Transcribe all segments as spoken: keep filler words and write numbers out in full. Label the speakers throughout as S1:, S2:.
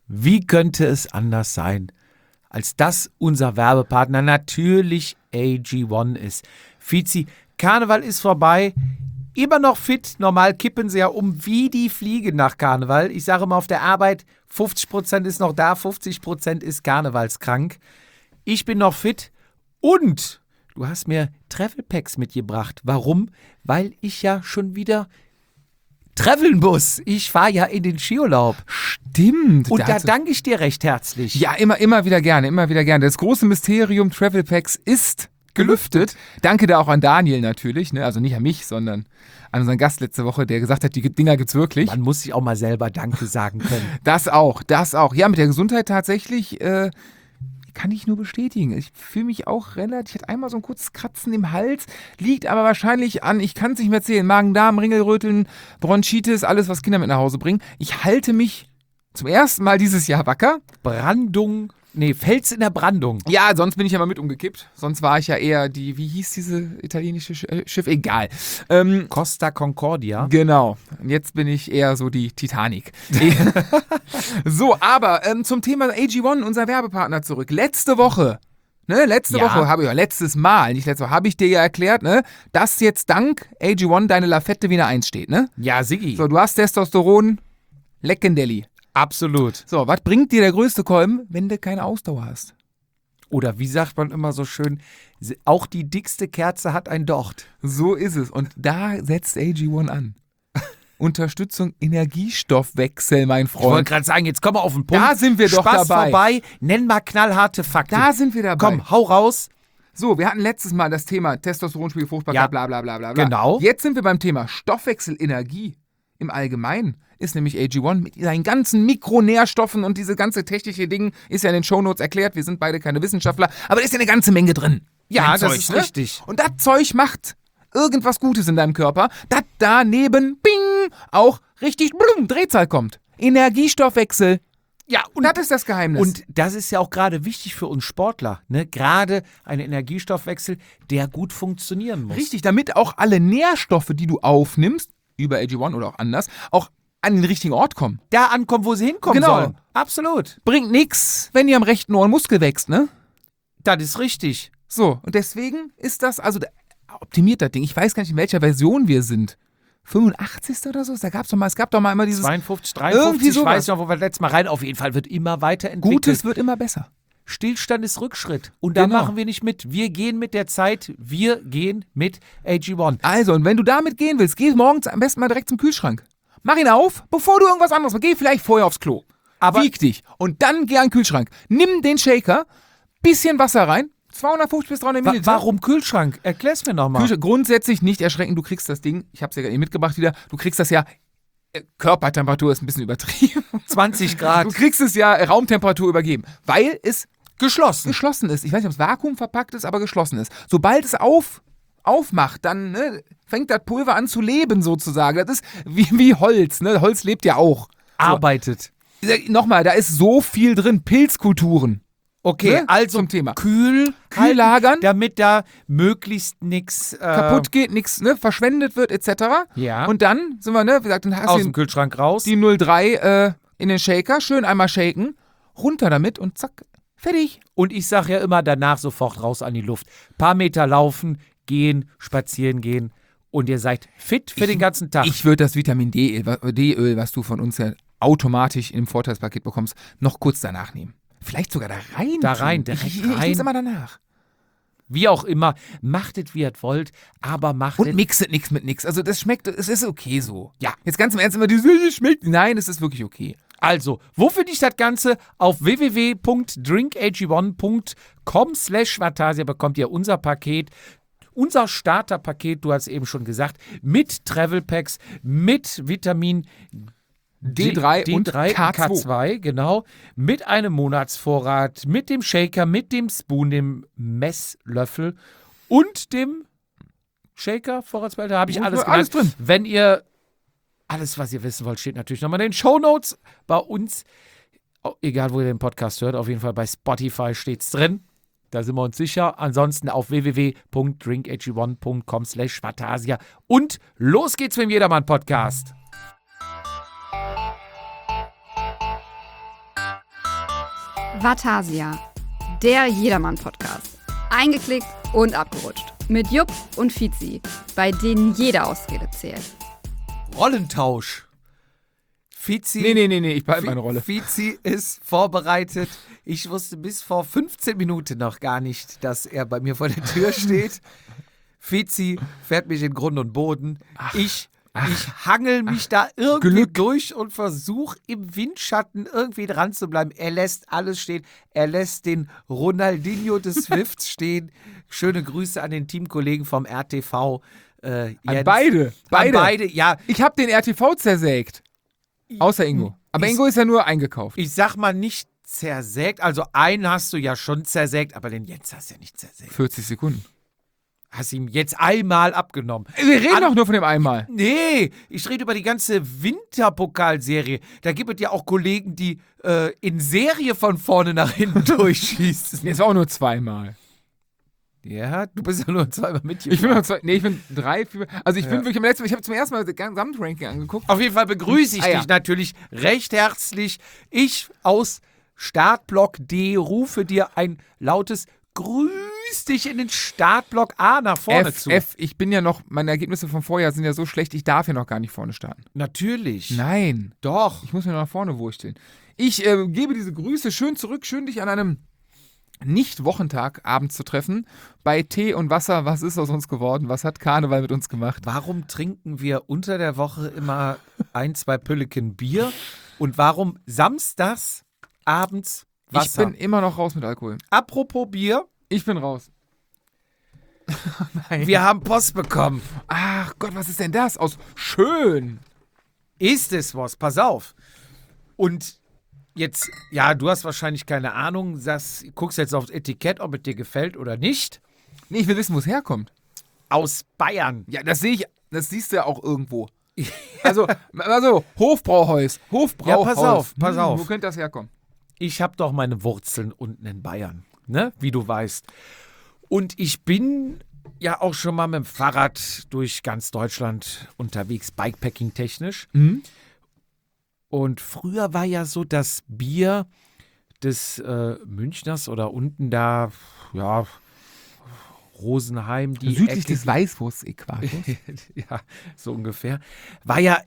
S1: Wie könnte es anders sein, als dass unser Werbepartner natürlich A G eins ist? Fizi, Karneval ist vorbei. Immer noch fit. Normal kippen sie ja um wie die Fliege nach Karneval. Ich sage immer auf der Arbeit, fünfzig Prozent ist noch da, fünfzig Prozent ist karnevalskrank. Ich bin noch fit und du hast mir Travel Packs mitgebracht. Warum? Weil ich ja schon wieder traveln muss. Ich fahre ja in den Skiurlaub.
S2: Stimmt.
S1: Und da danke ich dir recht herzlich.
S2: Ja, immer, immer wieder gerne, immer wieder gerne. Das große Mysterium Travel Packs ist gelüftet. Danke da auch an Daniel natürlich, ne? Also nicht an mich, sondern an unseren Gast letzte Woche, der gesagt hat, die Dinger gibt's wirklich.
S1: Man muss sich auch mal selber Danke sagen können.
S2: Das auch, das auch. Ja, mit der Gesundheit tatsächlich äh, kann ich nur bestätigen. Ich fühle mich auch relativ, ich hatte einmal so ein kurzes Kratzen im Hals, liegt aber wahrscheinlich an, ich kann es nicht mehr zählen, Magen-Darm, Ringelröteln, Bronchitis, alles, was Kinder mit nach Hause bringen. Ich halte mich zum ersten Mal dieses Jahr wacker.
S1: Brandung, nee, Fels in der Brandung.
S2: Ja, sonst bin ich ja mal mit umgekippt. Sonst war ich ja eher die, wie hieß diese italienische Schiff? Egal. Ähm,
S1: Costa Concordia.
S2: Genau. Und jetzt bin ich eher so die Titanic. So, aber ähm, zum Thema A G eins, unser Werbepartner, zurück. Letzte Woche, ne, letzte
S1: Ja.
S2: Woche habe ich ja, letztes Mal, nicht letzte Woche, habe ich dir ja erklärt, ne, dass jetzt dank A G eins deine Lafette wieder eins steht, ne?
S1: Ja, Siggi.
S2: So, du hast Testosteron, Leckendelli.
S1: Absolut.
S2: So, was bringt dir der größte Kolben, wenn du keine Ausdauer hast?
S1: Oder wie sagt man immer so schön, auch die dickste Kerze hat ein Docht.
S2: So ist es. Und da setzt A G eins an. Unterstützung Energiestoffwechsel, mein
S1: Ich wollte
S2: Freund.
S1: gerade sagen, jetzt kommen wir auf den Punkt.
S2: Da sind wir doch
S1: Spaß
S2: dabei.
S1: vorbei, nenn mal knallharte Fakten.
S2: Da sind wir dabei.
S1: Komm, hau raus.
S2: So, wir hatten letztes Mal das Thema Testosteronspiegel, Fruchtbarkeit,
S1: Ja.
S2: bla bla bla bla bla.
S1: Genau.
S2: Jetzt sind wir beim Thema Stoffwechselenergie im Allgemeinen. Ist nämlich A G eins mit seinen ganzen Mikronährstoffen und diese ganze technische Ding ist ja in den Shownotes erklärt. Wir sind beide keine Wissenschaftler, aber da ist ja eine ganze Menge drin.
S1: Ja,
S2: Mein
S1: das
S2: Zeug,
S1: ist
S2: ne?
S1: richtig.
S2: Und das Zeug macht irgendwas Gutes in deinem Körper, dass daneben, bing, auch richtig blum, Drehzahl kommt. Energiestoffwechsel.
S1: Ja,
S2: Und das ist das Geheimnis.
S1: Und das ist ja auch gerade wichtig für uns Sportler. Ne? Gerade ein Energiestoffwechsel, der gut funktionieren muss.
S2: Richtig, damit auch alle Nährstoffe, die du aufnimmst, über A G eins oder auch anders, auch an den richtigen Ort kommen.
S1: Da ankommen, wo sie hinkommen
S2: Genau.
S1: sollen. Absolut.
S2: Bringt nix, wenn dir am rechten Ohr ein Muskel wächst, ne?
S1: Das ist richtig.
S2: So, und deswegen ist das, also da, optimiert das Ding. Ich weiß gar nicht, in welcher Version wir sind. fünfundachtzig oder so? Da gab's doch mal, es gab doch mal immer dieses
S1: zweiundfünfzig,
S2: Irgendwie
S1: dreiundfünfzig, ich
S2: sowas.
S1: weiß noch, wo wir letztes Mal rein. Auf jeden Fall wird immer weiterentwickelt.
S2: Gutes wird immer besser.
S1: Stillstand ist Rückschritt. Und da
S2: Genau.
S1: machen wir nicht mit. Wir gehen mit der Zeit. Wir gehen mit A G eins.
S2: Also, und wenn du damit gehen willst, geh morgens am besten mal direkt zum Kühlschrank. Mach ihn auf, bevor du irgendwas anderes machst. Geh vielleicht vorher aufs Klo.
S1: Aber-
S2: Wieg dich. Und dann geh an den Kühlschrank. Nimm den Shaker, bisschen Wasser rein, zweihundertfünfzig bis dreihundert
S1: Wa
S2: Milliliter.
S1: warum Kühlschrank? Erklär's mir nochmal.
S2: Kühlschrank, grundsätzlich nicht erschrecken, du kriegst das Ding, ich hab's ja gerade mitgebracht wieder, du kriegst das ja, äh, Körpertemperatur ist ein bisschen übertrieben.
S1: zwanzig Grad.
S2: Du kriegst es ja äh, Raumtemperatur übergeben, weil es
S1: Geschlossen.
S2: geschlossen ist. Ich weiß nicht, ob es Vakuum verpackt ist, aber geschlossen ist. Sobald es auf, aufmacht, dann ne, fängt das Pulver an zu leben sozusagen. Das ist wie, wie Holz, ne? Holz lebt ja auch.
S1: Arbeitet.
S2: Äh, Nochmal, da ist so viel drin, Pilzkulturen.
S1: Okay,
S2: Ne?
S1: also
S2: Zum Thema.
S1: kühl,
S2: Kühl lagern.
S1: halten, damit da möglichst nichts äh,
S2: Kaputt geht, nichts ne, verschwendet wird, et cetera.
S1: Ja.
S2: Und dann sind wir, ne, wie gesagt, dann hast
S1: aus
S2: du
S1: dem
S2: den-
S1: Kühlschrank raus.
S2: die null drei äh, in den Shaker, schön einmal shaken, runter damit und zack, fertig.
S1: Und ich sage ja immer danach sofort raus an die Luft. Paar Meter laufen, gehen, spazieren gehen und ihr seid fit für den ganzen Tag.
S2: Ich würde das Vitamin D-Öl, D-Öl, was du von uns ja automatisch im Vorteilspaket bekommst, noch kurz danach nehmen. Vielleicht sogar da rein.
S1: Da
S2: tun.
S1: rein, direkt
S2: ich, ich, ich
S1: rein.
S2: nehm's immer danach.
S1: Wie auch immer, machtet wie ihr wollt, aber
S2: Und
S1: machtet.
S2: mixet nichts mit nichts. Also das schmeckt, es ist okay so. Ja. Jetzt ganz im Ernst immer dieses, es schmeckt. Nein, es ist wirklich okay.
S1: Also, wo finde ich das Ganze? Auf w w w punkt drink a g one punkt com slash Vatasia bekommt ihr unser Paket. Unser Starterpaket, du hast eben schon gesagt, mit Travel Packs, mit Vitamin
S2: D drei
S1: D
S2: und
S1: drei
S2: K zwei.
S1: K zwei, genau, mit einem Monatsvorrat, mit dem Shaker, mit dem Spoon, dem Messlöffel und dem Shaker, Vorratsbehälter, habe ich
S2: Und
S1: alles
S2: alles
S1: genannt.
S2: drin.
S1: Wenn ihr alles, was ihr wissen wollt, steht natürlich nochmal in den Shownotes bei uns. Oh, egal, wo ihr den Podcast hört, auf jeden Fall bei Spotify steht es drin. Da sind wir uns sicher. Ansonsten auf w w w punkt drink a g one punkt com slash Vatasia. Und los geht's mit dem Jedermann-Podcast.
S3: Vatasia, der Jedermann-Podcast. Eingeklickt und abgerutscht. Mit Jupp und Fizi, bei denen jede Ausrede zählt.
S1: Rollentausch. Fizi,
S2: Nee, nee, nee, nee, ich behalte meine Rolle.
S1: Fizi ist vorbereitet. Ich wusste bis vor fünfzehn Minuten noch gar nicht, dass er bei mir vor der Tür steht. Fizi fährt mich in Grund und Boden.
S2: Ach,
S1: ich,
S2: ach,
S1: ich hangel mich ach, da irgendwie
S2: Glück.
S1: durch und versuche im Windschatten irgendwie dran zu bleiben. Er lässt alles stehen. Er lässt den Ronaldinho des Swifts stehen. Schöne Grüße an den Teamkollegen vom R T V. Äh,
S2: An
S1: Jens.
S2: beide. Beide.
S1: An beide, ja.
S2: Ich habe den R T V zersägt. Außer Ingo. Aber
S1: Ich-
S2: Ingo ist ja nur eingekauft.
S1: Ich sag mal nicht zersägt. Also einen hast du ja schon zersägt, aber den Jens hast du ja nicht zersägt.
S2: vierzig Sekunden.
S1: Hast ihm jetzt einmal abgenommen.
S2: Wir reden
S1: An-
S2: doch nur von dem einmal.
S1: Nee, ich rede über die ganze Winterpokalserie. Da gibt es ja auch Kollegen, die äh, in Serie von vorne nach hinten durchschießen.
S2: Jetzt auch nur zweimal.
S1: Ja, du bist ja nur zweimal mit hier.
S2: Ich bin noch zwei, nee, ich bin drei, vier, also ich
S1: Ja.
S2: bin wirklich am letzten, ich habe zum ersten Mal das Gesamtranking angeguckt.
S1: Auf jeden Fall begrüße ich
S2: Ah, ja.
S1: dich natürlich recht herzlich. Ich aus Startblock D rufe dir ein lautes Grüß dich in den Startblock A nach vorne
S2: F,
S1: zu.
S2: F, ich bin ja noch, meine Ergebnisse vom Vorjahr sind ja so schlecht, ich darf ja noch gar nicht vorne starten.
S1: Natürlich.
S2: Nein,
S1: Doch.
S2: ich muss mir noch nach vorne wursteln. Ich äh, gebe diese Grüße schön zurück, schön dich an einem Nicht-Wochentag abends zu treffen. Bei Tee und Wasser, was ist aus uns geworden? Was hat Karneval mit uns gemacht?
S1: Warum trinken wir unter der Woche immer ein, zwei Pülleken Bier? Und warum samstags abends Wasser?
S2: Ich bin immer noch raus mit Alkohol.
S1: Apropos Bier,
S2: Ich bin raus. Nein.
S1: wir haben Post bekommen.
S2: Ach Gott, was ist denn das? Aus schön.
S1: Ist es was? Pass auf. Und jetzt, ja, du hast wahrscheinlich keine Ahnung, das, guckst jetzt aufs Etikett, ob es dir gefällt oder nicht.
S2: Nee, ich will wissen, wo es herkommt.
S1: Aus Bayern.
S2: Ja, das sehe ich, das siehst du ja auch irgendwo. Also, also Hofbrauhaus. Hofbrauhaus.
S1: Ja, pass auf, pass
S2: Hm,
S1: auf.
S2: Wo könnte das herkommen?
S1: Ich habe doch meine Wurzeln unten in Bayern, ne? Wie du weißt. Und ich bin ja auch schon mal mit dem Fahrrad durch ganz Deutschland unterwegs, Bikepacking-technisch.
S2: Mhm.
S1: Und früher war ja so das Bier des äh, Münchners oder unten da, ja, Rosenheim, die
S2: Südlich
S1: Ecke,
S2: des Weißwurst-Äquators.
S1: ja, so ungefähr, war ja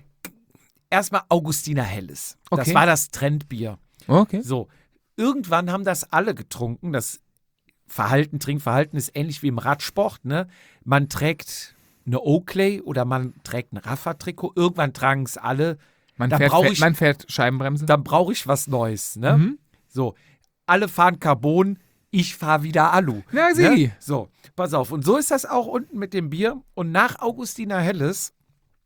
S1: erstmal Augustiner Helles. Das
S2: Okay.
S1: war das Trendbier.
S2: Okay.
S1: So, irgendwann haben das alle getrunken. Das Verhalten, Trinkverhalten ist ähnlich wie im Radsport. Ne? Man trägt eine Oakley oder man trägt ein Rafa-Trikot. Irgendwann tragen es alle.
S2: Man,
S1: Da
S2: fährt,
S1: brauch
S2: fährt-
S1: ich-
S2: man fährt Scheibenbremse.
S1: Dann brauche ich was Neues. Ne?
S2: Mhm.
S1: So, alle fahren Carbon, ich fahre wieder Alu.
S2: Na, sieh.
S1: Ne? So, pass auf. Und so ist das auch unten mit dem Bier. Und nach Augustiner Helles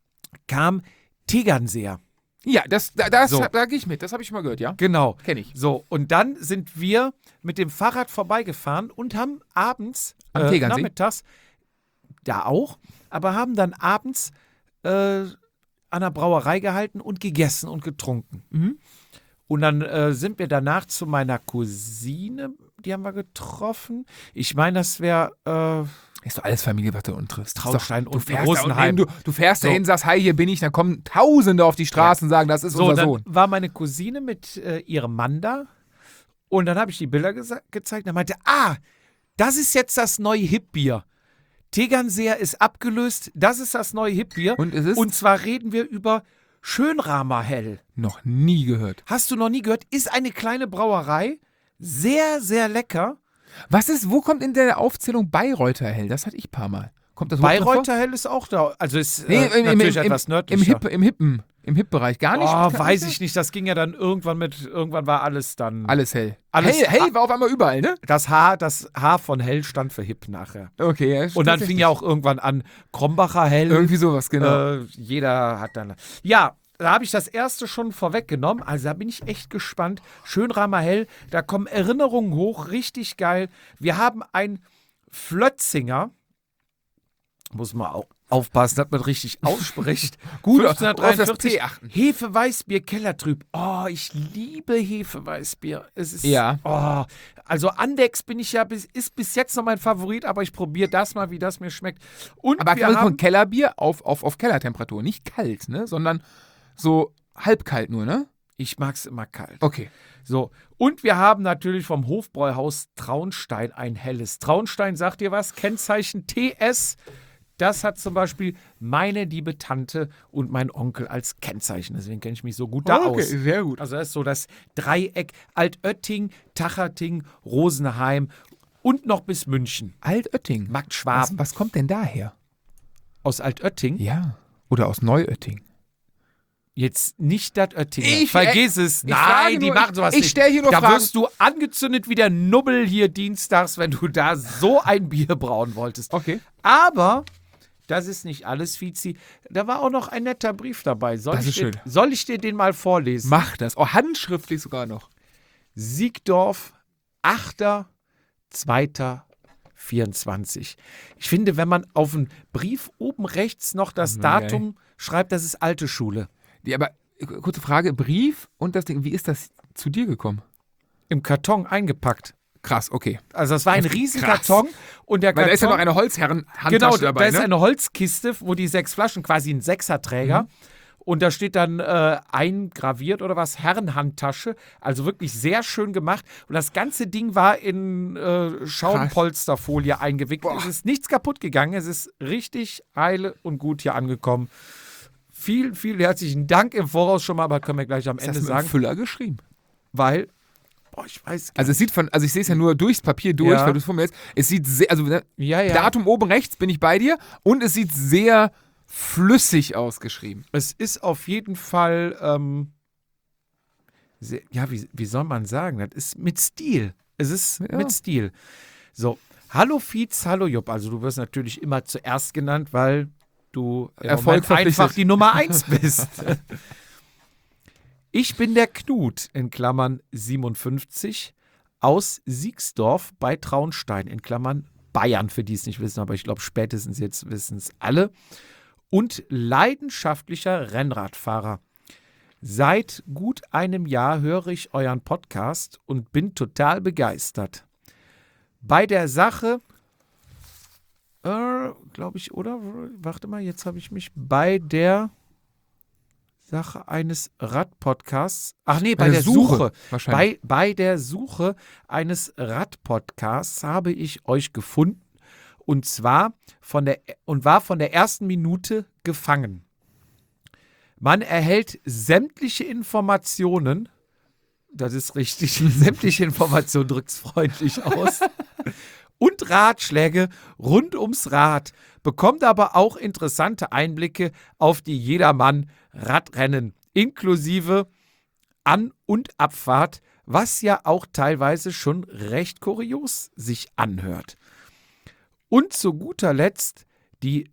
S1: kam Tegernseer.
S2: Ja, das, da, das,
S1: So.
S2: da gehe ich mit. Das habe ich schon mal gehört, ja?
S1: Genau.
S2: Kenne ich.
S1: So, und dann sind wir mit dem Fahrrad vorbeigefahren und haben abends,
S2: Am
S1: äh,
S2: Tegernsee?
S1: nachmittags, da auch, aber haben dann abends äh, an der Brauerei gehalten und gegessen und getrunken.
S2: Mhm.
S1: Und dann äh, sind wir danach zu meiner Cousine, die haben wir getroffen. Ich meine, das wäre äh,
S2: Ist doch alles Familie, was du unten triffst.
S1: Traunstein
S2: du
S1: und
S2: fährst
S1: Rosenheim.
S2: Da unten hin, du, du fährst
S1: So.
S2: dahin, sagst, hi, hier bin ich, dann kommen Tausende auf die Straße und sagen, das ist
S1: so.
S2: unser
S1: Dann
S2: Sohn.
S1: war meine Cousine mit äh, ihrem Mann da und dann habe ich die Bilder gesa- gezeigt. Er meinte, ah, das ist jetzt das neue Hipbier. Tegernseer ist abgelöst, das ist das neue Hipbier.
S2: Und es ist?
S1: Und zwar reden wir über Schönramer Hell.
S2: Noch nie gehört.
S1: Hast du noch nie gehört? Ist eine kleine Brauerei. Sehr, sehr lecker.
S2: Was ist, wo kommt in der Aufzählung Bayreuther Hell? Das hatte ich ein paar Mal. Kommt das überhaupt noch vor?
S1: Bayreuther Hell ist auch da. Also ist
S2: Nee,
S1: äh,
S2: im, im,
S1: natürlich
S2: im,
S1: etwas
S2: im,
S1: nördlicher.
S2: Hip, Im Hippen, im Hip-Bereich. Gar nicht?
S1: Oh,
S2: Gar
S1: weiß
S2: nicht?
S1: ich nicht. Das ging ja dann irgendwann mit, irgendwann war alles dann.
S2: Alles hell.
S1: Alles-
S2: hell, hell war auf einmal überall, ne?
S1: Das H, das H von Hell stand für Hip nachher.
S2: Okay, ja,
S1: Und dann
S2: tatsächlich.
S1: fing ja auch irgendwann an, Krombacher Hell.
S2: Irgendwie sowas, genau.
S1: Äh, jeder hat dann. Ja, da habe ich das erste schon vorweggenommen. Also da bin ich echt gespannt. Schönramer Hell, da kommen Erinnerungen hoch, richtig geil. Wir haben ein Flötzinger. Muss man auch aufpassen, dass man richtig ausspricht.
S2: Gut, auf das
S1: fünfzehnhundertdreiundvierzig.
S2: T achten.
S1: Hefeweißbier Kellertrüb. Oh, ich liebe Hefeweißbier. Es ist,
S2: Ja.
S1: Oh, also Andex bin ich ja bis, ist bis jetzt noch mein Favorit, aber ich probiere das mal, wie das mir schmeckt. Und
S2: Aber
S1: wir
S2: von
S1: haben,
S2: Kellerbier auf, auf, auf Kellertemperatur. Nicht kalt, ne? Sondern so halbkalt nur, ne?
S1: Ich mag es immer kalt.
S2: Okay.
S1: So, und wir haben natürlich vom Hofbräuhaus Traunstein ein helles. Traunstein, sagt ihr was? Kennzeichen T S. Das hat zum Beispiel meine liebe Tante und mein Onkel als Kennzeichen. Deswegen kenne ich mich so gut da
S2: okay,
S1: aus.
S2: sehr gut.
S1: Also das ist so das Dreieck Altötting, Tacherting, Rosenheim und noch bis München.
S2: Altötting.
S1: Markt
S2: Was,
S1: Schwaben.
S2: was kommt denn daher?
S1: Aus Altötting?
S2: Ja. Oder aus Neuötting.
S1: Jetzt nicht das Oettinger.
S2: Ich-
S1: Vergiss es.
S2: ich frage
S1: Nein, die
S2: nur-
S1: machen sowas
S2: ich
S1: nicht.
S2: stell hier nur
S1: da
S2: Fragen.
S1: wirst du angezündet wie der Nubbel hier dienstags, wenn du da so ein Bier brauen wolltest.
S2: Okay.
S1: Aber das ist nicht alles, Fizi. Da war auch noch ein netter Brief dabei. Soll,
S2: Das
S1: ich,
S2: ist
S1: dir,
S2: schön.
S1: soll ich dir den mal vorlesen?
S2: Mach das. Oh, handschriftlich sogar noch.
S1: Siegdorf, achter zweiter vierundzwanzig. Ich finde, wenn man auf einen Brief oben rechts noch das
S2: Nein.
S1: Datum schreibt, das ist alte Schule.
S2: Die, aber äh, kurze Frage, Brief und das Ding, wie ist das zu dir gekommen?
S1: Im Karton eingepackt.
S2: Krass, okay.
S1: Also das war ein
S2: Krass.
S1: Riesenkarton und der
S2: Weil
S1: Karton,
S2: da ist ja noch eine Holzherren-Handtasche
S1: genau,
S2: dabei,
S1: da ist
S2: ne?
S1: eine Holzkiste, wo die sechs Flaschen, quasi ein Sechserträger,
S2: Mhm.
S1: und da steht dann äh, eingraviert oder was, Herrenhandtasche, also wirklich sehr schön gemacht und das ganze Ding war in äh, Schaumpolsterfolie eingewickelt.
S2: Boah.
S1: Es ist nichts kaputt gegangen, es ist richtig heile und gut hier angekommen. Vielen, vielen herzlichen Dank im Voraus schon mal, aber können wir gleich am
S2: Ist das
S1: Ende
S2: mit einem
S1: sagen,
S2: Füller geschrieben?
S1: weil, boah, ich weiß gar
S2: Also es sieht von, also ich sehe es ja nur durchs Papier durch,
S1: Ja.
S2: weil du es vor mir hast. Es sieht sehr, also ne,
S1: ja, ja.
S2: Datum oben rechts bin ich bei dir und es sieht sehr flüssig ausgeschrieben.
S1: Es ist auf jeden Fall, ähm, sehr, ja, wie, wie soll man sagen, das ist mit Stil. Es ist
S2: Ja.
S1: mit Stil. So, hallo Fietz, hallo Jupp. Also du wirst natürlich immer zuerst genannt, weil du im
S2: Erfolg
S1: Moment einfach
S2: verpflichtet.
S1: die Nummer eins bist. Ich bin der Knut, in Klammern siebenundfünfzig, aus Siegsdorf bei Traunstein, in Klammern Bayern, für die es nicht wissen, aber ich glaube spätestens jetzt wissen es alle. Und leidenschaftlicher Rennradfahrer. Seit gut einem Jahr höre ich euren Podcast und bin total begeistert. Bei der Sache, äh, glaube ich, oder? Warte mal, jetzt habe ich mich bei der Sache eines Radpodcasts, ach nee, bei,
S2: Bei
S1: der
S2: der
S1: Suche,
S2: Suche, wahrscheinlich.
S1: bei, bei der Suche eines Radpodcasts habe ich euch gefunden. Und zwar von der und war von der ersten Minute gefangen. Man erhält sämtliche Informationen, das ist richtig, sämtliche Informationen drückt es freundlich aus, und Ratschläge rund ums Rad, bekommt aber auch interessante Einblicke auf die Jedermann-Radrennen, inklusive An- und Abfahrt, was ja auch teilweise schon recht kurios sich anhört. Und zu guter Letzt die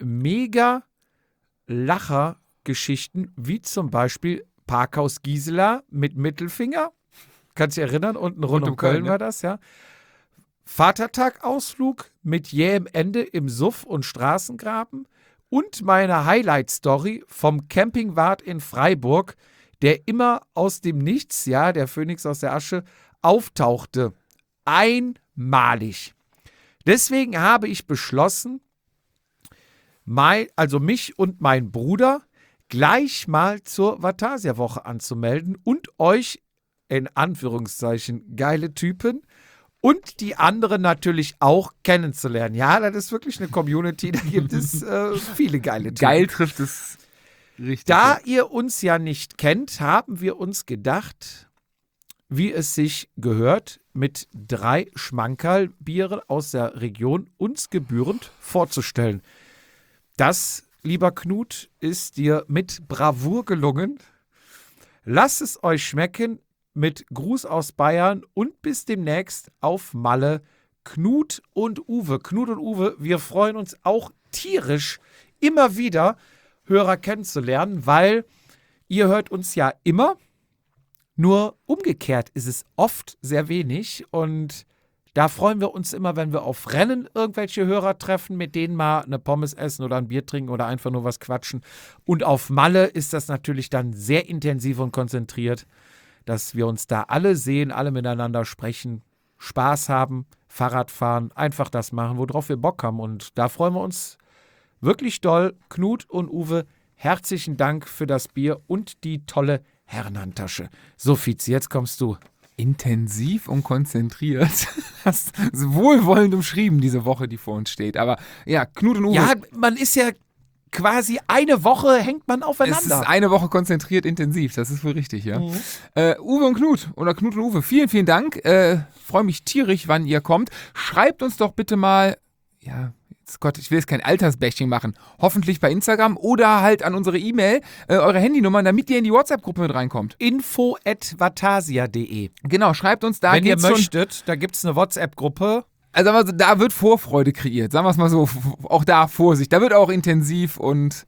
S1: Mega-Lacher-Geschichten, wie zum Beispiel Parkhaus Gisela mit Mittelfinger. Kannst du dich erinnern? Unten rund, um Köln,
S2: Köln, ja.
S1: war das, ja. Vatertag-Ausflug mit jähem Ende im Suff- und Straßengraben. Und meine Highlight-Story vom Campingwart in Freiburg, der immer aus dem Nichts, ja, der Phönix aus der Asche, auftauchte. Einmalig. Deswegen habe ich beschlossen, mein, also mich und mein Bruder gleich mal zur Vatasia-Woche anzumelden und euch, in Anführungszeichen, geile Typen und die anderen natürlich auch kennenzulernen. Ja, das ist wirklich eine Community, da gibt es äh, viele geile Typen.
S2: Geil trifft es richtig.
S1: Da ihr uns ja nicht kennt, haben wir uns gedacht, wie es sich gehört, mit drei Schmankerl-Bieren aus der Region uns gebührend vorzustellen. Das, lieber Knut, ist dir mit Bravour gelungen. Lasst es euch schmecken, mit Gruß aus Bayern und bis demnächst auf Malle, Knut und Uwe. Knut und Uwe, wir freuen uns auch tierisch, immer wieder Hörer kennenzulernen, weil ihr hört uns ja immer. Nur umgekehrt ist es oft sehr wenig und da freuen wir uns immer, wenn wir auf Rennen irgendwelche Hörer treffen, mit denen mal eine Pommes essen oder ein Bier trinken oder einfach nur was quatschen. Und auf Malle ist das natürlich dann sehr intensiv und konzentriert, dass wir uns da alle sehen, alle miteinander sprechen, Spaß haben, Fahrrad fahren, einfach das machen, worauf wir Bock haben. Und da freuen wir uns wirklich doll. Knut und Uwe, herzlichen Dank für das Bier und die tolle Herrenhandtasche. So, Fizi, jetzt kommst du.
S2: Intensiv und konzentriert. Hast wohlwollend umschrieben, diese Woche, die vor uns steht. Aber ja, Knut und Uwe.
S1: Ja, man ist ja quasi eine Woche hängt man aufeinander.
S2: Es ist eine Woche konzentriert intensiv, das ist wohl richtig, ja.
S1: Mhm.
S2: Äh, Uwe und Knut oder Knut und Uwe, vielen, vielen Dank. Äh, freue mich tierisch, wann ihr kommt. Schreibt uns doch bitte mal, ja, jetzt Gott, ich will jetzt kein Altersbashing machen, hoffentlich bei Instagram oder halt an unsere E-Mail, äh, eure Handynummern, damit ihr in die WhatsApp-Gruppe mit reinkommt.
S1: info at vatasia punkt de.
S2: Genau, schreibt uns da.
S1: Wenn ihr
S2: geht's schon-
S1: möchtet, da gibt es eine WhatsApp-Gruppe.
S2: Also sagen wir so, da wird Vorfreude kreiert, sagen wir es mal so. Auch da Vorsicht, da wird auch intensiv und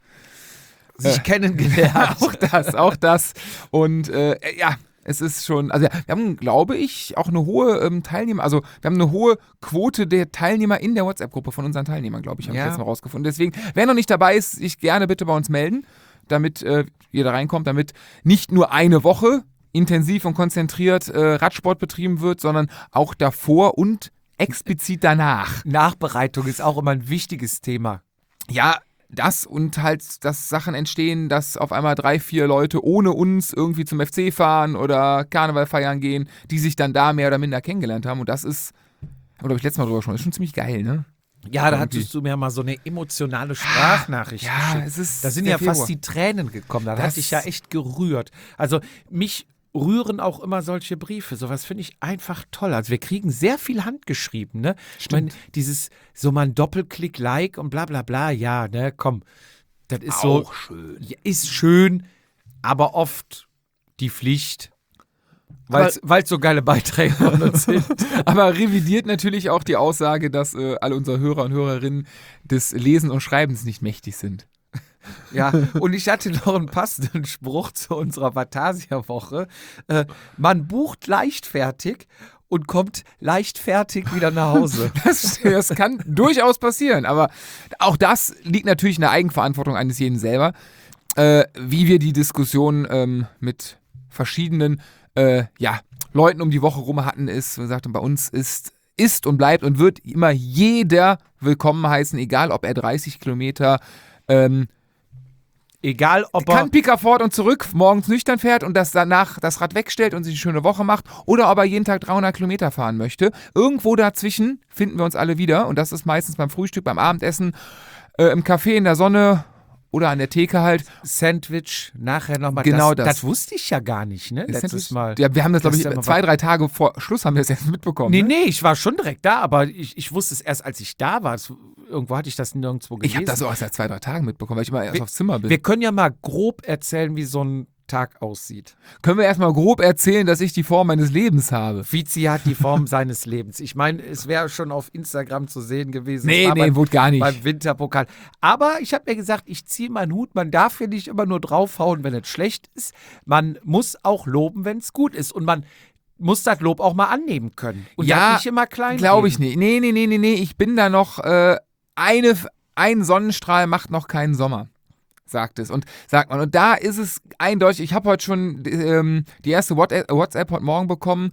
S1: Sich kennengelernt.
S2: auch das, auch das. Und äh, ja, es ist schon, also wir haben, glaube ich, auch eine hohe ähm, Teilnehmer, also wir haben eine hohe Quote der Teilnehmer in der WhatsApp-Gruppe von unseren Teilnehmern, glaube ich, habe
S1: Ja.
S2: ich jetzt mal rausgefunden. Deswegen, wer noch nicht dabei ist, sich gerne bitte bei uns melden, damit äh, ihr da reinkommt, damit nicht nur eine Woche intensiv und konzentriert äh, Radsport betrieben wird, sondern auch davor und explizit danach.
S1: Nachbereitung ist auch immer ein wichtiges Thema.
S2: Ja, das und halt, dass Sachen entstehen, dass auf einmal drei, vier Leute ohne uns irgendwie zum F C fahren oder Karneval feiern gehen, die sich dann da mehr oder minder kennengelernt haben. Und das ist, oder habe ich letztes Mal drüber schon, ist schon ziemlich geil, ne?
S1: Ja, da
S2: Irgendwie.
S1: hattest du mir mal so eine emotionale Sprachnachricht
S2: Ja,
S1: geschickt.
S2: es ist
S1: Da sind
S2: der
S1: ja
S2: Februar.
S1: fast die Tränen gekommen. Da
S2: Das-
S1: hat dich ja echt gerührt. Also mich rühren auch immer solche Briefe. Sowas finde ich einfach toll. Also wir kriegen sehr viel handgeschrieben, ne? Ich meine, dieses so mal ein Doppelklick, Like und bla bla bla, ja, ne, komm. Das ist so.
S2: Auch schön.
S1: Ja, ist schön, aber oft die Pflicht. Weil es so geile Beiträge von uns sind.
S2: Aber revidiert natürlich auch die Aussage, dass äh, alle unsere Hörer und Hörerinnen des Lesen und Schreibens nicht mächtig sind.
S1: Ja, und ich hatte noch einen passenden Spruch zu unserer Vatasia-Woche. Äh, man bucht leichtfertig und kommt leichtfertig wieder nach Hause.
S2: Das, das kann durchaus passieren, aber auch das liegt natürlich in der Eigenverantwortung eines jeden selber, äh, wie wir die Diskussion ähm, mit verschiedenen äh, ja, Leuten um die Woche rum hatten, ist, wie gesagt, bei uns ist, ist und bleibt und wird immer jeder willkommen heißen, egal ob er dreißig Kilometer ähm,
S1: Egal, ob
S2: kann
S1: er.
S2: Pickerford und zurück morgens nüchtern fährt und das danach das Rad wegstellt und sich eine schöne Woche macht oder ob er jeden Tag dreihundert Kilometer fahren möchte. Irgendwo dazwischen finden wir uns alle wieder und das ist meistens beim Frühstück, beim Abendessen, äh, im Café in der Sonne oder an der Theke halt.
S1: Sandwich, nachher nochmal.
S2: Genau
S1: das.
S2: das.
S1: Das wusste ich ja gar nicht, ne?
S2: Ist
S1: Letztes
S2: natürlich-
S1: Mal.
S2: Ja, wir haben das, glaube
S1: Das
S2: ich,
S1: ist ja immer
S2: zwei, drei Tage vor Schluss haben wir es jetzt mitbekommen.
S1: Nee,
S2: ne?
S1: nee, ich war schon direkt da, aber ich, ich wusste es erst, als ich da war. Es, irgendwo hatte ich das nirgendwo gelesen.
S2: Ich habe das auch erst seit zwei, drei Tagen mitbekommen, weil ich immer erst
S1: Wir-
S2: aufs Zimmer bin.
S1: Wir können ja mal grob erzählen, wie so ein Tag aussieht.
S2: Können wir erstmal grob erzählen, dass ich die Form meines Lebens habe?
S1: Vizi hat die Form seines Lebens. Ich meine, es wäre schon auf Instagram zu sehen gewesen.
S2: Nee,
S1: Es war
S2: nee,
S1: beim,
S2: wurde gar nicht.
S1: beim Winterpokal. Aber ich habe mir gesagt, ich ziehe meinen Hut. Man darf hier nicht immer nur draufhauen, wenn es schlecht ist. Man muss auch loben, wenn es gut ist. Und man muss das Lob auch mal annehmen können. Und
S2: Ja,
S1: das nicht immer klein
S2: Glaube ich
S1: reden.
S2: nicht. Nee, nee, nee, nee, nee. Ich bin da noch, äh, eine, ein Sonnenstrahl macht noch keinen Sommer, sagt es. Und sagt man. Und da ist es eindeutig, ich habe heute schon ähm, die erste WhatsApp, WhatsApp heute Morgen bekommen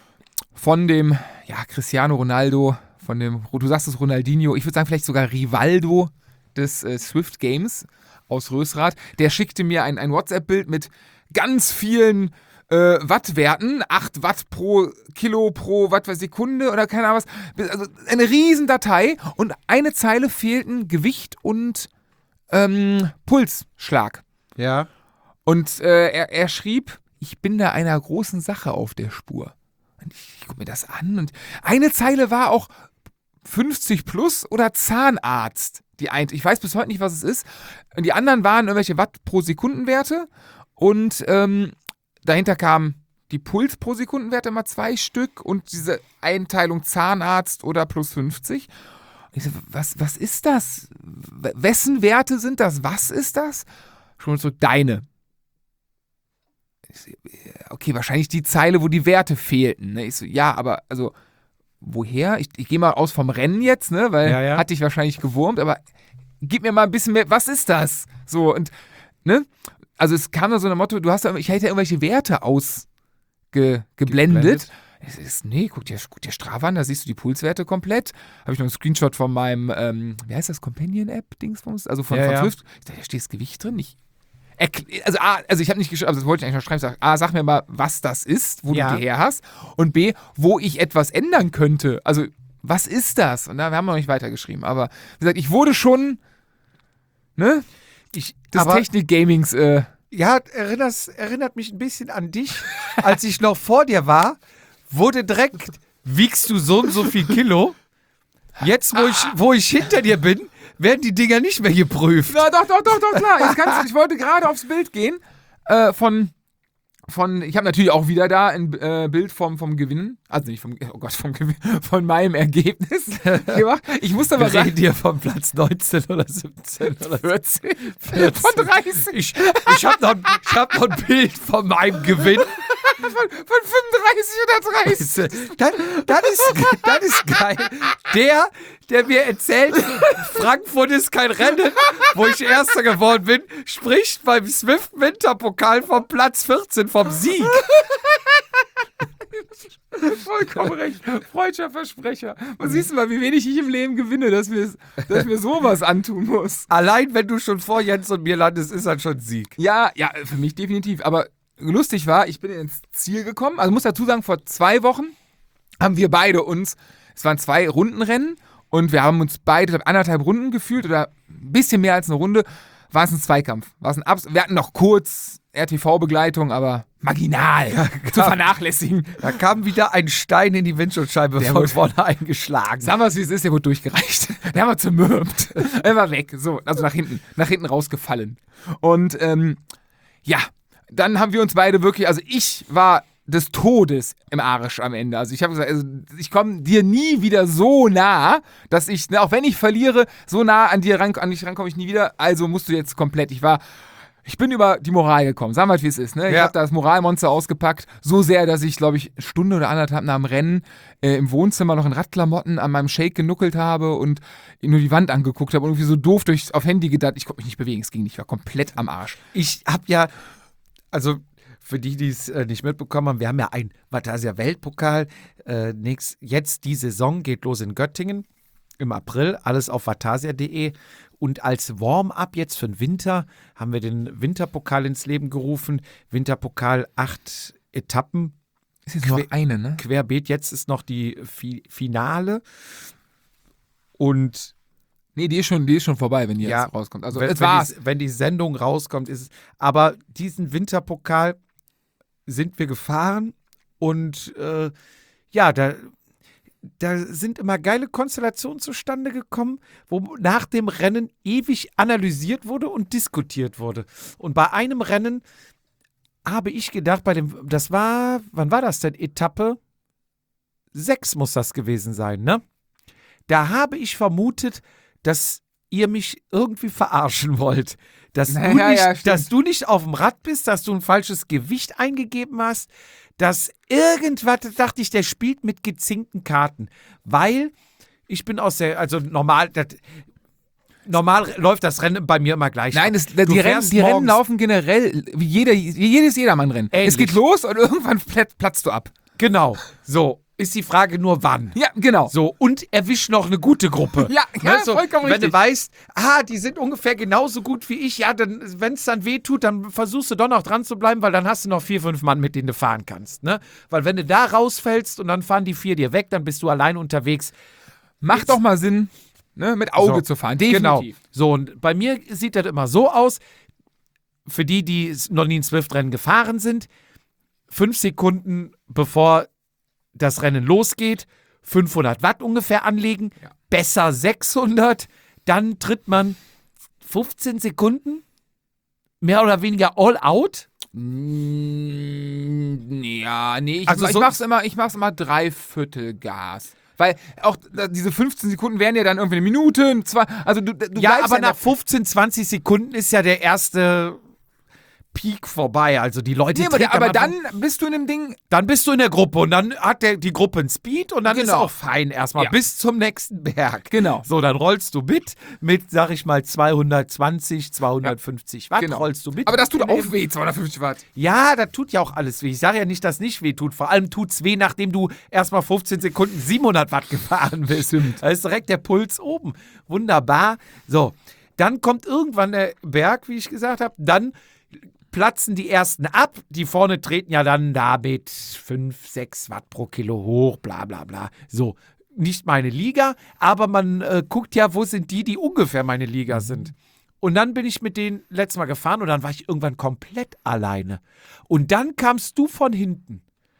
S2: von dem, ja, Cristiano Ronaldo, von dem, du sagst es Ronaldinho, ich würde sagen vielleicht sogar Rivaldo des äh, Swift Games aus Rösrath. Der schickte mir ein, ein WhatsApp-Bild mit ganz vielen äh, Wattwerten, acht Watt pro Kilo pro Watt per Sekunde oder keine Ahnung was. Also eine riesen Datei und eine Zeile fehlten Gewicht und ähm, Pulsschlag.
S1: Ja.
S2: Und äh, er, er schrieb, ich bin da einer großen Sache auf der Spur. Und ich, ich gucke mir das an und eine Zeile war auch fünfzig plus oder Zahnarzt. Die ein, ich weiß bis heute nicht, was es ist. Und die anderen waren irgendwelche Watt pro Sekundenwerte und ähm, dahinter kamen die Puls pro Sekundenwerte immer zwei Stück und diese Einteilung Zahnarzt oder plus fünfzig. Und ich so, was, was ist das? W- Wessen Werte sind das? Was ist das? Schon so, deine. Ich so, okay, wahrscheinlich die Zeile, wo die Werte fehlten. Ne? Ich so, ja, aber also, woher? Ich, ich gehe mal aus vom Rennen jetzt, ne? Weil
S1: Ja, ja.
S2: hat dich wahrscheinlich gewurmt, aber gib mir mal ein bisschen mehr, was ist das? So, und, ne? Also es kam da so ein Motto, du hast da, ich hätte ja irgendwelche Werte ausgeblendet.
S1: Geblendet.
S2: Es ist, nee, guck dir, guck dir Strava an, da siehst du die Pulswerte komplett. Habe ich noch einen Screenshot von meinem, ähm, wie heißt das, Companion-App-Dingsbums? Also von,
S1: Ja,
S2: von
S1: ja.
S2: Swift. Ich dachte, da steht das Gewicht drin. Ich, erkl- also A, also ich habe nicht geschrieben, also das wollte ich eigentlich noch schreiben, sag, A, sag mir mal, was das ist, wo
S1: Ja.
S2: du die her hast und B, wo ich etwas ändern könnte. Also, was ist das? Und da wir haben noch nicht weitergeschrieben, aber wie gesagt, ich wurde schon, ne,
S1: Ich,
S2: des
S1: aber,
S2: Technik-Gamings, äh,
S1: ja, erinnerst, erinnert mich ein bisschen an dich. Als ich noch vor dir war, wurde direkt, wiegst du so und so viel Kilo. Jetzt, wo ich, wo ich hinter dir bin, werden die Dinger nicht mehr geprüft.
S2: na doch, doch, doch, doch, klar. Jetzt kannst du, ich wollte gerade aufs Bild gehen, äh, von, von, ich habe natürlich auch wieder da ein äh, Bild vom, vom Gewinn, also nicht vom, oh Gott, vom Gewinn, von meinem Ergebnis gemacht. Ich musste aber
S1: Wir
S2: sagen,
S1: reden hier von Platz neunzehn oder siebzehn oder
S2: vierzehn,
S1: vierzehn.
S2: von dreißig,
S1: Ich, ich habe noch, ich hab noch ein Bild von meinem Gewinn.
S2: von, von fünfunddreißig oder dreißig.
S1: Das, das, ist, das ist geil. Der, der mir erzählt, Frankfurt ist kein Rennen, wo ich Erster geworden bin, spricht beim Swift-Winterpokal vom Platz vierzehn, vom Sieg.
S2: Vollkommen recht. Freudscher Versprecher. Und siehst du mal, wie wenig ich im Leben gewinne, dass mir, dass ich mir sowas antun muss.
S1: Allein wenn du schon vor Jens und mir landest, ist das schon Sieg.
S2: Ja, ja, für mich definitiv. Aber lustig war, ich bin ins Ziel gekommen. Also muss dazu sagen, vor zwei Wochen haben wir beide uns, es waren zwei Rundenrennen und wir haben uns beide, ich glaube, anderthalb Runden gefühlt oder ein bisschen mehr als eine Runde, war es ein Zweikampf. War es ein Abs- wir hatten noch kurz R T V-Begleitung, aber marginal zu vernachlässigen.
S1: Da kam wieder ein Stein in die Windschutzscheibe
S2: Der
S1: von
S2: wurde-
S1: vorne eingeschlagen.
S2: Sagen wir es, wie es ist, der wurde durchgereicht. Der war zermürbt. Er war weg. So, also nach hinten, nach hinten rausgefallen. Und ähm, ja, dann haben wir uns beide wirklich, also ich war des Todes im Arsch am Ende. Also ich habe gesagt, also ich komme dir nie wieder so nah, dass ich, ne, auch wenn ich verliere, so nah an dir ran, an dich rankomme ich nie wieder. Also musst du jetzt komplett, ich war, ich bin über die Moral gekommen. Sagen wir mal, wie es ist. Ne? Ich
S1: Ja.
S2: habe das Moralmonster ausgepackt. So sehr, dass ich, glaube ich, eine Stunde oder anderthalb nach dem Rennen äh, im Wohnzimmer noch in Radklamotten an meinem Shake genuckelt habe und nur die Wand angeguckt habe und irgendwie so doof durchs auf Handy gedacht, ich konnte mich nicht bewegen, es ging nicht, ich war komplett am Arsch.
S1: Ich habe ja, also für die, die es äh, nicht mitbekommen haben, wir haben ja einen Vatasia-Weltpokal. Äh, nächst, jetzt die Saison geht los in Göttingen im April, alles auf vatasia punkt de. Und als Warm-up jetzt für den Winter haben wir den Winterpokal ins Leben gerufen. Winterpokal, acht Etappen.
S2: Ist jetzt nur eine, ne?
S1: Querbeet, jetzt ist noch die Fi- Finale. Und
S2: Nee, die ist schon, die ist schon vorbei, wenn die
S1: Ja,
S2: jetzt rauskommt. Also
S1: wenn,
S2: es
S1: wenn,
S2: war's.
S1: die, wenn die Sendung rauskommt, ist es. Aber diesen Winterpokal sind wir gefahren und äh, ja, da, da sind immer geile Konstellationen zustande gekommen, wo nach dem Rennen ewig analysiert wurde und diskutiert wurde. Und bei einem Rennen habe ich gedacht, bei dem, das war, wann war das denn? Etappe sechs muss das gewesen sein, ne? Da habe ich vermutet, dass ihr mich irgendwie verarschen wollt. Dass,
S2: Naja,
S1: du, nicht,
S2: ja, stimmt.
S1: dass du nicht auf dem Rad bist, dass du ein falsches Gewicht eingegeben hast, dass irgendwas, da dachte ich, der spielt mit gezinkten Karten. Weil ich bin aus der, also normal, das, normal läuft das Rennen bei mir immer gleich.
S2: Nein,
S1: ab.
S2: es, die,
S1: Du
S2: Rennen,
S1: fährst
S2: die Rennen
S1: morgens-
S2: laufen generell wie, jeder, wie jedes Jedermann-Rennen.
S1: Ähnlich.
S2: Es geht los und irgendwann plat- platzt du ab.
S1: Genau. So, ist die Frage nur wann.
S2: Ja, genau.
S1: So, und erwisch noch eine gute Gruppe.
S2: Ja, ja,
S1: so,
S2: vollkommen
S1: wenn
S2: richtig.
S1: du weißt, ah, die sind ungefähr genauso gut wie ich, ja, dann, wenn es dann weh tut, dann versuchst du doch noch dran zu bleiben, weil dann hast du noch vier, fünf Mann, mit denen du fahren kannst. Ne? Weil wenn du da rausfällst und dann fahren die vier dir weg, dann bist du allein unterwegs.
S2: Macht doch mal Sinn, ne, mit Auge
S1: So,
S2: zu fahren.
S1: Genau.
S2: Definitiv.
S1: So, und bei mir sieht das immer so aus, für die, die noch nie ein Zwift-Rennen gefahren sind, fünf Sekunden bevor das Rennen losgeht, fünfhundert Watt ungefähr anlegen,
S2: Ja.
S1: besser sechshundert, dann tritt man fünfzehn Sekunden, mehr oder weniger all out.
S2: Mm, ja, nee, ich,
S1: Also
S2: ich
S1: so-
S2: mach's immer, ich mach's immer Dreiviertel Gas. Weil auch äh, diese fünfzehn Sekunden wären ja dann irgendwie eine Minute, zwei, also du, du
S1: Ja,
S2: bleibst
S1: aber
S2: in
S1: nach
S2: der-
S1: fünfzehn, zwanzig Sekunden ist ja der erste Peak vorbei. Also die Leute
S2: Nee, aber,
S1: treten
S2: aber
S1: am Anfang-
S2: dann bist du in dem Ding.
S1: Dann bist du in der Gruppe und dann hat der, die Gruppe einen Speed und dann ist
S2: Genau.
S1: auch fein erstmal
S2: Ja.
S1: bis zum nächsten Berg.
S2: Genau.
S1: So, dann rollst du mit, mit, sag ich mal, zweihundertzwanzig, zweihundertfünfzig Watt
S2: Genau.
S1: rollst du mit.
S2: Aber das tut auch weh, zweihundertfünfzig Watt.
S1: Ja, das tut ja auch alles weh. Ich sage ja nicht, dass nicht weh tut. Vor allem tut's weh, nachdem du erstmal fünfzehn Sekunden siebenhundert Watt gefahren bist.
S2: Stimmt.
S1: Da ist direkt der Puls oben. Wunderbar. So, dann kommt irgendwann der Berg, wie ich gesagt habe. Dann platzen die ersten ab. Die vorne treten ja dann da mit fünf, sechs Watt pro Kilo hoch, bla bla bla. So, nicht meine Liga, aber man äh, guckt ja, wo sind die, die ungefähr meine Liga sind. Und dann bin ich mit denen letztes Mal gefahren und dann war ich irgendwann komplett alleine. Und dann kamst du von hinten.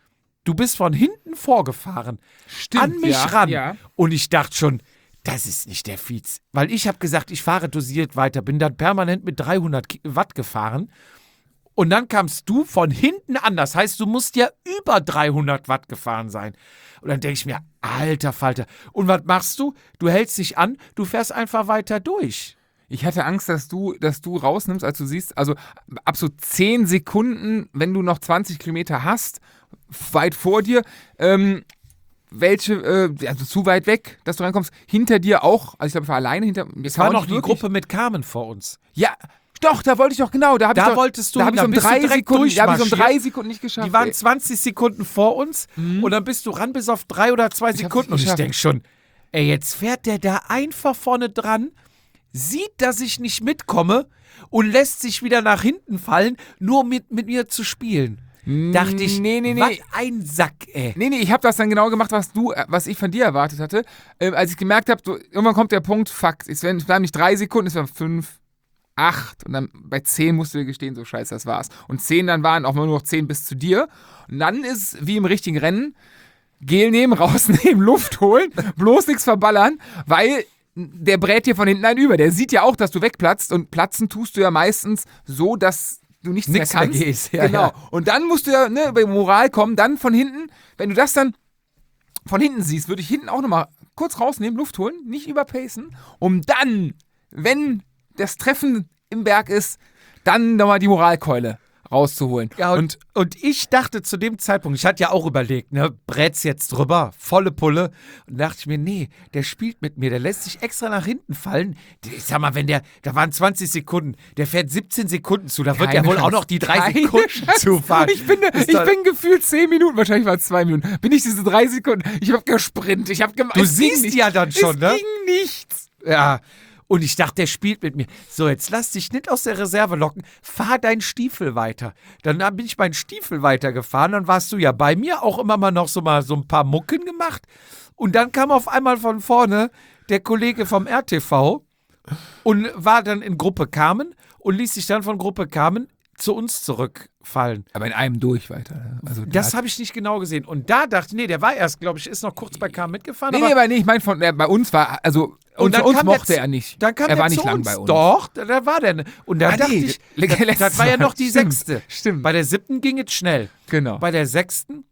S1: Du bist von hinten vorgefahren,
S2: Stimmt,
S1: an mich
S2: ja,
S1: ran.
S2: ja.
S1: Und ich dachte schon, das ist nicht der Fietz. Weil ich habe gesagt, ich fahre dosiert weiter, bin dann permanent mit dreihundert Watt gefahren. Und dann kamst du von hinten an. Das heißt, du musst ja über dreihundert Watt gefahren sein. Und dann denke ich mir, alter Falter. Und was machst du? Du hältst dich an, du fährst einfach weiter durch.
S2: Ich hatte Angst, dass du, dass du rausnimmst, als du siehst, also ab so zehn Sekunden, wenn du noch zwanzig Kilometer hast, weit vor dir, ähm, welche, äh, also zu weit weg, dass du reinkommst, hinter dir auch, also ich glaube, ich war alleine hinter mir.
S1: Es war noch die Gruppe mit Carmen vor uns.
S2: Ja, doch, da wollte ich doch, genau, da, hab
S1: Da
S2: ich doch,
S1: wolltest du,
S2: da habe ich
S1: da
S2: um
S1: bist du
S2: drei
S1: direkt
S2: Sekunden, da habe ich um
S1: durchmarschiert.
S2: drei Sekunden nicht geschafft.
S1: Die waren
S2: ey.
S1: zwanzig Sekunden vor uns
S2: Mhm.
S1: und dann bist du ran bis auf drei oder zwei
S2: hab's
S1: Sekunden. Und
S2: nicht
S1: ich
S2: geschafft.
S1: denke schon, ey, jetzt fährt der da einfach vorne dran, sieht, dass ich nicht mitkomme und lässt sich wieder nach hinten fallen, nur mit, mit mir zu spielen. Dachte ich,
S2: nee, nee, nee.
S1: was ein Sack, ey.
S2: Nee, nee, ich habe das dann genau gemacht, was du, äh, was ich von dir erwartet hatte. Ähm, als ich gemerkt habe, so, irgendwann kommt der Punkt, fuck, es werden es bleiben nicht drei Sekunden, es waren fünf, acht und dann bei zehn musst du dir gestehen, so scheiße, das war's. Und zehn dann waren auch nur noch zehn bis zu dir. Und dann ist wie im richtigen Rennen, Gel nehmen, rausnehmen, Luft holen, bloß nichts verballern, weil der brät dir von hinten einen über. Der sieht ja auch, dass du wegplatzt und platzen tust du ja meistens so, dass du nichts
S1: Nix
S2: mehr
S1: mehr
S2: kannst.
S1: gehst, ja,
S2: genau.
S1: ja.
S2: Und dann musst du ja ne, bei Moral kommen, dann von hinten, wenn du das dann von hinten siehst, würde ich hinten auch nochmal kurz rausnehmen, Luft holen, nicht überpacen, um dann, wenn das Treffen im Berg ist, dann nochmal die Moralkeule rauszuholen.
S1: Ja, und, und ich dachte zu dem Zeitpunkt, ich hatte ja auch überlegt, ne, brät's jetzt drüber, volle Pulle. Und dachte ich mir, nee, der spielt mit mir, der lässt sich extra nach hinten fallen. Ich sag mal, wenn der, da waren zwanzig Sekunden, der fährt siebzehn Sekunden zu, da wird
S2: Keine
S1: er wohl
S2: Chance.
S1: auch noch die drei
S2: Keine
S1: Sekunden
S2: Chance.
S1: zufahren.
S2: Ich bin,
S1: Ist
S2: ich
S1: doch-
S2: bin gefühlt zehn Minuten, wahrscheinlich war es zwei Minuten, bin ich diese drei Sekunden, ich habe gesprintet, ich habe gemacht.
S1: Du siehst ja dann schon,
S2: es
S1: ne?
S2: ging nichts.
S1: Ja. Und ich dachte, der spielt mit mir. So, jetzt lass dich nicht aus der Reserve locken. Fahr deinen Stiefel weiter. Dann bin ich meinen Stiefel weitergefahren. Dann warst du ja bei mir auch immer mal noch so mal so ein paar Mucken gemacht. Und dann kam auf einmal von vorne der Kollege vom R T V und war dann in Gruppe Carmen und ließ sich dann von Gruppe Carmen zu uns zurückfallen.
S2: Aber in einem durch weiter. Also
S1: Das habe ich nicht genau gesehen. Und da dachte ich, nee, der war erst, glaube ich, ist noch kurz bei Carmen mitgefahren.
S2: Nee, nee, aber nee, ich meine, von, äh, bei uns war, also,
S1: Und
S2: unter
S1: dann
S2: uns
S1: kam
S2: mochte
S1: der,
S2: er nicht.
S1: Dann kam
S2: er war
S1: der
S2: nicht
S1: zu
S2: lang
S1: uns.
S2: bei uns.
S1: Doch, da, da war der. Und da
S2: Ah,
S1: dachte
S2: nee,
S1: ich,
S2: le-
S1: das,
S2: letztes
S1: das war ja
S2: Mal.
S1: noch die
S2: Stimmt,
S1: sechste.
S2: stimmt.
S1: Bei der siebten ging es schnell.
S2: Genau.
S1: Bei der sechsten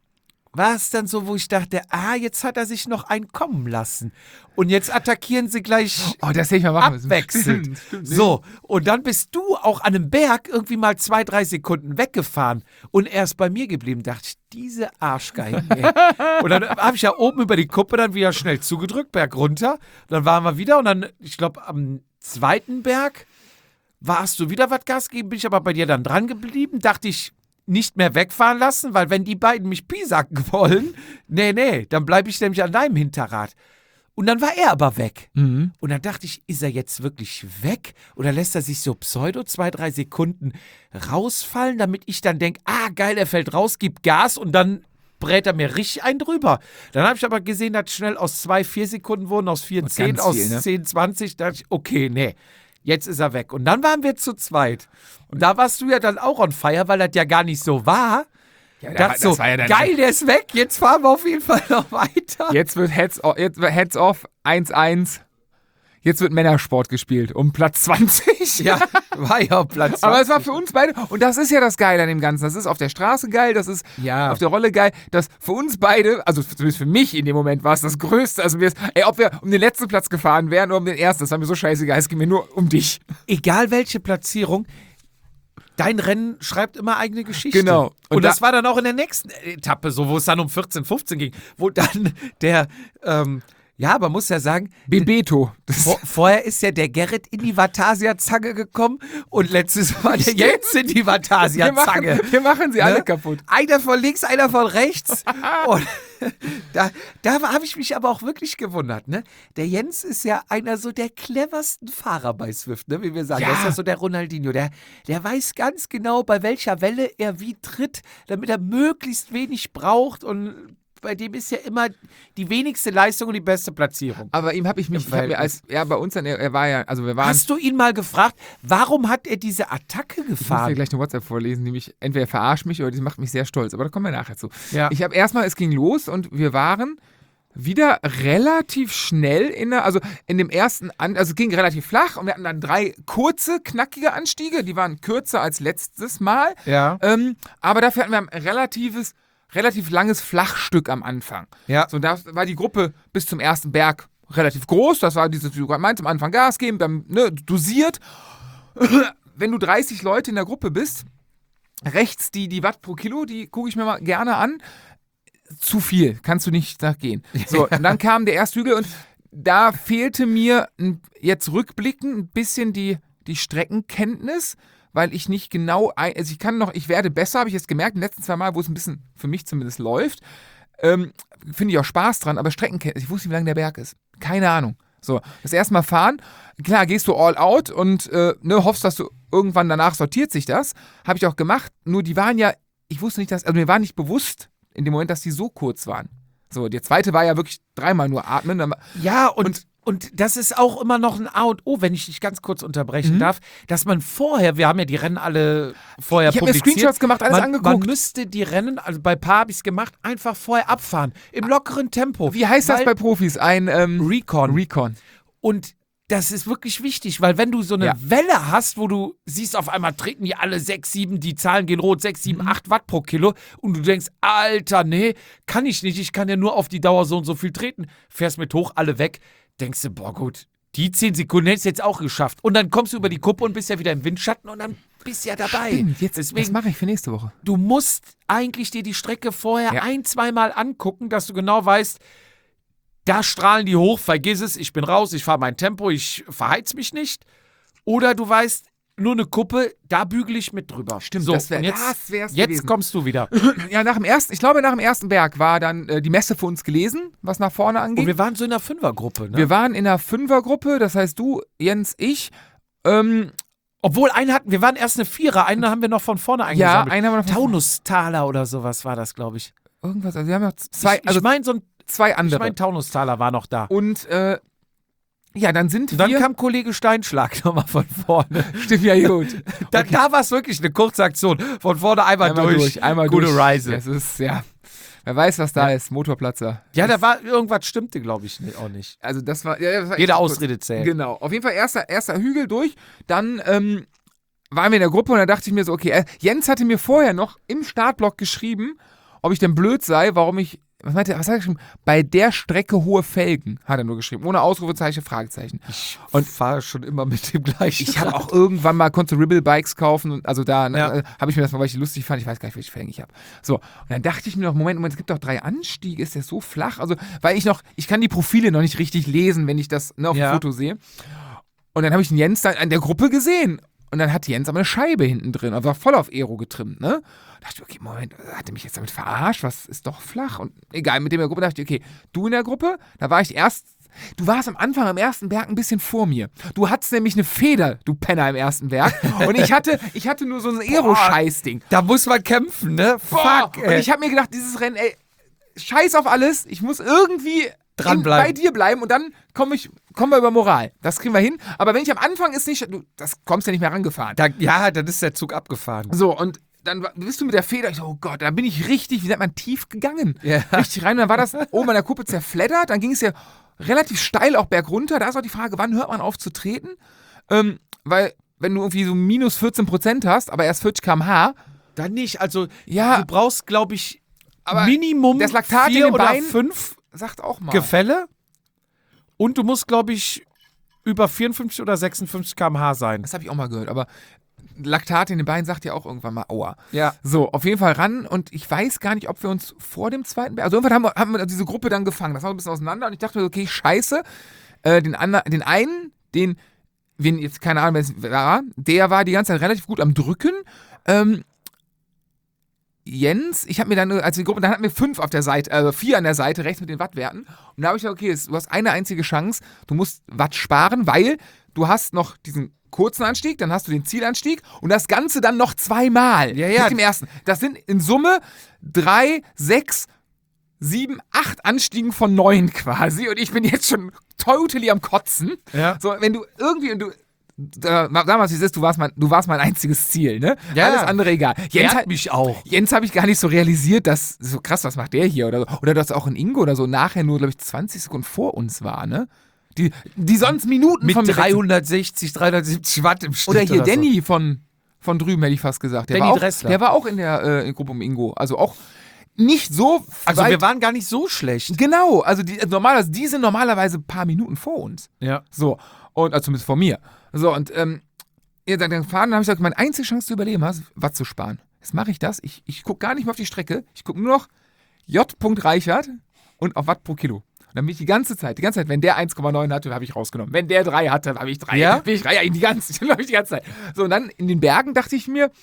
S1: war es dann so, wo ich dachte, ah, jetzt hat er sich noch einen kommen lassen. Und jetzt attackieren sie gleich
S2: Oh, das hätte ich mal machen müssen.
S1: abwechselnd.
S2: Stimmt, stimmt.
S1: So, und dann bist du auch an einem Berg irgendwie mal zwei, drei Sekunden weggefahren und er ist bei mir geblieben. Dachte ich, diese Arschgeigen, ey. Und dann habe ich ja oben über die Kuppe dann wieder schnell zugedrückt, Berg runter. Dann waren wir wieder und dann, ich glaube, am zweiten Berg warst du wieder was Gas geben, bin ich aber bei dir dann dran geblieben. Dachte ich, nicht mehr wegfahren lassen, weil wenn die beiden mich piesacken wollen, nee, nee, dann bleibe ich nämlich an deinem Hinterrad. Und dann war er aber weg.
S2: Mhm.
S1: Und dann dachte ich, ist er jetzt wirklich weg? Oder lässt er sich so pseudo zwei, drei Sekunden rausfallen, damit ich dann denke, ah, geil, er fällt raus, gibt Gas und dann brät er mir richtig einen drüber. Dann habe ich aber gesehen, dass schnell aus zwei, vier Sekunden wurden, aus vier,
S2: Und
S1: zehn,
S2: ganz
S1: aus
S2: viel, ne?
S1: zehn, zwanzig. Da dachte ich, okay, nee. Jetzt ist er weg. Und dann waren wir zu zweit. Und da warst du ja dann auch on fire, weil das ja gar nicht so war.
S2: Ja,
S1: Ich
S2: da war-
S1: dachte so,
S2: das war ja dann-
S1: geil, der ist weg, jetzt fahren wir auf jeden Fall noch weiter.
S2: Jetzt wird Heads off, jetzt wird Heads off eins eins. Jetzt wird Männersport gespielt um Platz zwanzig.
S1: Ja, war ja auf Platz
S2: Aber es war
S1: zwanzig.
S2: für uns beide, und das ist ja das Geile an dem Ganzen. Das ist auf der Straße geil, das ist
S1: Ja.
S2: auf der Rolle geil. Das für uns beide, also zumindest für mich in dem Moment war es das Größte. Also wir, ey, ob wir um den letzten Platz gefahren wären oder um den ersten, das war mir so scheißegal. Es ging mir nur um dich.
S1: Egal welche Platzierung, dein Rennen schreibt immer eigene Geschichte.
S2: Genau.
S1: Und,
S2: Und
S1: das
S2: da-
S1: war dann auch in der nächsten Etappe so, wo es dann um vierzehn, fünfzehn ging, wo dann der, ähm, Ja, man muss ja sagen,
S2: Bebeto.
S1: vor, vorher ist ja der Gerrit in die Vatasia-Zange gekommen und letztes Mal der Jens in die
S2: Wir
S1: Vatasia-Zange.
S2: machen, wir machen sie alle
S1: Ne?
S2: kaputt.
S1: Einer von links, einer von rechts. Und da da habe ich mich aber auch wirklich gewundert. Ne? Der Jens ist ja einer so der cleversten Fahrer bei Swift, ne? Wie wir sagen.
S2: Ja.
S1: Der ist ja so der Ronaldinho. Der, der weiß ganz genau, bei welcher Welle er wie tritt, damit er möglichst wenig braucht. Und bei dem ist ja immer die wenigste Leistung und die beste Platzierung.
S2: Aber ihm habe ich mich,
S1: Im
S2: ich hab mir als, ja, bei uns dann, er, er war ja, also wir waren,
S1: Hast du ihn mal gefragt, warum hat er diese Attacke
S2: ich muss dir
S1: gefahren?
S2: gleich eine WhatsApp vorlesen, nämlich entweder verarscht mich oder die macht mich sehr stolz, aber da kommen wir nachher zu.
S1: Ja.
S2: Ich habe erstmal, es ging los und wir waren wieder relativ schnell in der, also in dem ersten, An also es ging relativ flach und wir hatten dann drei kurze, knackige Anstiege, die waren kürzer als letztes Mal,
S1: Ja.
S2: ähm, aber dafür hatten wir ein relatives, relativ langes Flachstück am Anfang.
S1: Ja.
S2: So, da war die Gruppe bis zum ersten Berg relativ groß, das war dieses, wie du gerade meinst, am Anfang Gas geben, dann ne, dosiert. Wenn du dreißig Leute in der Gruppe bist, rechts die, die Watt pro Kilo, die gucke ich mir mal gerne an. Zu viel, kannst du nicht nachgehen. So, und dann kam der erste Hügel und da fehlte mir n- jetzt rückblickend ein bisschen die, die Streckenkenntnis, weil ich nicht genau, ein, also ich kann noch, ich werde besser, habe ich jetzt gemerkt, in den letzten zwei Mal, wo es ein bisschen, für mich zumindest läuft, ähm, finde ich auch Spaß dran, aber Streckenkenntnis, ich wusste nicht, wie lang der Berg ist. Keine Ahnung. So, das erste Mal fahren, klar, gehst du all out und äh, ne, hoffst, dass du irgendwann danach sortiert sich das. Habe ich auch gemacht, nur die waren ja, ich wusste nicht, dass, also mir war nicht bewusst in dem Moment, dass die so kurz waren. So, der zweite war ja wirklich dreimal nur atmen. Dann,
S1: Ja, und, und, das ist auch immer noch ein A und O, wenn ich dich ganz kurz unterbrechen
S2: Mhm.
S1: darf, dass man vorher, wir haben ja die Rennen alle vorher
S2: ich habe mir
S1: publiziert.
S2: Screenshots gemacht, alles
S1: man,
S2: angeguckt.
S1: man müsste die Rennen, also bei Paar habe ich es gemacht, einfach vorher abfahren. Im lockeren Tempo.
S2: Wie heißt das
S1: Weil-
S2: bei Profis? Ein ähm,
S1: Recon.
S2: Recon.
S1: Und das ist wirklich wichtig, weil wenn du so eine
S2: Ja.
S1: Welle hast, wo du siehst, auf einmal treten die alle sechs, sieben, die Zahlen gehen rot, sechs, sieben,
S2: Mhm.
S1: acht Watt pro Kilo und du denkst, Alter, nee, kann ich nicht, ich kann ja nur auf die Dauer so und so viel treten. Fährst mit hoch, alle weg, denkst du, boah gut, die zehn Sekunden hättest du jetzt auch geschafft. Und dann kommst du über die Kuppe und bist ja wieder im Windschatten und dann bist du ja dabei.
S2: Stimmt, jetzt, das
S1: Deswegen,
S2: mache ich für nächste Woche.
S1: du musst eigentlich dir die Strecke vorher
S2: Ja.
S1: ein, zweimal angucken, dass du genau weißt, da strahlen die hoch, vergiss es, ich bin raus, ich fahre mein Tempo, ich verheiz mich nicht. Oder du weißt, nur eine Kuppe, da bügele ich mit drüber.
S2: Stimmt,
S1: so,
S2: das wär-
S1: und jetzt,
S2: das wär's
S1: jetzt
S2: gewesen.
S1: kommst du wieder.
S2: Ja, nach dem ersten, ich glaube, nach dem ersten Berg war dann äh, die Messe für uns gelesen, was nach vorne
S1: Und
S2: angeht.
S1: wir waren so in einer Fünfergruppe, ne?
S2: Wir waren in einer Fünfergruppe, das heißt du, Jens, ich. Ähm,
S1: Obwohl, einen hatten, wir waren erst eine Vierer, einen haben wir noch von vorne
S2: ja,
S1: eingesammelt.
S2: einer war noch
S1: Taunustaler oder sowas war das, glaube ich.
S2: irgendwas, also wir haben noch zwei,
S1: ich
S2: also
S1: ich meine, so ein
S2: zwei
S1: ich
S2: andere.
S1: mein, Taunustaler war noch da.
S2: Und äh, ja, dann sind
S1: Und dann
S2: wir.
S1: kam Kollege Steinschlag nochmal von vorne.
S2: Stimmt, ja gut.
S1: Da, da war es wirklich eine kurze Aktion. Von vorne einmal,
S2: Einmal
S1: durch.
S2: durch, einmal
S1: Gute
S2: durch.
S1: Reise.
S2: Das ist, ja. Wer weiß, was da
S1: Ja.
S2: ist. Motorplatzer.
S1: Ja, da war irgendwas stimmte, glaube ich, nicht- auch nicht.
S2: Also das war. Ja, das war
S1: Jede
S2: echt
S1: Ausrede zählt.
S2: Genau. Auf jeden Fall erster, erster Hügel durch. Dann ähm, waren wir in der Gruppe und da dachte ich mir so, okay, äh, Jens hatte mir vorher noch im Startblock geschrieben, ob ich denn blöd sei, warum ich. Was meinte er? Was hat er geschrieben? Bei der Strecke hohe Felgen, hat er nur geschrieben. Ohne Ausrufezeichen, Fragezeichen.
S1: Ich
S2: Und-
S1: fahre schon immer mit dem gleichen.
S2: Ich habe auch irgendwann mal, konnte Ribble Bikes kaufen und also da ne,
S1: Ja.
S2: äh, habe ich mir das mal, weil ich lustig fand, ich weiß gar nicht, welche Felgen ich habe. So, und dann dachte ich mir noch, Moment, Moment, es gibt doch drei Anstiege, ist der so flach? Also, weil ich noch, ich kann die Profile noch nicht richtig lesen, wenn ich das ne, auf
S1: Ja.
S2: dem Foto sehe. Und dann habe ich den Jens da in der Gruppe gesehen. Und dann hat Jens aber eine Scheibe hinten drin und war voll auf Aero getrimmt, ne? Da dachte ich, okay, Moment, hat er mich jetzt damit verarscht? Was ist doch flach? Und egal, mit dem in der Gruppe dachte ich, okay, du in der Gruppe, da war ich erst, du warst am Anfang am ersten Berg ein bisschen vor mir. Du hattest nämlich eine Feder, du Penner, im ersten Berg. Und ich hatte, ich hatte nur so ein Aero-Scheißding.
S1: Da muss man kämpfen, ne?
S2: Boah,
S1: Fuck,
S2: und
S1: ey.
S2: ich habe mir gedacht, dieses Rennen, ey, scheiß auf alles, ich muss irgendwie
S1: Dranbleiben.
S2: in, bei dir bleiben und dann komme ich, kommen wir über Moral. Das kriegen wir hin. Aber wenn ich am Anfang ist nicht, du, das kommst ja nicht mehr rangefahren.
S1: Da, ja, dann ist der Zug abgefahren.
S2: So, und dann war- bist du mit der Feder, ich so, oh Gott, da bin ich richtig, wie sagt man, tief gegangen.
S1: Ja.
S2: Richtig rein, und dann war das oben an der Kuppe zerfleddert, dann ging es ja relativ steil auch bergunter. Da ist auch die Frage, wann hört man auf zu treten? Ähm, weil, wenn du irgendwie so minus vierzehn Prozent hast, aber erst vierzig Kilometer pro Stunde,
S1: Dann nicht. Also,
S2: Ja.
S1: du brauchst, glaube ich,
S2: aber
S1: Minimum
S2: das Laktat in
S1: vier
S2: den
S1: oder
S2: Beinen-
S1: fünf
S2: sagt auch mal.
S1: Gefälle. Und du musst, glaube ich, über vierundfünfzig oder sechsundfünfzig Kilometer pro Stunde sein.
S2: Das habe ich auch mal gehört, aber Laktat in den Beinen sagt ja auch irgendwann mal Aua.
S1: Ja.
S2: So, auf jeden Fall ran und ich weiß gar nicht, ob wir uns vor dem zweiten Berg, also irgendwann haben wir, haben wir diese Gruppe dann gefangen, das war ein bisschen auseinander und ich dachte mir, okay, scheiße, äh, den, anderen, den einen, den, wen jetzt keine Ahnung, wer es war, der war die ganze Zeit relativ gut am Drücken, ähm, Jens, ich habe mir dann, also die Gruppe, dann hatten wir fünf auf der Seite, also vier an der Seite, rechts mit den Wattwerten. Und da habe ich gesagt, okay, du hast eine einzige Chance, du musst Watt sparen, weil du hast noch diesen kurzen Anstieg, dann hast du den Zielanstieg und das Ganze dann noch zweimal.
S1: Ja, ja.
S2: Mit dem ersten. Das sind in Summe drei, sechs, sieben, acht Anstiegen von neun quasi. Und ich bin jetzt schon totally am Kotzen.
S1: Ja.
S2: So, wenn du irgendwie, und du, Da, damals, wie es ist, du warst, mein, du warst mein einziges Ziel, ne?
S1: Ja.
S2: Alles andere egal. Jens
S1: hat mich auch.
S2: Jens habe ich gar nicht so realisiert, dass, so krass, was macht der hier? Oder, oder dass auch ein Ingo oder so nachher nur, glaube ich, zwanzig Sekunden vor uns war, ne? Die, die sonst Minuten
S1: Mit
S2: von mir
S1: dreihundertsechzig, dreihundertsiebzig Watt im Schnitt.
S2: Oder hier
S1: oder
S2: Danny von, von drüben, hätte ich fast gesagt. Der
S1: Danny
S2: war auch,
S1: Dressler.
S2: Der war auch in der äh, Gruppe um Ingo. Also auch nicht so
S1: So. Also
S2: weit,
S1: wir waren gar nicht so schlecht.
S2: Genau, also die, normalerweise, die sind normalerweise ein paar Minuten vor uns.
S1: Ja.
S2: So, und also zumindest vor mir. So, und ähm, ja, dann, dann fahren, dann habe ich gesagt, meine einzige Chance zu überleben ist, Watt zu sparen. Jetzt mache ich das. Ich, ich gucke gar nicht mehr auf die Strecke. Ich gucke nur noch J. Reichert und auf Watt pro Kilo. Und dann bin ich die ganze Zeit, die ganze Zeit, wenn der eins Komma neun hatte, habe ich rausgenommen. Wenn der drei hatte, habe ich drei.
S1: Ja?
S2: Bin ich drei, ja, die ganze, dann ich die ganze Zeit. So, und dann in den Bergen dachte ich mir,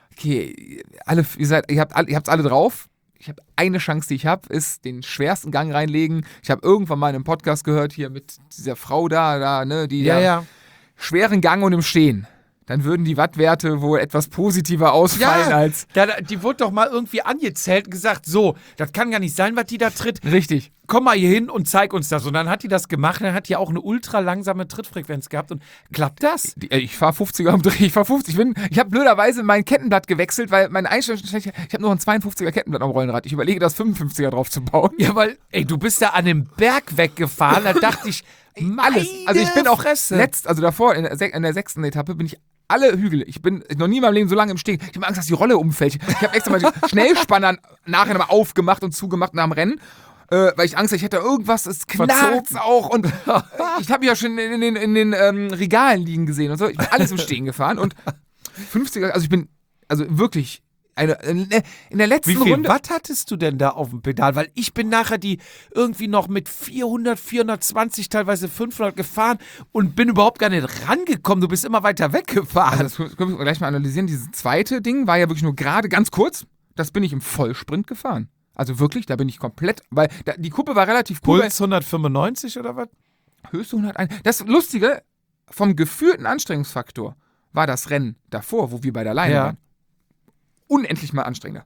S2: okay, alle, ihr, seid, ihr habt ihr habt's alle drauf. Ich habe eine Chance, die ich habe, ist den schwersten Gang reinlegen. Ich habe irgendwann mal in einem Podcast gehört, hier mit dieser Frau da, da ne, die
S1: Ja,
S2: da
S1: ja.
S2: schweren Gang und im Stehen. Dann würden die Wattwerte wohl etwas positiver ausfallen
S1: Ja,
S2: als.
S1: da, da- die wurde doch mal irgendwie angezählt und gesagt, so, das kann gar nicht sein, was die da tritt.
S2: Richtig.
S1: Komm mal hier hin und zeig uns das. Und dann hat die das gemacht, dann hat die auch eine ultra langsame Trittfrequenz gehabt. Und klappt das?
S2: Die, äh, ich fahre fünfziger am Dreh, ich fahre fünfzig. Ich, bin- ich habe blöderweise mein Kettenblatt gewechselt, weil meine Einstellung ist schlecht. Ich habe nur ein zweiundfünfziger Kettenblatt am Rollenrad. Ich überlege, das fünfundfünfziger drauf zu bauen.
S1: Ja, weil, ey, du bist da an dem Berg weggefahren, da dachte ich,
S2: Alles. Also ich bin auch
S1: Fresse.
S2: letzt, also davor in der, sech- in der sechsten Etappe bin ich alle Hügel. Ich bin noch nie in meinem Leben so lange im Stehen. Ich habe Angst, dass die Rolle umfällt. Ich habe extra mal die Schnellspanner nachher nochmal aufgemacht und zugemacht nach dem Rennen. Äh, weil ich Angst hatte, ich hätte irgendwas, es knarrt auch und ich habe mich ja schon in den, in den ähm, Regalen liegen gesehen und so. Ich bin alles im Stehen gefahren und fünfziger, also ich bin, also wirklich, eine, in der letzten
S1: Wie viel
S2: Runde.
S1: Watt hattest du denn da auf dem Pedal? Weil ich bin nachher die irgendwie noch mit vierhundert, vierhundertzwanzig, teilweise fünfhundert gefahren und bin überhaupt gar nicht rangekommen. Du bist immer weiter weggefahren.
S2: Also das können wir gleich mal analysieren. Dieses zweite Ding war ja wirklich nur gerade ganz kurz. Das bin ich im Vollsprint gefahren. Also wirklich, da bin ich komplett, weil da, die Kuppe war relativ cool.
S1: Puls hundertfünfundneunzig oder was?
S2: Höchste hunderteins. Das Lustige, vom gefühlten Anstrengungsfaktor war das Rennen davor, wo wir bei der Leine
S1: Ja.
S2: waren, unendlich mal anstrengender.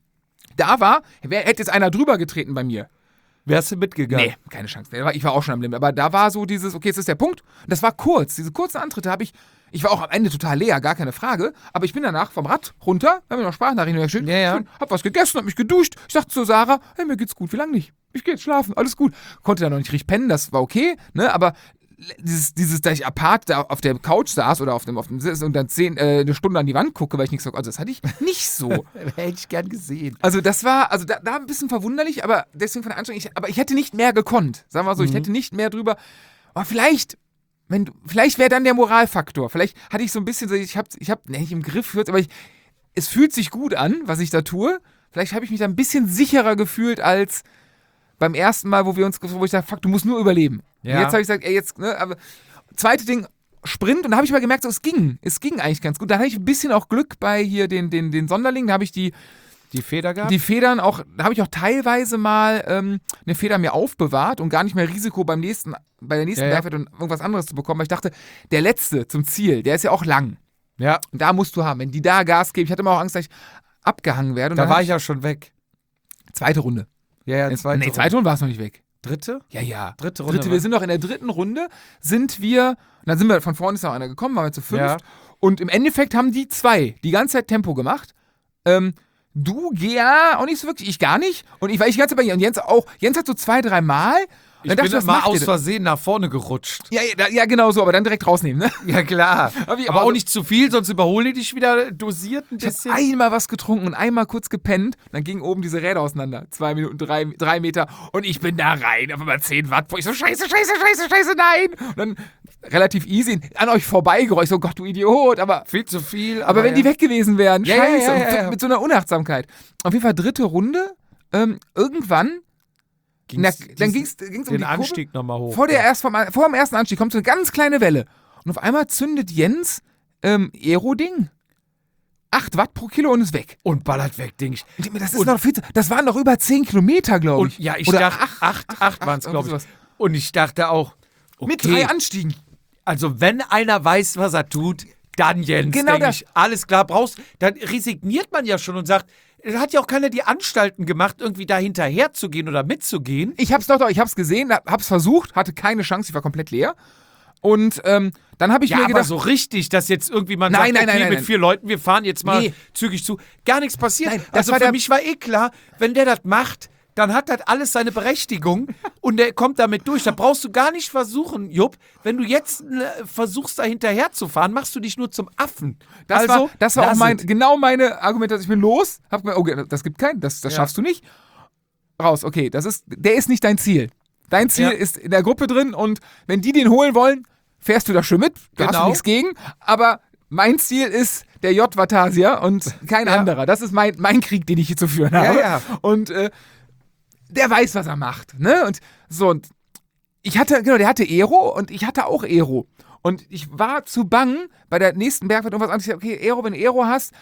S2: Da war, wer hätte jetzt einer drüber getreten bei mir?
S1: Wärst du mitgegangen?
S2: Nee, keine Chance. mehr. Ich war auch schon am Limit. Aber da war so dieses, okay, jetzt ist der Punkt. Und das war kurz. Diese kurzen Antritte habe ich, ich war auch am Ende total leer, gar keine Frage. Aber ich bin danach vom Rad runter, habe mir noch Sprachnachrichten geschickt,
S1: Ja, ja.
S2: bin, hab was gegessen, hab mich geduscht. Ich sagte zu Sarah, hey, mir geht's gut, wie lange nicht? Ich gehe jetzt schlafen, alles gut. Konnte dann noch nicht richtig pennen, das war okay, ne, aber dieses, dieses, dass ich apart da auf der Couch saß oder auf dem, auf dem Sitz und dann zehn, äh, eine Stunde an die Wand gucke, weil ich nichts so, also das hatte ich nicht so.
S1: Hätte ich gern gesehen.
S2: Also das war, also da, da ein bisschen verwunderlich, aber deswegen von der Anstrengung, ich, aber ich hätte nicht mehr gekonnt. Sagen wir mal so, ich hätte nicht mehr drüber, aber vielleicht, wenn du, vielleicht wäre dann der Moralfaktor. Vielleicht hatte ich so ein bisschen so, ich habe, ich habe, nicht im Griff, aber ich, es fühlt sich gut an, was ich da tue. Vielleicht habe ich mich da ein bisschen sicherer gefühlt als beim ersten Mal, wo wir uns, wo ich dachte, fuck, du musst nur überleben.
S1: Ja.
S2: Und jetzt habe ich gesagt, ey, jetzt, ne, aber zweite Ding, Sprint, und da habe ich mal gemerkt, so, es ging. Es ging eigentlich ganz gut. Da hatte ich ein bisschen auch Glück bei hier den, den, den Sonderlingen, da habe ich die,
S1: Die Feder gehabt?
S2: die Federn auch, da habe ich auch teilweise mal ähm, eine Feder mir aufbewahrt und gar nicht mehr Risiko beim nächsten, bei der nächsten
S1: Ja, ja.
S2: Bergfahrt und irgendwas anderes zu bekommen, weil ich dachte, der letzte zum Ziel, der ist ja auch lang.
S1: Ja,
S2: Und da musst du haben, wenn die da Gas geben. Ich hatte immer auch Angst, dass ich abgehangen werde. Und
S1: da
S2: dann
S1: war
S2: hab
S1: ich ja schon weg.
S2: zweite Runde.
S1: Ja, ja, zweite
S2: nee, zweite Runde war es noch nicht weg.
S1: Dritte?
S2: Ja, ja.
S1: Dritte Runde.
S2: Dritte, wir sind noch in der dritten Runde, sind wir, und dann sind wir, von vorne ist noch einer gekommen, waren wir zu fünft.
S1: Ja.
S2: Und im Endeffekt haben die zwei die ganze Zeit Tempo gemacht. Ähm, du, ja, auch nicht so wirklich, ich gar nicht. Und ich war ich die ganze Zeit bei ihr. Und Jens auch. Jens hat so zwei, drei Mal. Und
S1: Ich
S2: dann dachte
S1: bin
S2: was
S1: mal
S2: macht ihr
S1: aus
S2: denn?
S1: Versehen nach vorne gerutscht.
S2: Ja, ja, ja, genau so, aber dann direkt rausnehmen, ne?
S1: Ja, klar.
S2: Aber wie-
S1: Aber
S2: also-
S1: auch nicht zu viel, sonst überholen die dich wieder dosiert ein
S2: Ich habe
S1: bisschen.
S2: einmal was getrunken und einmal kurz gepennt. Dann gingen oben diese Räder auseinander. Zwei Minuten, drei, drei Meter. Und ich bin da rein. Auf einmal zehn Watt. Ich so, scheiße, scheiße, scheiße, scheiße, nein. Und dann relativ easy an euch vorbeigeräuscht. So, Gott, du Idiot, aber
S1: Viel zu viel.
S2: Aber, wenn
S1: ja.
S2: die weg gewesen wären,
S1: Ja, ja,
S2: scheiße,
S1: ja, ja, ja.
S2: mit so einer Unachtsamkeit. Auf jeden Fall dritte Runde, ähm, irgendwann, na,
S1: Ging's
S2: dann
S1: diesen-
S2: ging es um die
S1: den
S2: Kurve.
S1: Anstieg nochmal hoch.
S2: Vor, der erst vom, vor dem ersten Anstieg kommt so eine ganz kleine Welle. Und auf einmal zündet Jens ähm, Aero-Ding. acht Watt pro Kilo und ist weg.
S1: Und ballert weg, Ding ich.
S2: Und ich denk mir, das, ist
S1: Und-
S2: noch viel zu, das waren doch über zehn Kilometer, glaube
S1: Und
S2: ich.
S1: ja, ich
S2: Oder
S1: dachte,
S2: acht,
S1: acht, acht, waren es,
S2: irgendwie
S1: glaube ich.
S2: sowas.
S1: Und ich dachte auch, okay,
S2: Mit drei Anstiegen.
S1: also wenn einer weiß, was er tut, dann Jens,
S2: Genau
S1: denke
S2: das.
S1: ich. Alles klar, brauchst, dann resigniert man ja schon und sagt, da hat ja auch keiner die Anstalten gemacht, irgendwie da hinterher zu gehen oder mitzugehen.
S2: Ich hab's doch, doch, ich hab's gesehen, hab's versucht, hatte keine Chance, ich war komplett leer. Und ähm, dann habe ich
S1: Ja,
S2: mir
S1: aber
S2: gedacht,
S1: so richtig, dass jetzt irgendwie man
S2: Nein,
S1: sagt,
S2: nein,
S1: okay,
S2: nein, nein,
S1: mit
S2: nein.
S1: vier Leuten, wir fahren jetzt mal
S2: Nee.
S1: zügig zu. Gar nichts passiert.
S2: Nein, das
S1: also
S2: war
S1: für
S2: der-
S1: mich war eh klar, wenn der das macht, dann hat das alles seine Berechtigung und der kommt damit durch. Da brauchst du gar nicht versuchen, Jupp, wenn du jetzt äh, versuchst, da hinterher zu fahren, machst du dich nur zum Affen.
S2: das
S1: also,
S2: war, das war auch
S1: lass
S2: mein,
S1: es.
S2: genau meine Argumentation. Ich bin los, hab mir, okay, das gibt keinen, das, das
S1: Ja.
S2: schaffst du nicht. Raus, okay, das ist, der ist nicht dein Ziel. Dein Ziel
S1: Ja.
S2: ist in der Gruppe drin und wenn die den holen wollen, fährst du da schön mit, da hast du
S1: Genau.
S2: nichts gegen, aber mein Ziel ist der J. Vatasia und kein
S1: Ja.
S2: anderer. Das ist mein, mein Krieg, den ich hier zu führen habe.
S1: ja.
S2: Und äh, der weiß, was er macht, ne? Und so, und ich hatte, genau, der hatte Aero und ich hatte auch Aero. Und ich war zu bang, bei der nächsten Bergfahrt irgendwas anderes. Ich dachte, okay, Aero, wenn du Aero hast,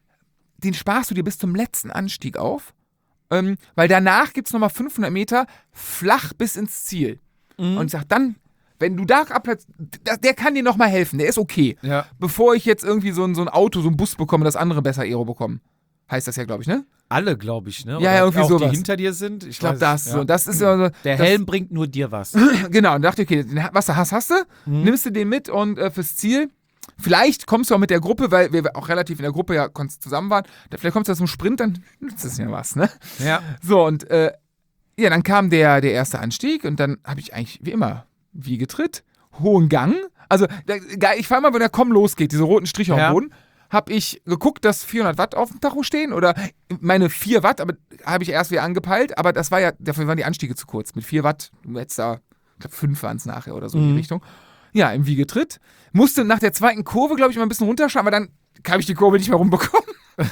S2: den sparst du dir bis zum letzten Anstieg auf. Ähm, weil danach gibt es nochmal fünfhundert Meter flach bis ins Ziel.
S1: Mhm.
S2: Und ich sag dann, wenn du da abplatzt, der, der kann dir nochmal helfen, der ist okay.
S1: Ja.
S2: Bevor ich jetzt irgendwie so ein, so ein Auto, so ein Bus bekomme, das andere besser Aero bekommen. Heißt das ja, glaube ich, ne?
S1: Alle, glaube ich, ne?
S2: Ja,
S1: Oder
S2: ja, irgendwie
S1: auch
S2: sowas.
S1: die hinter dir sind. Ich,
S2: Ich glaube,
S1: weiß
S2: das.
S1: es,
S2: So,
S1: ja.
S2: das ist ja so.
S1: Der
S2: das,
S1: Helm bringt nur dir was.
S2: Genau, und dachte ich, okay, den, was du hast, hast du. Nimmst du den mit und äh, fürs Ziel. Vielleicht kommst du auch mit der Gruppe, weil wir auch relativ in der Gruppe ja kon- zusammen waren. Da- Vielleicht kommst du zum Sprint, dann nützt es ja was, ne?
S1: Ja.
S2: So, und äh, ja, dann kam der, der erste Anstieg und dann habe ich eigentlich wie immer wie getritt, hohen Gang. Also, da, geil, ich fahre mal, wenn der Komm losgeht, diese roten Striche
S1: Ja.
S2: am Boden, habe ich geguckt, dass vierhundert Watt auf dem Tacho stehen oder meine vier Watt, aber habe ich erst wieder angepeilt, aber das war ja, dafür waren die Anstiege zu kurz. Mit vier Watt, du hättest da, ich glaube, fünf waren es nachher oder so in die
S1: Mhm.
S2: Richtung. Ja, im Wiegetritt. Musste nach der zweiten Kurve, glaube ich, mal ein bisschen runterschauen, aber dann habe ich die Kurve nicht mehr rumbekommen.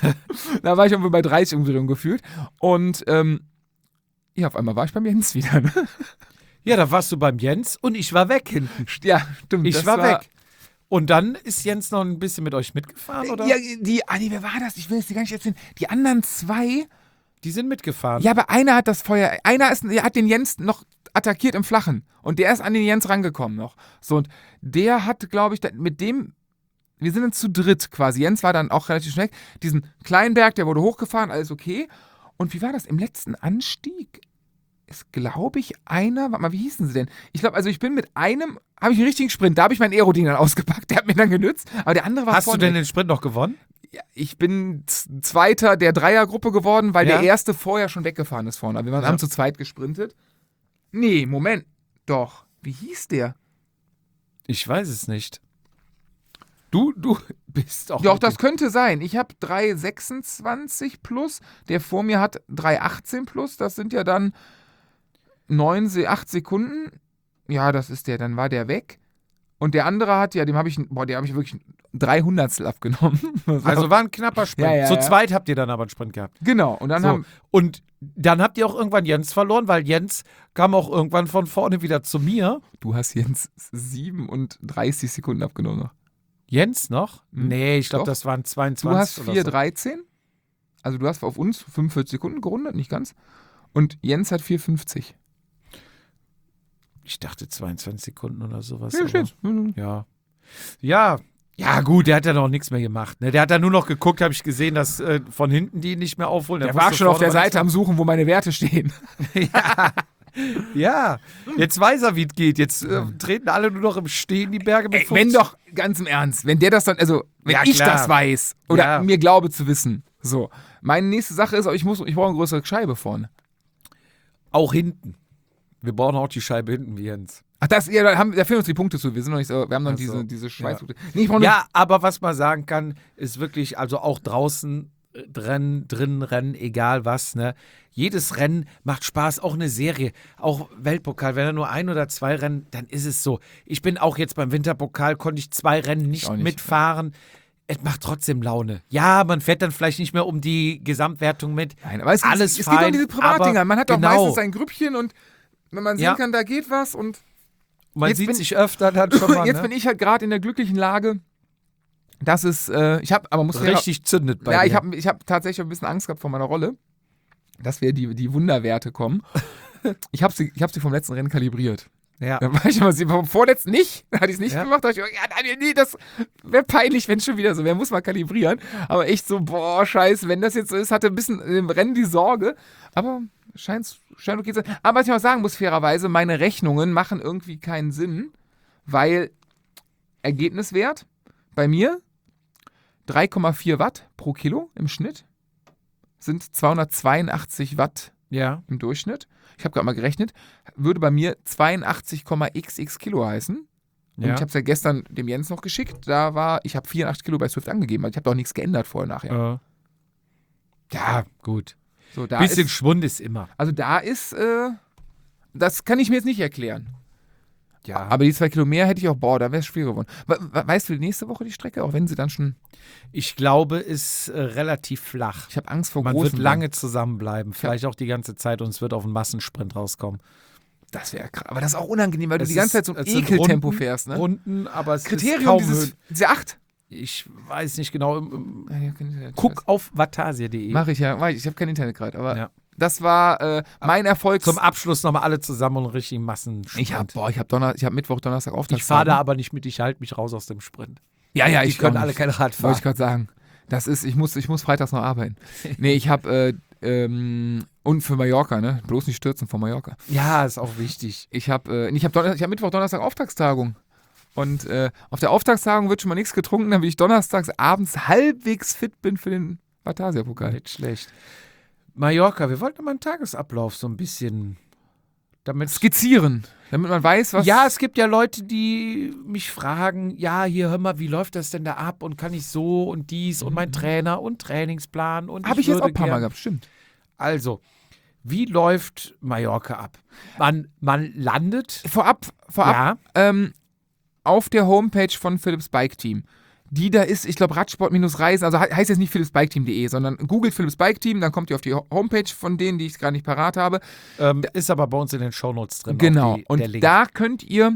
S2: Da war ich irgendwie bei dreißig Umdrehungen gefühlt. Und ähm, ja, auf einmal war ich beim Jens wieder. Ne?
S1: Ja, da warst du beim Jens und ich war weg hinten.
S2: Ja, stimmt.
S1: Ich
S2: das
S1: war, weg. Und dann ist Jens noch ein bisschen mit euch mitgefahren, oder?
S2: Ja, die, ah, nee, wer war das? Ich will es dir gar nicht erzählen. Die anderen zwei,
S1: Die sind mitgefahren.
S2: ja, aber einer hat das Feuer, einer ist, der hat den Jens noch attackiert im Flachen. Und der ist an den Jens rangekommen noch. So, und der hat, glaube ich, da- mit dem, wir sind dann zu dritt quasi. Jens war dann auch relativ schnell. Diesen kleinen Berg, der wurde hochgefahren, alles okay. Und wie war das? Im letzten Anstieg ist, glaube ich, einer, warte mal, wie hießen sie denn? Ich glaube, also ich bin mit einem, habe ich einen richtigen Sprint, da habe ich mein Aero-Ding dann ausgepackt, der hat mir dann genützt. Aber der andere war
S1: Hast du
S2: vorne
S1: denn
S2: weg.
S1: den Sprint noch gewonnen?
S2: Ja, ich bin Z- Zweiter der Dreiergruppe geworden, weil
S1: Ja.
S2: der Erste vorher schon weggefahren ist vorne. Wir waren,
S1: Ja.
S2: haben zu zweit gesprintet. Nee, Moment. Doch. Wie hieß der?
S1: Ich weiß es nicht. Du, du bist auch.
S2: Doch,
S1: mit
S2: das
S1: dem-
S2: könnte sein. Ich habe drei Komma sechsundzwanzig plus. Der vor mir hat drei Komma achtzehn plus. Das sind ja dann neun, acht Sekunden. Ja, das ist der. Dann war der weg. Und der andere hat ja, dem habe ich, boah, der habe ich wirklich drei Hundertstel abgenommen.
S1: Also war ein knapper Sprint.
S2: Ja, ja,
S1: Zu
S2: ja.
S1: zweit habt ihr dann aber einen Sprint gehabt.
S2: genau. Und dann
S1: So.
S2: haben,
S1: Und dann habt ihr auch irgendwann Jens verloren, weil Jens kam auch irgendwann von vorne wieder zu mir.
S2: du hast Jens siebenunddreißig Sekunden abgenommen noch.
S1: Jens noch?
S2: Hm.
S1: Nee, ich glaube,
S2: Doch.
S1: das waren
S2: Du
S1: zweiundzwanzig.
S2: hast
S1: oder
S2: vier
S1: so.
S2: dreizehn. Also du hast auf uns fünfundvierzig Sekunden gerundet, nicht ganz. Und Jens hat vier fünfzig.
S1: Ich dachte zweiundzwanzig Sekunden oder sowas.
S2: Ja,
S1: aber-
S2: steht's.
S1: Ja. Ja. Ja, gut, der hat ja noch nichts mehr gemacht. Ne? Der hat da nur noch geguckt, habe ich gesehen, dass äh, von hinten die nicht mehr aufholen.
S2: Der war
S1: wusste
S2: schon auf der
S1: vorne, was
S2: Seite am Suchen, wo meine Werte stehen.
S1: ja. ja, jetzt weiß er, wie es geht. Jetzt äh, treten alle nur noch im Stehen die Berge mit
S2: Ey, wenn
S1: fünfzig.
S2: doch, ganz im Ernst, wenn der das dann, also wenn
S1: Ja,
S2: ich
S1: klar.
S2: das weiß oder
S1: Ja.
S2: mir glaube zu wissen, so. Meine nächste Sache ist, ich muss, ich brauche eine größere Scheibe vorne.
S1: Auch hinten. Wir brauchen auch die Scheibe hinten wie Jens.
S2: Ach, das, ja, da, haben, da fehlen uns die Punkte zu. Wir sind noch nicht so, wir haben noch
S1: Ach so.
S2: diese, diese Schweißpunkte. Nee, ich brauche
S1: Ja, aber was man sagen kann, ist wirklich, also auch draußen drin, drin rennen, egal was, ne? Jedes Rennen macht Spaß, auch eine Serie, auch Weltpokal. Wenn er nur ein oder zwei Rennen, dann ist es so. Ich bin auch jetzt beim Winterpokal, konnte ich zwei Rennen nicht,
S2: nicht
S1: mitfahren. Es macht trotzdem Laune. Ja, man fährt dann vielleicht nicht mehr um die Gesamtwertung mit.
S2: Nein, aber es,
S1: Alles
S2: es, es
S1: fein,
S2: geht um diese Privatdinger. Man hat doch
S1: genau.
S2: meistens ein Grüppchen und wenn man sehen
S1: Ja.
S2: kann, da geht was und
S1: Man
S2: jetzt
S1: sieht
S2: bin-
S1: sich öfter dann schon mal,
S2: jetzt
S1: ne?
S2: bin ich halt gerade in der glücklichen Lage, dass es, äh, ich habe, aber muss fair-
S1: Richtig zündet bei
S2: ja,
S1: dir.
S2: ich habe ich hab tatsächlich ein bisschen Angst gehabt vor meiner Rolle, dass wir die, die Wunderwerte kommen. Ich habe sie, ich hab sie vom letzten Rennen kalibriert.
S1: ja.
S2: Da war ich immer, sie- vom vorletzten nicht, da hatte ich es nicht
S1: Ja.
S2: gemacht. Da dachte ich, ja, nein, nee, das wäre peinlich, wenn schon wieder so wäre, muss man kalibrieren. Aber echt so, boah, scheiße, wenn das jetzt so ist, hatte ein bisschen im Rennen die Sorge. Aber scheint, scheint okay zu sein. Aber was ich auch sagen muss, fairerweise, meine Rechnungen machen irgendwie keinen Sinn, weil Ergebniswert bei mir drei Komma vier Watt pro Kilo im Schnitt sind zweihundertzweiundachtzig Watt
S1: ja.
S2: im Durchschnitt. Ich habe gerade mal gerechnet, würde bei mir zweiundachtzig Komma xx Kilo heißen. Und
S1: Ja.
S2: ich habe es ja gestern dem Jens noch geschickt. Da war, ich habe vierundachtzig Kilo bei Swift angegeben. Also ich habe doch nichts geändert vorher nachher.
S1: Äh. Ja, gut.
S2: So, da
S1: Bisschen
S2: ist,
S1: Schwund ist immer.
S2: also da ist, äh, das kann ich mir jetzt nicht erklären.
S1: Ja.
S2: Aber die zwei Kilo mehr hätte ich auch, boah, da wäre es schwer geworden. We we weißt du nächste Woche die Strecke, auch wenn sie dann schon,
S1: Ich glaube, ist äh, relativ flach.
S2: ich habe Angst vor
S1: Man
S2: großen
S1: wird lange zusammenbleiben,
S2: Ja.
S1: vielleicht auch die ganze Zeit und es wird auf einen Massensprint rauskommen.
S2: Das wäre krass. Aber das ist auch unangenehm, weil
S1: Das
S2: du die ganze Zeit
S1: ist-
S2: so ein
S1: es sind
S2: Ekeltempo
S1: Runden,
S2: fährst, ne?
S1: Runden, aber es ist
S2: Kriterium
S1: kaum
S2: dieses,
S1: Höhen.
S2: diese acht.
S1: Ich weiß nicht genau. im- im-
S2: Ja, ja, kann ich-
S1: Guck auf vatasia punkt de.
S2: Mache ich ja, mach ich, ich habe kein Internet gerade, aber
S1: Ja.
S2: das war äh, mein Erfolg.
S1: Zum Abschluss nochmal alle zusammen und einen richtigen Massensprint.
S2: Ich habe boah, ich habe Donner, ich habe Mittwoch, Donnerstag Auftrag.
S1: Ich fahre da aber nicht mit, ich halte mich raus aus dem Sprint.
S2: Ja, ja,
S1: Die
S2: ich
S1: können
S2: auch
S1: alle
S2: nicht.
S1: kein Rad
S2: Wollte
S1: fahren.
S2: ich gerade sagen. Das ist, ich muss, ich muss freitags noch arbeiten. Nee, ich habe äh, ähm, und für Mallorca, ne? Bloß nicht stürzen von Mallorca.
S1: Ja, ist auch wichtig.
S2: Ich habe äh, ich habe Donner- ich habe Mittwoch, Donnerstag Auftragstagung. Und äh, auf der Auftragstagung wird schon mal nichts getrunken, damit ich donnerstags abends halbwegs fit bin für den Vatasia-Pokal.
S1: Nicht schlecht. Mallorca, wir wollten mal einen Tagesablauf so ein bisschen damit.
S2: Skizzieren, damit man weiß, was.
S1: Ja, es gibt ja Leute, die mich fragen, ja, hier, hör mal, wie läuft das denn da ab und kann ich so und dies und mein Trainer und Trainingsplan und
S2: habe ich jetzt auch
S1: würde
S2: ein paar Mal
S1: gern-
S2: gehabt, stimmt.
S1: Also, wie läuft Mallorca ab? Man, man landet,
S2: Vorab, vorab
S1: ja,
S2: ähm, auf der Homepage von Philips Bike Team. Die da ist, ich glaube, Radsport-Reisen, also he- heißt jetzt nicht philips bike team punkt de, sondern googelt Philips Bike Team, dann kommt ihr auf die Ho- Homepage von denen, die ich gerade nicht parat habe.
S1: ähm, ist aber bei uns in den Shownotes drin.
S2: Genau.
S1: auch die, der
S2: Und
S1: Link.
S2: da könnt ihr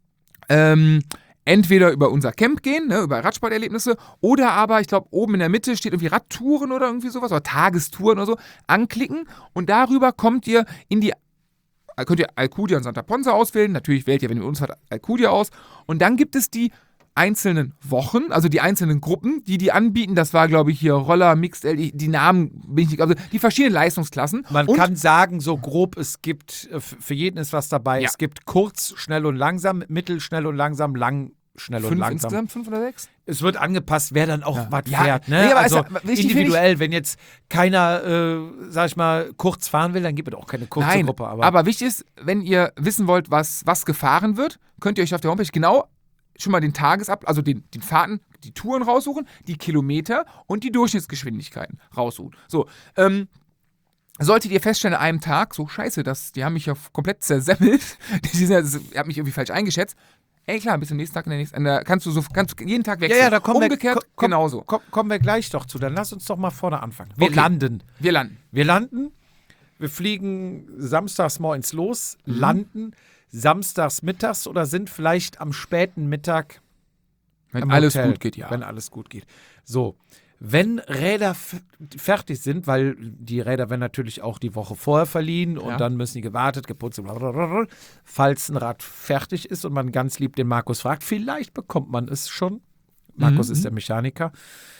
S2: ähm, entweder über unser Camp gehen, ne, über Radsporterlebnisse, oder aber, ich glaube, oben in der Mitte steht irgendwie Radtouren oder irgendwie sowas, oder Tagestouren oder so, anklicken und darüber kommt ihr in die, könnt ihr Alcudia und Santa Ponsa auswählen, natürlich wählt ihr, wenn ihr mit uns fahrt, Alcudia aus, und dann gibt es die einzelnen Wochen, also die einzelnen Gruppen, die die anbieten, das war, glaube ich, hier Roller, Mixed L E, die Namen bin ich nicht, also die verschiedenen Leistungsklassen.
S1: Man
S2: und
S1: kann sagen, so grob, es gibt, äh, f- für jeden ist was dabei.
S2: Ja.
S1: Es gibt kurz, schnell und langsam, mittel, schnell und langsam, lang, schnell und
S2: fünf
S1: langsam.
S2: insgesamt, fünf oder sechs?
S1: Es wird angepasst, wer dann auch
S2: Ja.
S1: was
S2: Ja,
S1: fährt. Ne?
S2: nee, aber
S1: also
S2: es- wichtig finde ich-
S1: individuell, wenn jetzt keiner, äh, sag ich mal, kurz fahren will, dann gibt es auch keine kurze
S2: Nein,
S1: Gruppe. Aber,
S2: aber wichtig ist, wenn ihr wissen wollt, was, was gefahren wird, könnt ihr euch auf der Homepage genau schon mal den Tagesab, also den, den Fahrten, die Touren raussuchen, die Kilometer und die Durchschnittsgeschwindigkeiten raussuchen. So, ähm, solltet ihr feststellen an einem Tag, so scheiße, das, die haben mich ja komplett zersemmelt, die sind, also, ihr habt mich irgendwie falsch eingeschätzt. Ey, klar, bis zum nächsten Tag, in der nächsten, in der, kannst du so, kannst du jeden Tag wechseln.
S1: ja, ja, da kommen
S2: Umgekehrt
S1: wir, komm,
S2: genauso.
S1: Komm, kommen wir gleich doch zu. Dann lass uns doch mal vorne anfangen. Wir
S2: Okay.
S1: landen.
S2: Wir landen.
S1: Wir landen, wir fliegen samstags morgens los,
S2: Mhm.
S1: landen samstags mittags oder sind vielleicht am späten Mittag
S2: Wenn
S1: im
S2: alles
S1: Hotel,
S2: gut geht, ja.
S1: Wenn alles gut geht. So, wenn Räder f- fertig sind, weil die Räder werden natürlich auch die Woche vorher verliehen und
S2: Ja.
S1: dann müssen die gewartet, geputzt, blablabla. Falls ein Rad fertig ist und man ganz lieb den Markus fragt, vielleicht bekommt man es schon. Markus
S2: Mhm.
S1: ist der Mechaniker.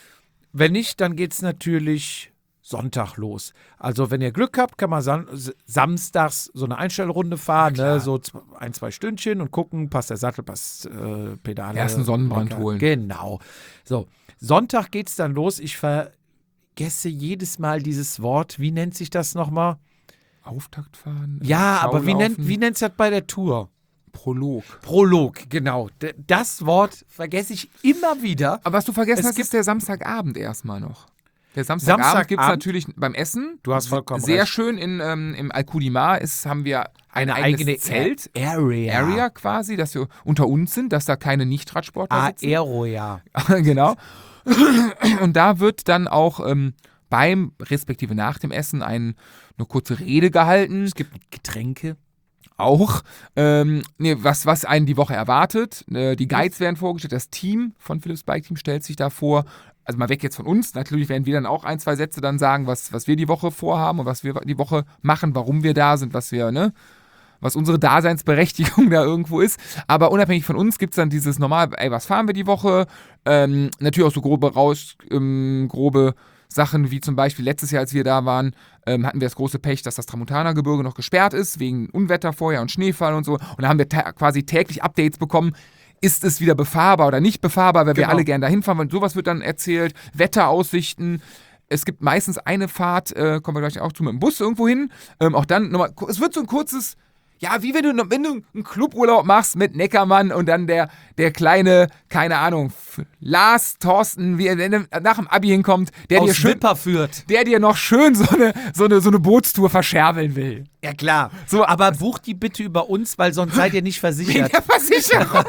S1: Wenn nicht, dann geht es natürlich Sonntag los. Also wenn ihr Glück habt, kann man san- s- samstags so eine Einstellrunde fahren, ne? So z- ein, zwei Stündchen und gucken, passt der Sattel, passt äh, Pedale.
S2: Erst einen Sonnenbrand
S1: Lenker.
S2: holen.
S1: Genau. So, Sonntag geht's dann los. Ich vergesse jedes Mal dieses Wort. Wie nennt sich das nochmal?
S2: Auftakt fahren?
S1: Ja, aber wie nennt
S2: Schaulaufen?
S1: wie nennt's das bei der Tour?
S2: Prolog.
S1: Prolog, genau. D- Das Wort vergesse ich immer wieder.
S2: Aber was du vergessen
S1: Es
S2: hast,
S1: gibt-
S2: ist der Samstagabend erstmal noch. Der Samstagabend
S1: Samstagabend
S2: gibt es natürlich beim Essen.
S1: Du hast vollkommen
S2: Sehr
S1: recht.
S2: schön in, ähm, im Al-Qudimar ist, haben wir ein
S1: Eine
S2: eigenes
S1: eigene
S2: Zelt.
S1: Area.
S2: Area quasi, dass wir unter uns sind, dass da keine Nicht-Radsportler sitzen.
S1: Aero, ja.
S2: Genau. Und da wird dann auch ähm, beim, respektive nach dem Essen, ein, eine kurze Rede gehalten.
S1: Es gibt Getränke.
S2: Auch, ähm, nee, was, was einen die Woche erwartet. Äh, die Guides werden vorgestellt, das Team von Philips Bike Team stellt sich da vor. Also mal weg jetzt von uns. Natürlich werden wir dann auch ein, zwei Sätze dann sagen, was, was wir die Woche vorhaben und was wir die Woche machen, warum wir da sind, was wir, ne, was unsere Daseinsberechtigung da irgendwo ist. Aber unabhängig von uns gibt es dann dieses normal, ey, was fahren wir die Woche? Ähm, natürlich auch so grobe Raus, ähm, grobe Sachen wie zum Beispiel letztes Jahr, als wir da waren, ähm, hatten wir das große Pech, dass das Tramontana-Gebirge noch gesperrt ist, wegen Unwetter vorher und Schneefall und so. Und da haben wir ta- quasi täglich Updates bekommen. Ist es wieder befahrbar oder nicht befahrbar, weil
S1: Genau.
S2: wir alle gerne dahin fahren wollen. Sowas wird dann erzählt. Wetteraussichten. Es gibt meistens eine Fahrt, äh, kommen wir gleich auch zu, mit dem Bus irgendwo hin. Ähm, auch dann nochmal, es wird so ein kurzes, ja, wie wenn du, wenn du einen Cluburlaub machst mit Neckermann und dann der, der kleine, keine Ahnung, Lars, Thorsten, wie er nach dem Abi hinkommt, der dir
S1: Aus
S2: schön,
S1: Wipper führt.
S2: der dir noch schön so eine, so eine, so eine Bootstour verscherbeln will.
S1: Ja, klar.
S2: So,
S1: Aber bucht die bitte über uns, weil sonst seid ihr nicht
S2: Wegen
S1: versichert.
S2: der Versicherung.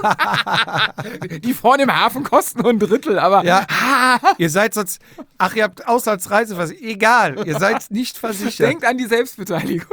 S2: Die vorne im Hafen kosten nur ein Drittel, aber
S1: Ja. Ihr seid sonst, ach, ihr habt Auslandsreiseversicherung. Egal, ihr seid nicht versichert.
S2: denkt an die Selbstbeteiligung.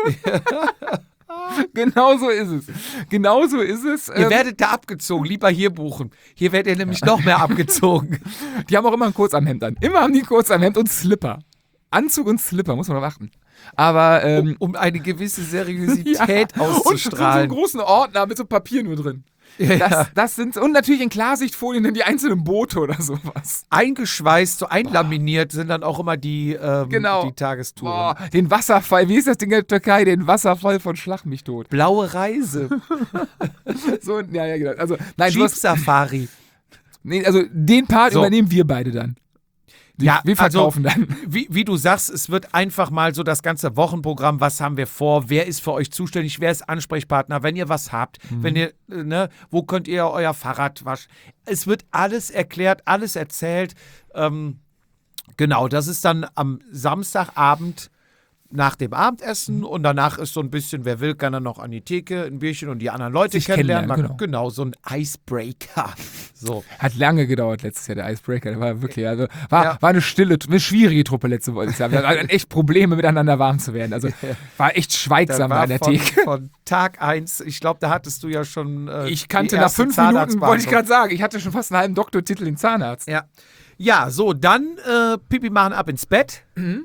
S2: Genau so ist es. Genau so ist es.
S1: Ihr
S2: Ähm,
S1: werdet da abgezogen, lieber hier buchen. Hier werdet ihr nämlich noch mehr abgezogen.
S2: die haben auch immer ein Kurzarmhemd an. Immer haben die ein Kurzarmhemd und Slipper. Anzug und Slipper, muss man darauf achten. Aber, ähm,
S1: Um, um eine gewisse Seriosität
S2: ja. Und so
S1: auszustrahlen.
S2: einen großen Ordner mit so Papier nur drin.
S1: Ja,
S2: Das,
S1: ja.
S2: das sind, und natürlich in Klarsichtfolien dann die einzelnen Boote oder sowas.
S1: Eingeschweißt, so einlaminiert sind dann auch immer die, ähm,
S2: Genau.
S1: die Tagestouren.
S2: Boah, den Wasserfall, wie ist das Ding in der Türkei? Den Wasserfall von Schlag mich tot.
S1: Blaue Reise,
S2: So, ja, ja, genau. Also, nein, du
S1: Jeep
S2: hast,
S1: Safari.
S2: nee, also den Part
S1: So.
S2: übernehmen wir beide dann. Die,
S1: Ja,
S2: wir verkaufen
S1: also,
S2: dann.
S1: Wie, wie du sagst, es wird einfach mal so das ganze Wochenprogramm, was haben wir vor, wer ist für euch zuständig, wer ist Ansprechpartner, wenn ihr was habt,
S2: Mhm.
S1: wenn ihr, äh, ne, wo könnt ihr euer Fahrrad waschen. Es wird alles erklärt, alles erzählt. Ähm, genau, das ist dann am Samstagabend nach dem Abendessen und danach ist so ein bisschen, wer will, kann dann noch an die Theke ein Bierchen und die anderen Leute
S2: Sich
S1: kennenlernen.
S2: kennenlernen,
S1: Man, genau. so ein Icebreaker. So.
S2: Hat lange gedauert letztes Jahr, der Icebreaker. Der war wirklich, also war,
S1: Ja.
S2: war eine stille, eine schwierige Truppe letztes Jahr. Wir hatten echt Probleme, miteinander warm zu werden. Also war echt
S1: Da
S2: schweigsam
S1: war
S2: an der
S1: von,
S2: Theke.
S1: von Tag eins, ich glaube, da hattest du ja schon. Äh,
S2: Ich kannte
S1: die
S2: nach
S1: erste
S2: fünf Minuten, wollte ich
S1: Zahnarztbehandlung.
S2: gerade sagen, ich hatte schon fast einen halben Doktortitel in Zahnarzt.
S1: Ja. Ja, so, dann äh, Pipi machen ab ins Bett.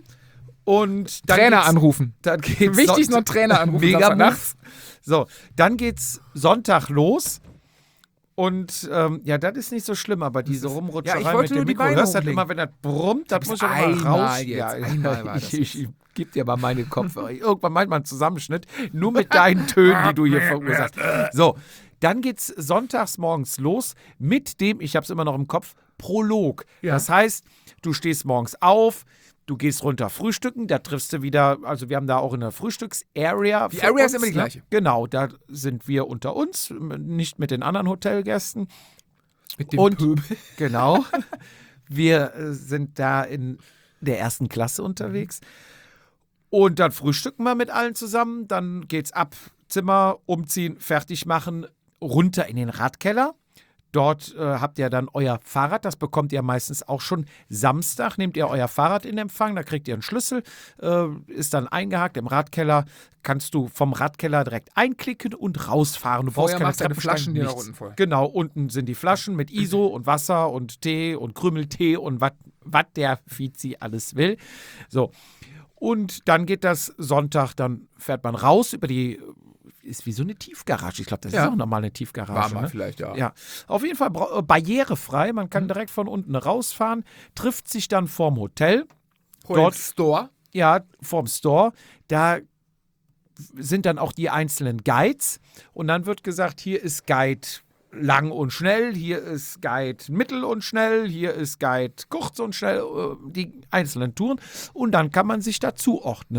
S1: Und dann
S2: Trainer
S1: geht's,
S2: anrufen.
S1: Dann geht's
S2: Wichtig ist
S1: Sonntag-
S2: noch Trainer anrufen.
S1: Mega
S2: Samstag
S1: Move.
S2: nachts.
S1: So, dann geht's Sonntag los. Und ähm, ja, das ist nicht so schlimm, aber diese Rumrutscherei
S2: Ja, ich wollte
S1: mit dem
S2: nur die
S1: Mikro,
S2: Beine
S1: hörst halt
S2: hochlegen.
S1: immer, wenn das brummt, da
S2: Das
S1: muss
S2: ist
S1: ich auch immer
S2: einmal
S1: raus.
S2: jetzt,
S1: ja,
S2: einmal war das
S1: ich, ich, ich geb dir mal meine Kopfhörer. Irgendwann meint man einen Zusammenschnitt, nur mit deinen Tönen, die du hier verursachst. So, dann geht's sonntags morgens los mit dem, ich hab's immer noch im Kopf, Prolog.
S2: Ja.
S1: Das heißt, du stehst morgens auf, du gehst runter frühstücken, da triffst du wieder, also wir haben da auch eine Frühstücks-Area.
S2: Die
S1: für
S2: Area
S1: uns,
S2: ist immer die
S1: ne?
S2: gleiche.
S1: Genau, da sind wir unter uns, nicht mit den anderen Hotelgästen.
S2: Mit dem
S1: Und
S2: Pöbel.
S1: genau, wir äh, sind da in der ersten Klasse unterwegs. Und dann frühstücken wir mit allen zusammen, dann geht's ab, Zimmer umziehen, fertig machen, runter in den Radkeller. Dort äh, habt ihr dann euer Fahrrad, das bekommt ihr meistens auch schon Samstag. Nehmt ihr euer Fahrrad in Empfang, da kriegt ihr einen Schlüssel, äh, ist dann eingehakt im Radkeller. Kannst du vom Radkeller direkt einklicken und rausfahren. Du brauchst
S2: Vorher
S1: keine
S2: machst du deine
S1: Treppensteigen,
S2: Flaschen dir nach
S1: nichts.
S2: unten voll.
S1: Genau, unten sind die Flaschen mit I S O und Wasser und Tee und Krümeltee und was der Fizi alles will. So, und dann geht das Sonntag, dann fährt man raus über die, ist wie so eine Tiefgarage. Ich glaube, das
S2: Ja.
S1: ist auch nochmal eine Tiefgarage.
S2: War mal
S1: ne?
S2: vielleicht, ja.
S1: Ja, auf jeden Fall bra- äh, barrierefrei. Man kann direkt von unten rausfahren, trifft sich dann vorm Hotel,
S2: Dort
S1: Dort-
S2: Store.
S1: ja, vorm Store. Da sind dann auch die einzelnen Guides und dann wird gesagt, hier ist Guide lang und schnell, hier ist Guide mittel und schnell, hier ist Guide kurz und schnell, äh, die einzelnen Touren und dann kann man sich dazu ordnen.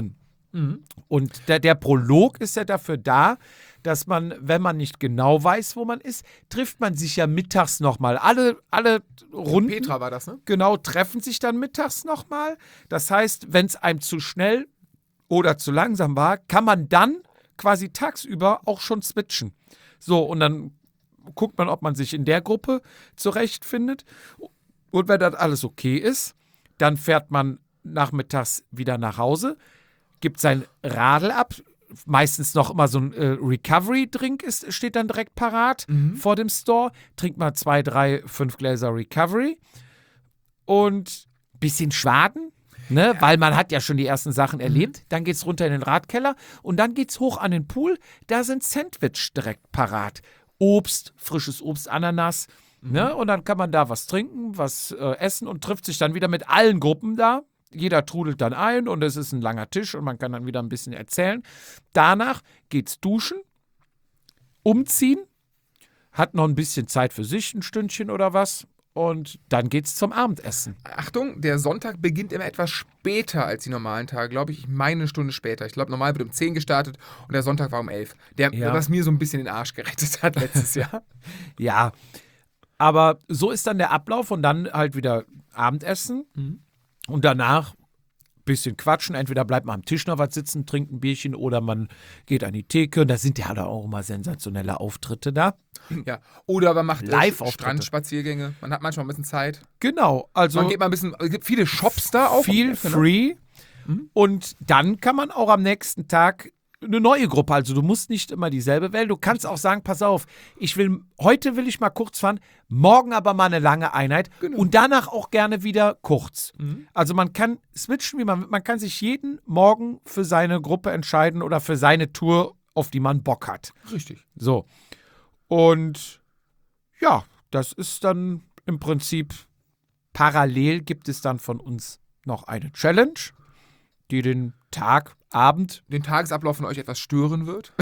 S2: Mhm.
S1: Und der, der Prolog ist ja dafür da, dass man, wenn man nicht genau weiß, wo man ist, trifft man sich ja mittags nochmal. Alle, alle Runden,
S2: Petra war das, ne?
S1: genau, treffen sich dann mittags nochmal. Das heißt, wenn es einem zu schnell oder zu langsam war, kann man dann quasi tagsüber auch schon switchen. So, und dann guckt man, ob man sich in der Gruppe zurechtfindet. Und wenn das alles okay ist, dann fährt man nachmittags wieder nach Hause, gibt sein Radl ab. Meistens noch immer so ein äh, Recovery-Drink ist, steht dann direkt parat
S2: Mhm.
S1: vor dem Store. Trinkt mal zwei, drei, fünf Gläser Recovery. Und ein bisschen schwaden, ne? Weil man hat ja schon die ersten Sachen erlebt. Dann geht's runter in den Radkeller und dann geht's hoch an den Pool. Da sind Sandwich direkt parat. Obst, frisches Obst, Ananas. Ne? Und dann kann man da was trinken, was äh, essen und trifft sich dann wieder mit allen Gruppen da. Jeder trudelt dann ein und es ist ein langer Tisch und man kann dann wieder ein bisschen erzählen. Danach geht's duschen, umziehen, hat noch ein bisschen Zeit für sich, ein Stündchen oder was. Und dann geht's zum Abendessen.
S2: Achtung, der Sonntag beginnt immer etwas später als die normalen Tage, glaube ich. Ich meine eine Stunde später. Ich glaube, normal wird um zehn gestartet und der Sonntag war um elf. Der,
S1: Ja.
S2: was mir so ein bisschen den Arsch gerettet hat letztes Jahr.
S1: Ja, aber so ist dann der Ablauf und dann halt wieder Abendessen und danach ein bisschen quatschen. Entweder bleibt man am Tisch noch was sitzen, trinkt ein Bierchen oder man geht an die Theke. Da sind ja da auch immer sensationelle Auftritte da.
S2: Ja. Oder man macht äh,
S1: Live-Auftritte.
S2: Strandspaziergänge. Man hat manchmal ein bisschen Zeit.
S1: Genau, also
S2: Man geht mal ein bisschen, es gibt viele Shops da auch.
S1: viel
S2: Genau.
S1: free. Und dann kann man auch am nächsten Tag eine neue Gruppe, also du musst nicht immer dieselbe wählen. Du kannst auch sagen, pass auf, ich will, heute will ich mal kurz fahren, morgen aber mal eine lange Einheit
S2: Genau.
S1: und danach auch gerne wieder kurz. Also man kann switchen, wie man, man kann sich jeden Morgen für seine Gruppe entscheiden oder für seine Tour, auf die man Bock hat.
S2: Richtig.
S1: So. Und ja, das ist dann im Prinzip parallel gibt es dann von uns noch eine Challenge, die den Tag, Abend
S2: Den Tagesablauf von euch etwas stören wird.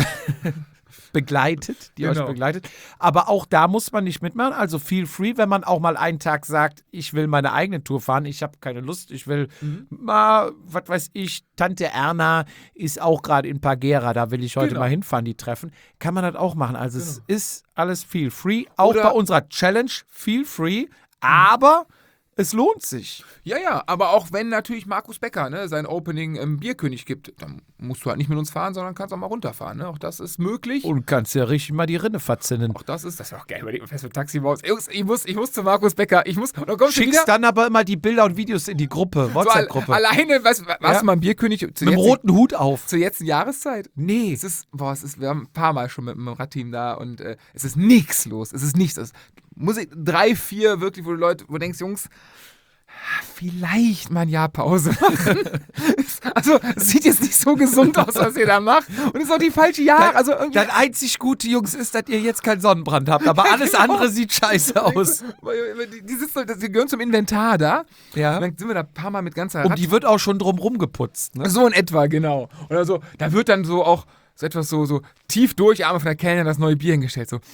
S1: begleitet, die
S2: Genau.
S1: euch begleitet. Aber auch da muss man nicht mitmachen. Also feel free, wenn man auch mal einen Tag sagt, ich will meine eigene Tour fahren, ich habe keine Lust, ich will mal, was weiß ich, Tante Erna ist auch gerade in Pagera, da will ich heute
S2: Genau.
S1: mal hinfahren, die treffen. Kann man das auch machen. Also es ist alles feel free. Auch
S2: Oder-
S1: bei unserer Challenge feel free, aber es lohnt sich.
S2: Ja, ja, aber auch wenn natürlich Markus Becker ne, sein Opening im Bierkönig gibt, dann musst du halt nicht mit uns fahren, sondern kannst auch mal runterfahren. Ne? Auch das ist möglich.
S1: Und kannst ja richtig mal die Rinne verzinnen.
S2: Auch das ist, das wäre auch geil, überleg mal fest mit Taximaus. Jungs, ich muss, ich muss zu Markus Becker. Ich muss, und dann kommst du
S1: Schickst
S2: wieder.
S1: dann aber immer die Bilder und Videos in die Gruppe,
S2: So,
S1: WhatsApp-Gruppe.
S2: al- alleine, was, warst
S1: Ja.
S2: du mal im Bierkönig? Zu
S1: Mit dem
S2: jetzigen-
S1: roten Hut auf.
S2: Zur jetzigen Jahreszeit?
S1: Nee.
S2: Es ist, boah, es ist, wir haben ein paar Mal schon mit dem Radteam da und äh, es ist nichts los. Es ist nichts. Es, Musik, drei, vier wirklich, wo du Leute, wo du denkst, Jungs, vielleicht mal ein Jahr Pause machen. Also, es sieht jetzt nicht so gesund aus, was ihr da macht. Und es ist auch die falsche Jahre. Also irgendwie.
S1: Das einzig Gute, Jungs, ist, dass ihr jetzt keinen Sonnenbrand habt. Aber alles
S2: Genau.
S1: andere sieht scheiße aus.
S2: Die, die, sitzen, die gehören zum Inventar da.
S1: Ja.
S2: Und dann sind wir da ein paar Mal mit ganzer
S1: Und die wird auch schon drumrum geputzt. Ne?
S2: So in etwa, genau. Oder so, da wird dann so auch so etwas so, so tief durchatmen von der Kellnerin das neue Bier hingestellt. So.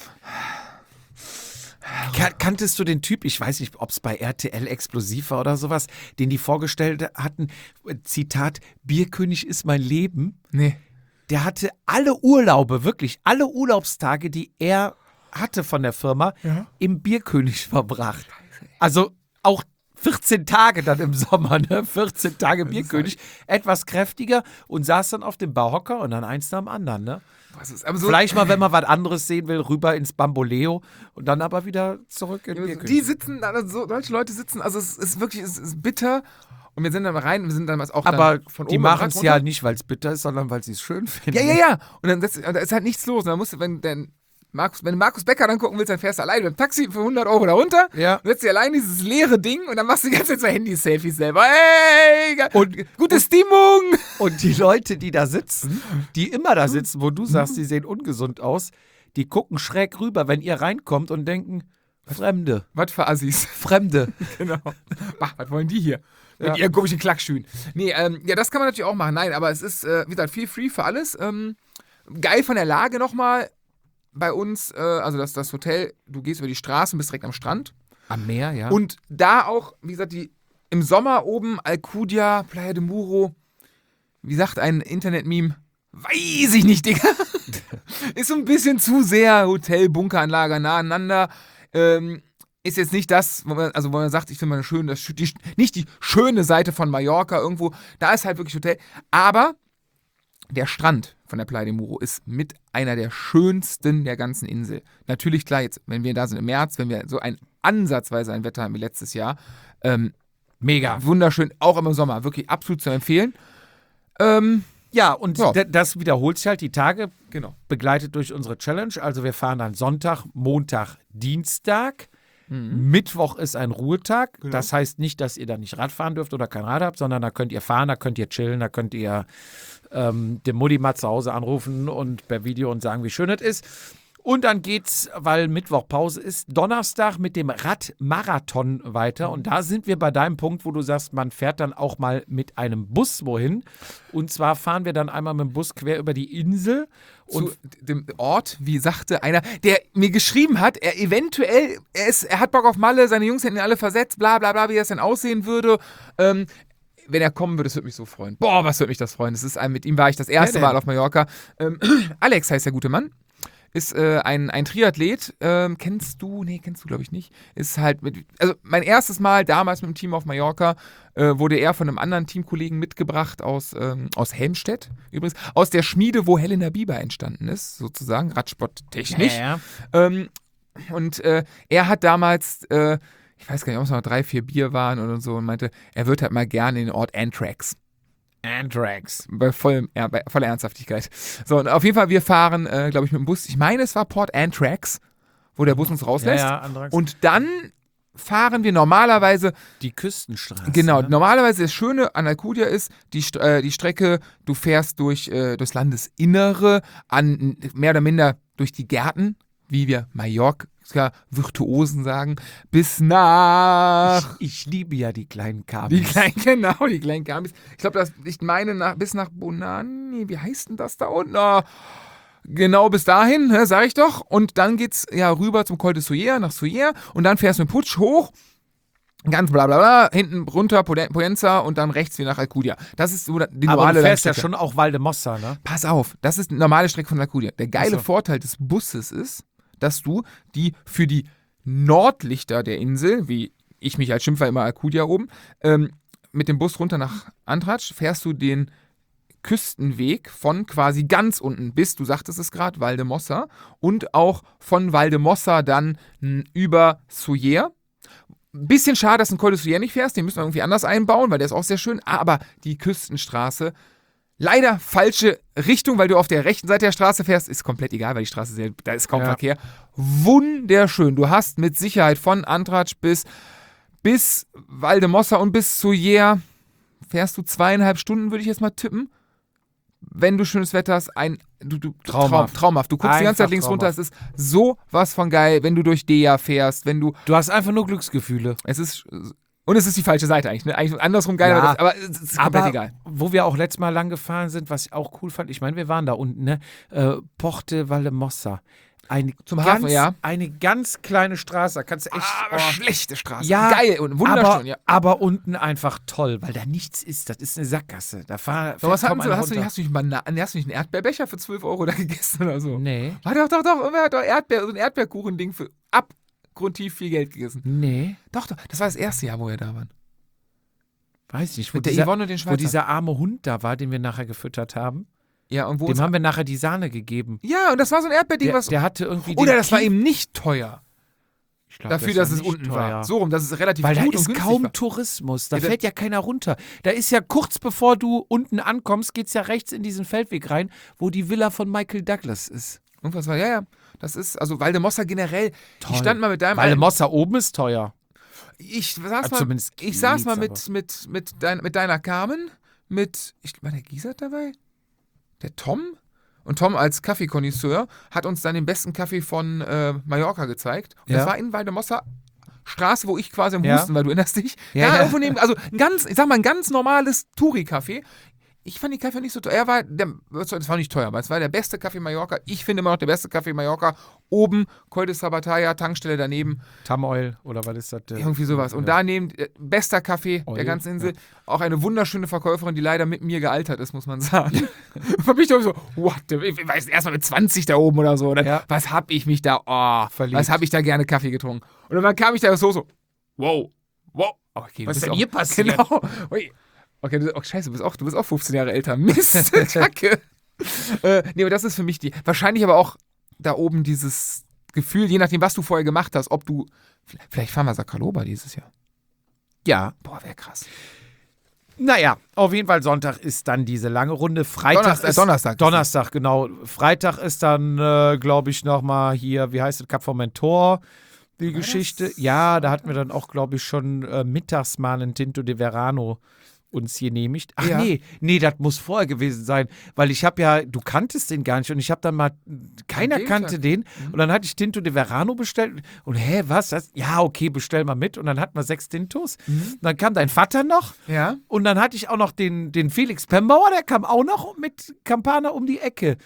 S1: Kan kanntest du den Typ, ich weiß nicht, ob es bei R T L explosiv war oder sowas, den die vorgestellt hatten, Zitat, Bierkönig ist mein Leben.
S2: Nee.
S1: Der hatte alle Urlaube, wirklich alle Urlaubstage, die er hatte von der Firma,
S2: Ja.
S1: im Bierkönig verbracht. Also auch vierzehn Tage dann im Sommer, ne? vierzehn Tage Bierkönig, etwas kräftiger und saß dann auf dem Bauhocker und dann eins nach dem anderen, ne?
S2: Was ist, aber so,
S1: Vielleicht mal, wenn man was anderes sehen will, rüber ins Bamboleo und dann aber wieder zurück in den Bierkönig.
S2: die sitzen, also so, solche Leute sitzen, also es ist wirklich, es ist bitter. Und wir sind dann mal rein, wir sind dann auch
S1: Aber
S2: dann von
S1: die
S2: oben
S1: machen es
S2: runter.
S1: ja nicht, weil es bitter ist, sondern weil sie es schön finden.
S2: Ja, ja, ja. Und dann setzt, da ist halt nichts los. Und dann musst du, wenn, dann Markus, wenn du Markus Becker dann gucken willst, dann fährst du alleine mit dem Taxi für hundert Euro da runter.
S1: Ja.
S2: Und setzt dir allein dieses leere Ding und dann machst du die ganze Zeit so Handy-Selfies selber. Hey, ge-
S1: Und,
S2: gute Stimmung.
S1: und die Leute, die da sitzen, die immer da sitzen, wo du sagst, die sehen ungesund aus, die gucken schräg rüber, wenn ihr reinkommt und denken, Fremde,
S2: Was für Assis.
S1: Fremde.
S2: Genau. Bah, was wollen die hier? Mit
S1: Ja.
S2: ihren komischen Klackschühen. Nee, ähm, ja, das kann man natürlich auch machen. Nein, aber es ist, äh, wie gesagt, viel free für alles. Ähm, geil von der Lage nochmal bei uns, äh, also das, das Hotel, du gehst über die Straße und bist direkt am Strand.
S1: Am Meer, ja.
S2: Und da auch, wie gesagt, die im Sommer oben Alcudia, Playa de Muro, wie sagt ein Internet-Meme, weiß ich nicht, Digga. Ist so ein bisschen zu sehr Hotel, Bunkeranlage nah aneinander. Ähm, ist jetzt nicht das, wo man, also wo man sagt, ich finde mal eine schöne, das, die, nicht die schöne Seite von Mallorca irgendwo. Da ist halt wirklich Hotel. Aber der Strand von der Playa de Muro ist mit einer der schönsten der ganzen Insel. Natürlich, klar, jetzt, wenn wir da sind im März, wenn wir so ein ansatzweise ein Wetter haben wie letztes Jahr, ähm, mega, wunderschön, auch im Sommer, wirklich absolut zu empfehlen. Ähm,
S1: Ja, und
S2: Ja.
S1: d- das wiederholt sich halt die Tage,
S2: genau.
S1: begleitet durch unsere Challenge. Also wir fahren dann Sonntag, Montag, Dienstag.
S2: Mhm.
S1: Mittwoch ist ein Ruhetag.
S2: Genau.
S1: Das heißt nicht, dass ihr da nicht Rad fahren dürft oder kein Rad habt, sondern da könnt ihr fahren, da könnt ihr chillen, da könnt ihr ähm, den Mutti mal zu Hause anrufen und per Video und sagen, wie schön es ist. Und dann geht's, weil Mittwoch Pause ist, Donnerstag mit dem Radmarathon weiter. Und da sind wir bei deinem Punkt, wo du sagst, man fährt dann auch mal mit einem Bus wohin. Und zwar fahren wir dann einmal mit dem Bus quer über die Insel. Und
S2: Zu dem Ort, wie sagte einer, der mir geschrieben hat, er eventuell, er, ist, er hat Bock auf Malle, seine Jungs hätten ihn alle versetzt, bla bla bla, wie das denn aussehen würde. Ähm, wenn er kommen würde, das würde mich so freuen. Boah, was würde mich das freuen. Das ist ein, mit ihm war ich das erste
S1: denn?
S2: Mal auf Mallorca. Ähm, Alex heißt der gute Mann. Ist äh, ein, ein Triathlet, ähm, kennst du, nee, kennst du glaube ich nicht, ist halt mit, also mein erstes Mal damals mit dem Team auf Mallorca, äh, wurde er von einem anderen Teamkollegen mitgebracht aus, ähm, aus Helmstedt, übrigens, aus der Schmiede, wo Helena Bieber entstanden ist, sozusagen, Radsporttechnisch.
S1: Ja,
S2: Ähm, und äh, er hat damals, äh, ich weiß gar nicht, ob es noch drei, vier Bier waren oder so, und meinte, er würde halt mal gerne in den Ort Anthrax.
S1: Anthrax.
S2: Bei, vollem, ja, bei voller Ernsthaftigkeit. So, und auf jeden Fall, wir fahren, äh, glaube ich, mit dem Bus. Ich meine, es war Port Anthrax, wo der Bus uns rauslässt.
S1: Ja, ja, Anthrax.
S2: Und dann fahren wir normalerweise,
S1: die Küstenstraße.
S2: genau,
S1: ne?
S2: normalerweise das Schöne an Alcudia ist, die, St- äh, die Strecke, du fährst durch äh, das Landesinnere, an mehr oder minder durch die Gärten, wie wir Mallorca-Virtuosen sagen, bis nach...
S1: Ich, ich liebe ja die kleinen Kabel.
S2: Die kleinen, genau, die kleinen Gambis. Ich glaube, das, ich meine, nach, bis nach Bonani, wie heißt denn das da unten? Oh, genau bis dahin, ne, sag ich doch. Und dann geht's ja rüber zum Col de Soyer, nach Soyer. Und dann fährst du mit Putsch hoch, ganz bla bla bla, hinten runter Poden- Potenza und dann rechts wieder nach Alcudia. Das ist so die
S1: Aber
S2: normale
S1: du fährst ja
S2: Landstrecke.
S1: schon auch Valdemossa, ne?
S2: Pass auf, das ist die normale Strecke von Alcudia. Der geile
S1: Ach so.
S2: Vorteil des Busses ist, dass du die für die Nordlichter der Insel, wie ich mich als Schimpfer immer Alcudia oben, ähm, mit dem Bus runter nach Antratsch fährst du den Küstenweg von quasi ganz unten bis, du sagtest es gerade, Valdemossa und auch von Valdemossa dann n, über Soyer. Bisschen schade, dass du den Col de Soyer nicht fährst, den müssen wir irgendwie anders einbauen, weil der ist auch sehr schön, aber die Küstenstraße, leider falsche Richtung, weil du auf der rechten Seite der Straße fährst, ist komplett egal, weil die Straße, sehr, da ist kaum
S1: Ja.
S2: Verkehr. Wunderschön, du hast mit Sicherheit von Antratsch bis, bis Valdemossa und bis Soyer, fährst du zweieinhalb Stunden, würde ich jetzt mal tippen. Wenn du schönes Wetter hast, ein du, du,
S1: Traumhaft.
S2: Traum, traumhaft. Du guckst die ganze Zeit
S1: Einfach
S2: links runter, es
S1: traumhaft.
S2: ist so was von geil, wenn du durch Dea fährst, wenn du,
S1: Du hast einfach nur Glücksgefühle.
S2: es ist, und es ist die falsche Seite eigentlich, ne? Eigentlich andersrum geil,
S1: Ja,
S2: aber, das, aber es ist komplett
S1: Aber
S2: egal.
S1: wo wir auch letztes Mal lang gefahren sind, was ich auch cool fand, ich meine, wir waren da unten, ne? Äh, Porte Valdemossa. Eine
S2: Zum
S1: ganz,
S2: Hafen, ja.
S1: Eine ganz kleine Straße, da kannst du echt...
S2: Aber
S1: oh,
S2: schlechte Straße.
S1: Ja,
S2: geil und wunderschön,
S1: aber,
S2: ja.
S1: aber unten einfach toll, weil da nichts ist. Das ist eine Sackgasse. Da fahr,
S2: So, was
S1: fährt
S2: hatten
S1: kaum
S2: sie?
S1: einer
S2: Hast du,
S1: runter.
S2: hast, du nicht Bana- hast du nicht einen Erdbeerbecher für zwölf Euro da gegessen oder so?
S1: Nee.
S2: War doch, doch, doch, immer hat doch Erdbeer, so ein Erdbeerkuchen-Ding für abgrundtief viel Geld gegessen.
S1: Nee.
S2: Doch, doch, das war das erste Jahr, wo wir da waren.
S1: Weiß ich nicht. Wo
S2: Mit der
S1: dieser,
S2: Yvonne und den
S1: wo
S2: Schweizer.
S1: dieser arme Hund da war, den wir nachher gefüttert haben.
S2: Ja, und wo
S1: Dem
S2: uns,
S1: haben wir nachher die Sahne gegeben.
S2: ja, und das war so ein Erdbeerding,
S1: Der,
S2: was.
S1: der hatte irgendwie.
S2: Oder
S1: den
S2: das war
S1: Kief-
S2: eben nicht teuer.
S1: Ich glaub,
S2: Dafür,
S1: das
S2: dass
S1: war
S2: es
S1: nicht
S2: unten
S1: teuer.
S2: war. So rum, dass es relativ
S1: Weil da
S2: gut und
S1: ist
S2: günstig
S1: kaum
S2: war.
S1: Tourismus. Da
S2: Ja, da-
S1: fährt ja keiner runter. Da ist ja kurz bevor du unten ankommst, geht's ja rechts in diesen Feldweg rein, wo die Villa von Michael Douglas ist.
S2: Irgendwas war, ja, ja. Das ist, also Valdemossa generell.
S1: Toll.
S2: Ich stand mal mit deinem.
S1: Valdemossa oben ist teuer.
S2: Ich saß
S1: Also
S2: mal,
S1: zumindest
S2: ich saß mal
S1: geht's,
S2: mit, mit, mit, dein, mit deiner Carmen, mit, ich, war der Giesert dabei? Der Tom? Und Tom als Kaffeekonnoisseur hat uns dann den besten Kaffee von äh, Mallorca gezeigt. Und
S1: Ja.
S2: das war in Valdemossa Straße, wo ich quasi am
S1: Ja.
S2: Husten war, du erinnerst dich?
S1: Ja,
S2: Ja,
S1: ja.
S2: irgendwo neben, also ein ganz, ich sag mal, ein ganz normales Touri-Café. Ich fand die Kaffee nicht so teuer. Er war, der, das war nicht teuer, aber es war der beste Kaffee Mallorca. Ich finde immer noch der beste Kaffee Mallorca. Oben, Col de Sabataya, Tankstelle daneben.
S1: Tamoil oder was ist das? Denn?
S2: Irgendwie sowas. Und
S1: Ja.
S2: daneben, äh, bester Kaffee
S1: Oil,
S2: der ganzen Insel.
S1: ja.
S2: Auch eine wunderschöne Verkäuferin, die leider mit mir gealtert ist, muss man sagen. Und mich so, what? the- Ich weiß erstmal mit zwanzig da oben oder so. Oder
S1: Ja.
S2: was hab ich mich da, oh,
S1: Verliebt.
S2: was hab ich da gerne Kaffee getrunken. Und dann kam ich da so, so, wow, wow. Okay, du
S1: Was ist
S2: bist
S1: denn
S2: auch-
S1: hier passiert?
S2: Genau. Ui. Okay, du, oh, scheiße, du bist, auch, du bist auch fünfzehn Jahre älter. Mist, Kacke. äh, nee, aber das ist für mich die, wahrscheinlich aber auch da oben dieses Gefühl, je nachdem, was du vorher gemacht hast, ob du, vielleicht fahren wir Sakaloba dieses Jahr.
S1: Ja.
S2: Boah, wäre krass.
S1: Naja, auf jeden Fall Sonntag ist dann diese lange Runde. Freitag
S2: Donnerstag,
S1: ist...
S2: äh, Donnerstag.
S1: Donnerstag, genau. Freitag ist dann, äh, glaube ich, nochmal hier, wie heißt es, Cap Formentor, die
S2: War
S1: Geschichte.
S2: das?
S1: Ja, da hatten wir dann auch, glaube ich, schon äh, mittags mal einen Tinto de Verano uns genehmigt. Ach
S2: Ja.
S1: nee, nee, das muss vorher gewesen sein, weil ich habe ja, du kanntest den gar nicht und ich habe dann mal, keiner
S2: An dem
S1: kannte
S2: Tag.
S1: den
S2: Mhm.
S1: und dann hatte ich Tinto de Verano bestellt und hä, was, das? Ja, okay, bestell mal mit und dann hatten wir sechs Tintos.
S2: Mhm.
S1: Dann kam dein Vater noch
S2: Ja.
S1: und dann hatte ich auch noch den, den Felix Pembauer, der kam auch noch mit Campana um die Ecke.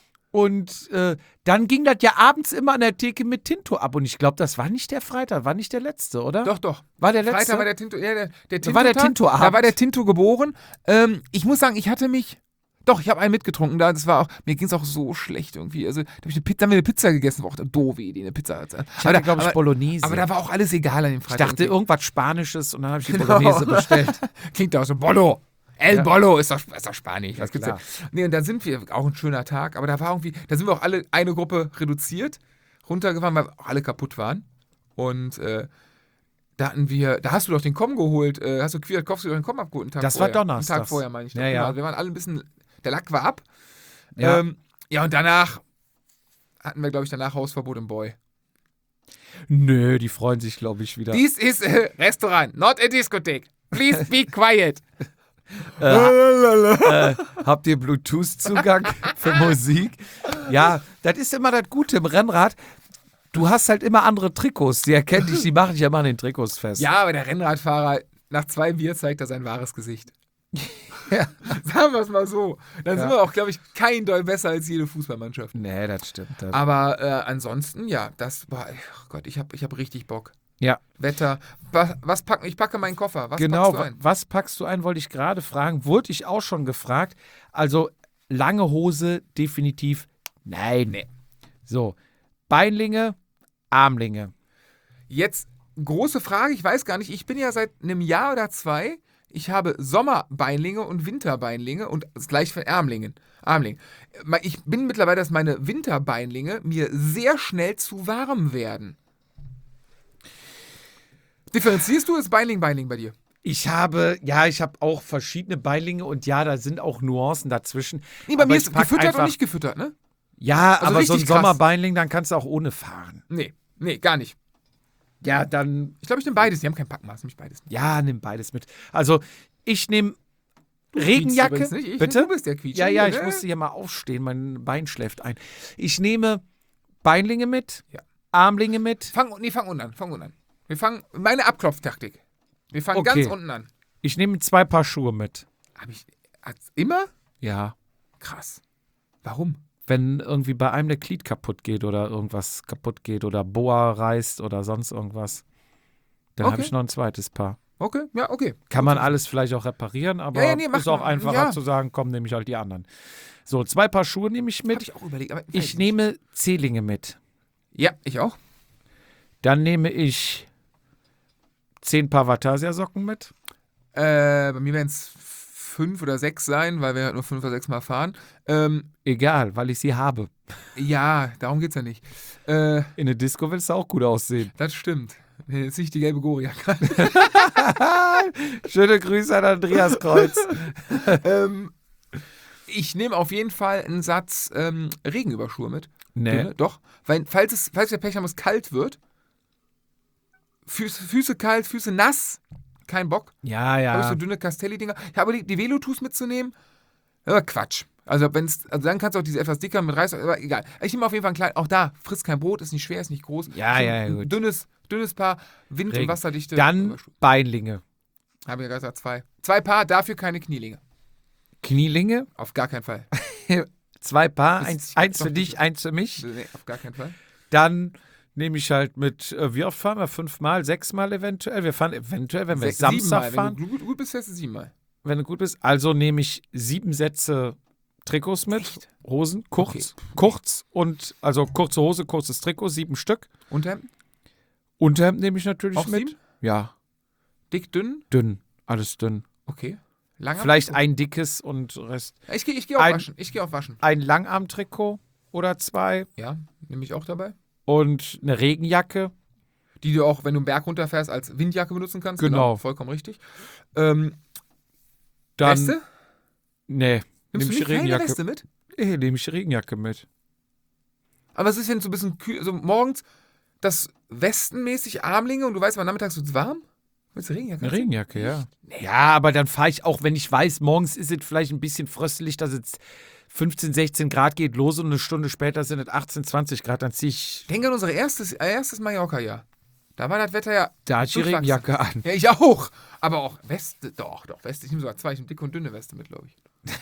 S1: Und äh, dann ging das ja abends immer an der Theke mit Tinto ab. Und ich glaube, das war nicht der Freitag, war nicht der letzte, oder?
S2: Doch, doch.
S1: War der letzte?
S2: Freitag war der Tinto, ja, der, der Tinto
S1: war der
S2: Tag.
S1: Tinto-Abend.
S2: Da war der Tinto geboren. Ähm, ich muss sagen, ich hatte mich, doch, ich habe einen mitgetrunken. Da, das war auch, mir ging es auch so schlecht irgendwie. Also, da hab ich eine Pizza, haben wir eine Pizza gegessen, war auch eine doofe Idee, eine Pizza.
S1: ich hatte, glaube ich,
S2: aber,
S1: Bolognese.
S2: aber da war auch alles egal an dem
S1: ich
S2: Freitag.
S1: dachte irgendwas Spanisches und dann habe ich die
S2: Genau.
S1: Bolognese bestellt.
S2: Klingt auch so, Bollo. El
S1: Ja.
S2: Bollo ist doch, ist doch Spanisch.
S1: Ja,
S2: Was gibt's
S1: klar.
S2: denn? Nee, und dann sind wir, auch ein schöner Tag, aber da war irgendwie, da sind wir auch alle eine Gruppe reduziert, runtergefahren, weil auch alle kaputt waren. Und äh, da hatten wir, da hast du doch den Com geholt, äh, hast du Kwiatkowski doch den Com abgeholt, einen Tag
S1: Das war
S2: vorher.
S1: donnerstags.
S2: Einen Tag vorher, meine ich. doch.
S1: Ja, ja.
S2: Genau, wir waren alle ein bisschen, der Lack war ab.
S1: Ja.
S2: Ähm, ja, und danach hatten wir, glaube ich, danach Hausverbot im Boy.
S1: Nö, die freuen sich, glaube ich, wieder.
S2: Dies ist äh, Restaurant, not a Diskothek. Please be quiet.
S1: äh, habt ihr Bluetooth-Zugang für Musik? Ja, das ist immer das Gute im Rennrad. Du hast halt immer andere Trikots. Die erkennen dich, die machen dich ja immer an den Trikots fest.
S2: Ja, aber der Rennradfahrer, nach zwei Bier zeigt er sein wahres Gesicht.
S1: Ja.
S2: Sagen wir es mal so. Dann
S1: Ja.
S2: sind wir auch, glaube ich, kein Doll besser als jede Fußballmannschaft.
S1: Nee, das stimmt. Das
S2: Aber äh, ansonsten, ja, das war, ach Gott, ich habe ich hab richtig Bock.
S1: ja,
S2: Wetter, was, was packen, ich packe meinen Koffer. Was
S1: genau.
S2: packst du ein?
S1: Was packst du ein, wollte ich gerade fragen. Wurde ich auch schon gefragt. Also, lange Hose, definitiv nein.
S2: Nee.
S1: So, Beinlinge, Armlinge.
S2: Jetzt, große Frage, ich weiß gar nicht, ich bin ja seit einem Jahr oder zwei, ich habe Sommerbeinlinge und Winterbeinlinge und das gleiche für Ärmlingen. Armling. Ich bin mittlerweile, dass meine Winterbeinlinge mir sehr schnell zu warm werden. Differenzierst du das Beinling, Beinling bei dir?
S1: Ich habe, ja, ich habe auch verschiedene Beinlinge und ja, da sind auch Nuancen dazwischen.
S2: Nee, bei
S1: Aber
S2: mir
S1: ich
S2: ist
S1: pack
S2: gefüttert
S1: einfach-
S2: und nicht gefüttert, ne?
S1: Ja,
S2: Also
S1: aber so ein
S2: richtig krass.
S1: Sommerbeinling, dann kannst du auch ohne fahren.
S2: Nee, nee, gar nicht.
S1: Ja, dann,
S2: Ich glaube, ich nehme beides. Die haben kein Packmaß, nämlich beides.
S1: ja, nimm beides mit. Also, ich nehme
S2: Quietschst
S1: Regenjacke.
S2: übrigens nicht. Ich,
S1: Bitte?
S2: Du bist der Quietscher.
S1: Ja, ja,
S2: hier,
S1: ich
S2: ne?
S1: musste hier mal aufstehen, mein Bein schläft ein. Ich nehme Beinlinge mit,
S2: Ja.
S1: Armlinge mit.
S2: Fang, nee, fang unten an, fang unten an. Wir fangen, meine Abklopftaktik. Wir fangen
S1: Okay.
S2: ganz unten an.
S1: Ich nehme zwei Paar Schuhe mit.
S2: Hab ich, hat's immer?
S1: Ja.
S2: Krass. Warum?
S1: Wenn irgendwie bei einem der Glied kaputt geht oder irgendwas kaputt geht oder Boa reißt oder sonst irgendwas, dann habe
S2: Okay.
S1: ich noch ein zweites Paar.
S2: Okay, ja, okay.
S1: Kann man alles vielleicht auch reparieren, aber
S2: Ja, ja, nee, macht
S1: ist auch
S2: man.
S1: einfacher
S2: Ja.
S1: zu sagen, komm, nehme ich halt die anderen. So, zwei Paar Schuhe nehme ich
S2: Hab
S1: mit.
S2: ich auch überlegt. Aber weiß
S1: Ich
S2: nicht.
S1: nehme Zehlinge mit.
S2: Ja, ich auch.
S1: Dann nehme ich zehn Paar Vatasia-Socken mit.
S2: Äh, bei mir werden es fünf oder sechs sein, weil wir halt nur fünf oder sechs Mal fahren. Ähm,
S1: Egal, weil ich sie habe.
S2: ja, darum geht's ja nicht. Äh,
S1: In der Disco willst du auch gut aussehen.
S2: das stimmt. Nee, jetzt nicht die gelbe Goria.
S1: Schöne Grüße an Andreas Kreuz.
S2: ähm, ich nehme auf jeden Fall einen Satz ähm, Regenüberschuhe mit.
S1: Nee.
S2: Dünne, doch. Weil, falls, es, falls der Pech haben, es kalt wird, Füße, Füße kalt, Füße nass, kein Bock.
S1: Ja,
S2: Habe ich
S1: ja.
S2: so dünne Castelli-Dinger. Ich habe die, die Velotus mitzunehmen. Aber Quatsch. Also, wenn's, also dann kannst du auch diese etwas dicker mit Reis, aber egal. Ich nehme auf jeden Fall ein kleines, auch da, frisst kein Brot, ist nicht schwer, ist nicht groß.
S1: Ja,
S2: So
S1: ja,
S2: ein
S1: gut.
S2: Dünnes, dünnes Paar, Wind- und
S1: Regen.
S2: Wasserdichte.
S1: Dann Beinlinge.
S2: Habe ich ja gesagt, zwei. Zwei Paar, dafür keine Knielinge.
S1: Knielinge,
S2: Auf gar keinen Fall.
S1: zwei Paar,
S2: Das-
S1: eins,
S2: ich-
S1: eins für
S2: doch,
S1: dich,
S2: das-
S1: eins für mich.
S2: Nee, auf gar keinen Fall.
S1: Dann nehme ich halt mit, äh, wie oft fahren wir? Fünfmal, sechsmal eventuell. Wir fahren eventuell, wenn wir
S2: Sech-
S1: Samstag
S2: siebenmal.
S1: fahren.
S2: Wenn du gut, gut bist, fährst du siebenmal.
S1: Wenn du gut bist. Also nehme ich sieben Sätze Trikots mit.
S2: Echt?
S1: Hosen, kurz,
S2: Okay.
S1: kurz und, also kurze Hose, kurzes Trikot, sieben Stück.
S2: Unterhemd?
S1: Unterhemd nehme ich natürlich
S2: Auch
S1: mit.
S2: sieben?
S1: Ja,
S2: Dick, dünn?
S1: dünn, alles dünn.
S2: Okay. Langer?
S1: Vielleicht ein dickes und Rest.
S2: Ich gehe ich geh auf
S1: ein-
S2: Waschen. Ich gehe auf Waschen.
S1: Ein Langarmtrikot oder zwei
S2: Ja, nehme ich auch dabei.
S1: und eine Regenjacke.
S2: Die du auch, wenn du einen Berg runterfährst, als Windjacke benutzen kannst.
S1: Genau.
S2: Vollkommen richtig. Ähm,
S1: Dann,
S2: Weste?
S1: Nee,
S2: Nimmst
S1: nehme
S2: du
S1: ich
S2: nicht
S1: die
S2: keine
S1: Regenjacke.
S2: Weste mit?
S1: Nee, nehme ich die Regenjacke mit.
S2: Aber was ist, wenn es so ein bisschen kühl, also morgens das westenmäßig Armlinge und du weißt, aber nachmittags wird es warm? Willst du Regenjacke?
S1: Eine
S2: anziehen?
S1: Regenjacke, ja. Ja, aber dann fahre ich auch, wenn ich weiß, morgens ist es vielleicht ein bisschen fröstelig, dass es fünfzehn, sechzehn Grad geht los und eine Stunde später sind es achtzehn, zwanzig Grad, dann ziehe ich
S2: Denk an unser erstes, äh, erstes Mallorca-Jahr. Da war das Wetter ja.
S1: da hat die
S2: durchwachsen.
S1: Regenjacke an.
S2: Ja, ich auch. Aber auch Weste, doch, doch, Weste. Ich nehme sogar zwei, ich nehme dicke und dünne Weste mit, glaube ich.